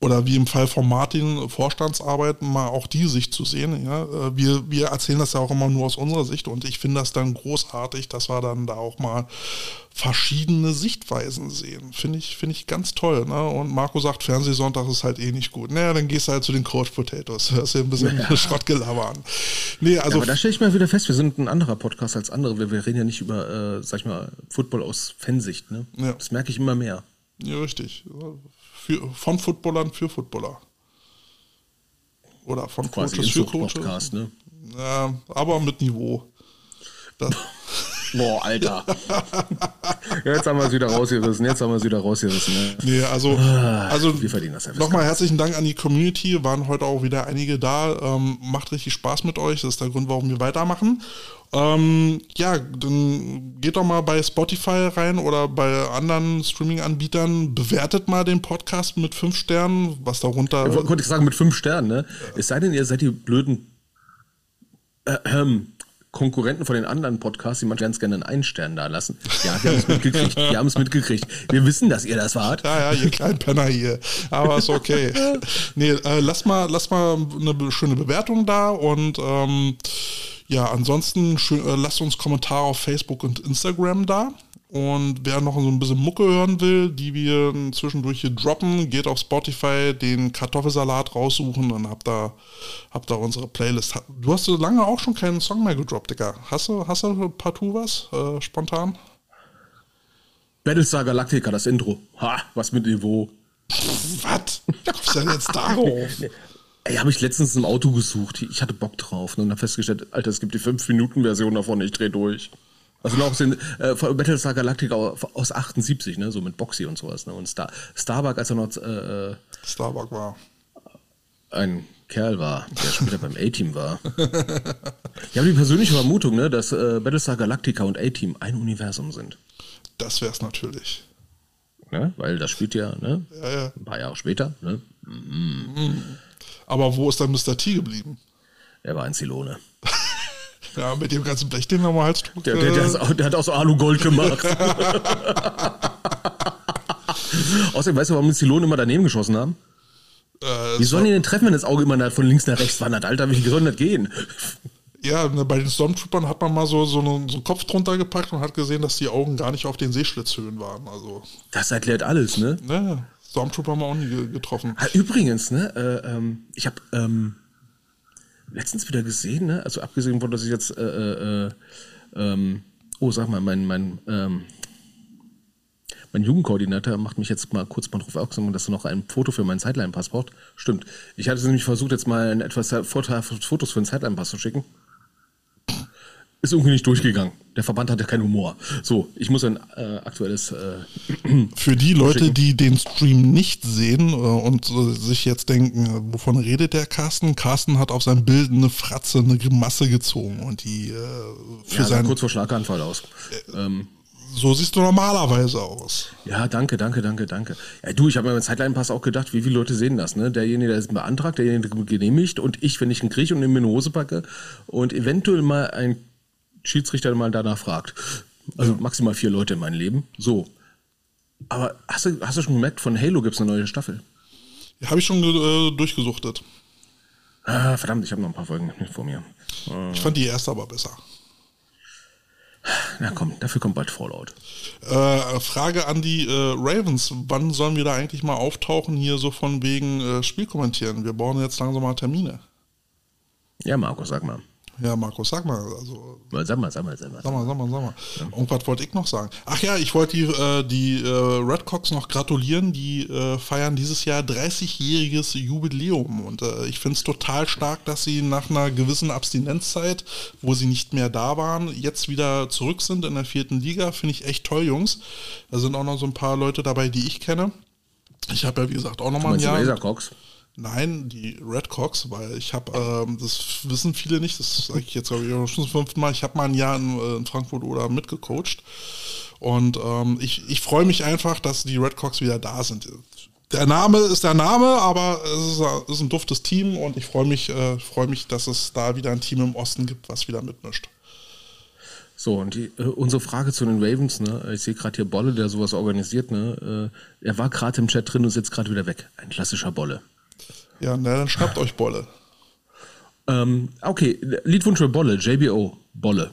oder wie im Fall von Martin, Vorstandsarbeit, mal auch die Sicht zu sehen. Ja? Wir erzählen das ja auch immer nur aus unserer Sicht und ich finde das dann großartig, dass wir dann da auch mal verschiedene Sichtweisen sehen. Finde ich ganz toll. Ne? Und Marco sagt, Fernsehsonntag ist halt eh nicht gut. Naja, dann gehst du halt zu den Couch Potatoes. Hörst dir ein bisschen Schrottgelaber an. Nee, also aber da stelle ich mal wieder fest, wir sind ein anderer Podcast als andere. Wir reden ja nicht über, sag ich mal, Football aus Fansicht. Ne? Ja. Das merke ich immer mehr. Ja, richtig. Von Footballern für Footballer. Oder von quasi Coaches für Coaches. Podcast, ne? Ja, aber mit Niveau. Boah, Alter. Jetzt haben wir es wieder rausgerissen. Ne? Nee, also wir verdienen das ja. Nochmal herzlichen Dank an die Community. Waren heute auch wieder einige da. Macht richtig Spaß mit euch. Das ist der Grund, warum wir weitermachen. Ja, dann geht doch mal bei Spotify rein oder bei anderen Streaming-Anbietern. Bewertet mal den Podcast mit 5 Sternen. Was darunter... Konnte ich sagen, mit 5 Sternen, ne? Ja. Es sei denn, ihr seid die blöden... Konkurrenten von den anderen Podcasts, die man ganz gerne einen 1 Stern da lassen. Ja, wir haben es mitgekriegt. Wir wissen, dass ihr das wart. Ja, ihr kleinen Penner hier. Aber ist okay. Nee, lass mal eine schöne Bewertung da und ja, ansonsten lasst uns Kommentare auf Facebook und Instagram da. Und wer noch so ein bisschen Mucke hören will, die wir zwischendurch hier droppen, geht auf Spotify, den Kartoffelsalat raussuchen, dann habt ihr unsere Playlist. Du hast so lange auch schon keinen Song mehr gedroppt, Digga. Hast du partout was, spontan? Battlestar Galactica, das Intro. Ha, was mit Niveau. Was? Wie kommst du denn jetzt darauf? Ey, habe ich letztens im Auto gesucht. Ich hatte Bock drauf und dann festgestellt, Alter, es gibt die 5-Minuten-Version davon, ich dreh durch. Also noch den Battlestar Galactica aus 78, ne, so mit Boxy und sowas, ne, und Starbuck, als er noch Starbuck war. Ein Kerl war, der später beim A-Team war. Ich habe die persönliche Vermutung, ne, dass Battlestar Galactica und A-Team ein Universum sind. Das wär's natürlich. Ne, weil das spielt ja, ne, ja. Ein paar Jahre später, ne. Aber wo ist dann Mr. T geblieben? Er war ein Zylone. Ja, mit dem ganzen Blech, den wir mal Hals trug. Der hat aus Alu-Gold gemacht. Außerdem, weißt du, warum die Zylonen immer daneben geschossen haben? Wie sollen die denn treffen, wenn das Auge immer von links nach rechts wandert? Alter, wie soll das gehen? Ja, bei den Stormtroopern hat man mal so einen Kopf drunter gepackt und hat gesehen, dass die Augen gar nicht auf den Seeschlitzhöhen waren. Also, das erklärt alles, ne? Ja, Stormtrooper haben wir auch nie getroffen. Übrigens, ne, ich habe letztens wieder gesehen, ne, also abgesehen von, dass ich jetzt, sag mal, mein Jugendkoordinator macht mich jetzt mal kurz mal drauf aufmerksam, dass er noch ein Foto für meinen Sideline-Pass braucht. Stimmt. Ich hatte nämlich versucht, jetzt mal etwas vorteilhafte Fotos für den Sideline-Pass zu schicken. Ist irgendwie nicht durchgegangen. Der Verband hatte keinen Humor. So, ich muss ein aktuelles... Für die Leute, die den Stream nicht sehen und sich jetzt denken, wovon redet der Carsten? Carsten hat auf seinem Bild eine Fratze, eine Grimasse gezogen und die für seinen... kurz vor Schlaganfall aus. So siehst du normalerweise aus. Ja, danke. Ja, du, ich habe mir beim Sideline-Pass auch gedacht, wie viele Leute sehen das, ne? Derjenige, der es beantragt, derjenige, der genehmigt und ich, wenn ich ihn kriege und in mir eine Hose packe und eventuell mal ein Schiedsrichter mal danach fragt. Also maximal 4 Leute in meinem Leben. So. Aber hast du schon gemerkt, von Halo gibt es eine neue Staffel? Ja, habe ich schon durchgesuchtet. Ah, verdammt, ich habe noch ein paar Folgen vor mir. Ich fand die erste aber besser. Na komm, dafür kommt bald Fallout. Frage an die Ravens. Wann sollen wir da eigentlich mal auftauchen, hier so von wegen Spiel kommentieren? Wir brauchen jetzt langsam mal Termine. Ja, Markus, sag mal. Ja, Markus, sag mal. Also, sag mal. Ja. Und was wollte ich noch sagen? Ach ja, ich wollte die Redcox noch gratulieren. Die feiern dieses Jahr 30-jähriges Jubiläum. Und ich finde es total stark, dass sie nach einer gewissen Abstinenzzeit, wo sie nicht mehr da waren, jetzt wieder zurück sind in der 4. Liga. Finde ich echt toll, Jungs. Da sind auch noch so ein paar Leute dabei, die ich kenne. Ich habe ja, wie gesagt, auch nochmal ein Jahr... Razorcox? Nein, die Redcox, weil ich habe, das wissen viele nicht, das sage ich jetzt glaube ich schon das 5. Mal, ich habe mal ein Jahr in Frankfurt oder mitgecoacht und ich freue mich einfach, dass die Redcox wieder da sind. Der Name ist der Name, aber es ist ein duftes Team und ich freue mich, dass es da wieder ein Team im Osten gibt, was wieder mitmischt. So, und unsere Frage zu den Ravens, ne? Ich sehe gerade hier Bolle, der sowas organisiert, ne? Er war gerade im Chat drin und ist jetzt gerade wieder weg. Ein klassischer Bolle. Ja, na, dann schnappt euch Bolle. Okay, Liedwunsch für Bolle, JBO, Bolle.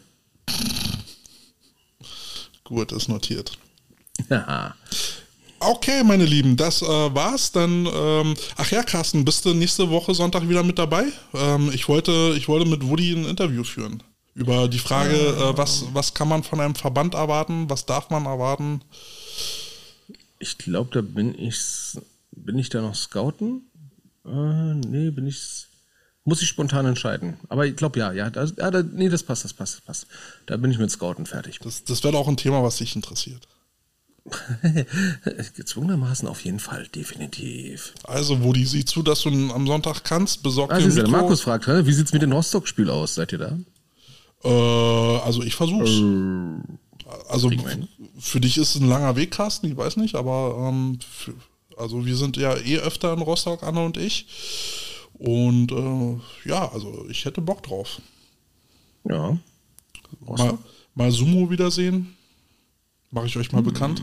Gut, ist notiert. Ja. Okay, meine Lieben, das war's. Dann, ach ja, Carsten, bist du nächste Woche Sonntag wieder mit dabei? Ich wollte mit Woody ein Interview führen. Über die Frage, was kann man von einem Verband erwarten? Was darf man erwarten? Ich glaube, da bin ich da noch scouten? Nee, muss ich spontan entscheiden. Aber ich glaube, das passt. Da bin ich mit Scouten fertig. Das wäre auch ein Thema, was dich interessiert. Gezwungenermaßen auf jeden Fall, definitiv. Also, Woody, sieh zu, dass du am Sonntag kannst. Besorg dir der Markus fragt, wie sieht es mit dem Rostock-Spiel aus? Seid ihr da? Also, ich versuch's. Also, für dich ist es ein langer Weg, Carsten, ich weiß nicht, aber also wir sind ja öfter in Rostock, Anne und ich. Und also ich hätte Bock drauf. Ja. Mal Sumo wiedersehen. Mache ich euch mal bekannt.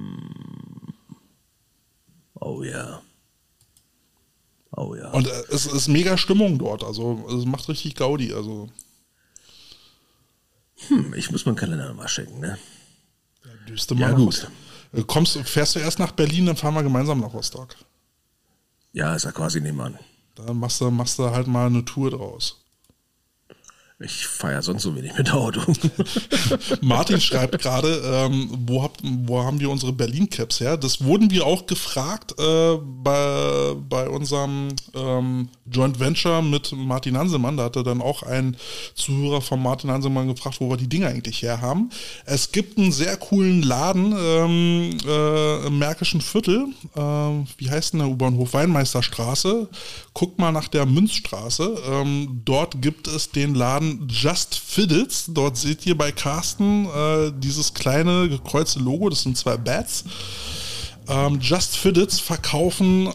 Oh ja. Und es ist mega Stimmung dort. Also es macht richtig Gaudi. Also. Ich muss meinen Kalender mal checken, ne? Ja, düste mal gut. Fährst du erst nach Berlin, dann fahren wir gemeinsam nach Rostock. Ja, ist ja quasi nebenan. Da machst du halt mal eine Tour draus. Ich fahre ja sonst so wenig mit Auto. Martin schreibt gerade, wo haben wir unsere Berlin-Caps her? Das wurden wir auch gefragt bei unserem Joint Venture mit Martin Hansemann. Da hatte dann auch ein Zuhörer von Martin Hansemann gefragt, wo wir die Dinge eigentlich her haben. Es gibt einen sehr coolen Laden im Märkischen Viertel. Wie heißt denn der U-Bahnhof? Weinmeisterstraße. Guckt mal nach der Münzstraße. Dort gibt es den Laden Just Fiddles. Dort seht ihr bei Carsten dieses kleine gekreuzte Logo. Das sind 2 Bats. Just Fiddles verkaufen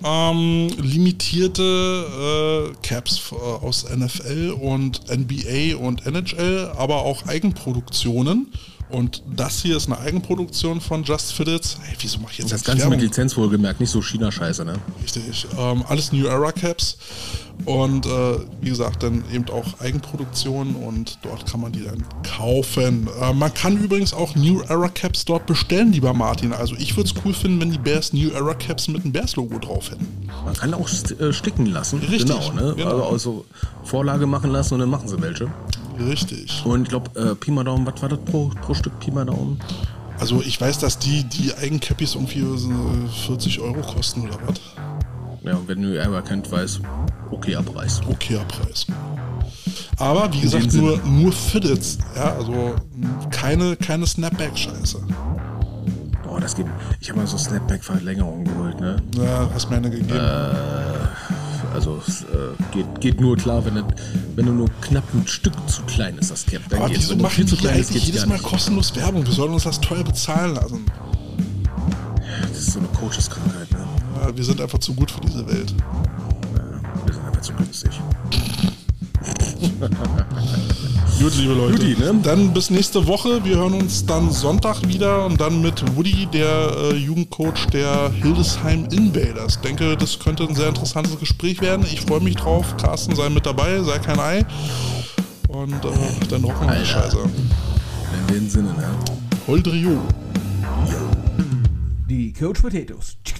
limitierte Caps aus NFL und NBA und NHL, aber auch Eigenproduktionen. Und das hier ist eine Eigenproduktion von Just Fiddles. Hey, wieso mache ich jetzt das Ganze Werbung? mit Lizenz wohlgemerkt, nicht so China-Scheiße, ne? Richtig. Alles New Era Caps. Und wie gesagt, dann eben auch Eigenproduktion und dort kann man die dann kaufen. Man kann übrigens auch New Era Caps dort bestellen, lieber Martin. Also ich würde es cool finden, wenn die Bears New Era Caps mit einem Bears-Logo drauf hätten. Man kann auch sticken lassen. Richtig, genau, ne? Genau. Also Vorlage machen lassen und dann machen sie welche. Richtig. Und ich glaube, Pi mal Daumen, was war das pro Stück Pi mal Daumen? Also ich weiß, dass die Eigencappies irgendwie 40 € kosten oder was? Ja, und wenn du Era kennt, weiß, okayer Preis. Okayer Preis. Aber wie gesagt, nur Fiddles. Ja, also keine Snapback-Scheiße. Boah, das geht. Ich habe mal so Snapback-Verlängerung geholt, ne? Ja, hast mir eine gegeben. Also geht nur klar, wenn du nur knapp ein Stück zu klein ist, das Cap. Aber wieso machen die eigentlich jedes Mal kostenlos Werbung? Wir sollen uns das teuer bezahlen lassen. Das ist so eine Coaches-Krankheit, ne? Ja, wir sind einfach zu gut für diese Welt. Ja, wir sind einfach zu günstig. Gut, liebe Leute. Woody, ne? Dann bis nächste Woche. Wir hören uns dann Sonntag wieder und dann mit Woody, der Jugendcoach der Hildesheim Invaders. Ich denke, das könnte ein sehr interessantes Gespräch werden. Ich freue mich drauf. Carsten, sei mit dabei, sei kein Ei. Und dann rocken wir die Scheiße. In dem Sinne, ne? Holdrio. Die Coach Potatoes.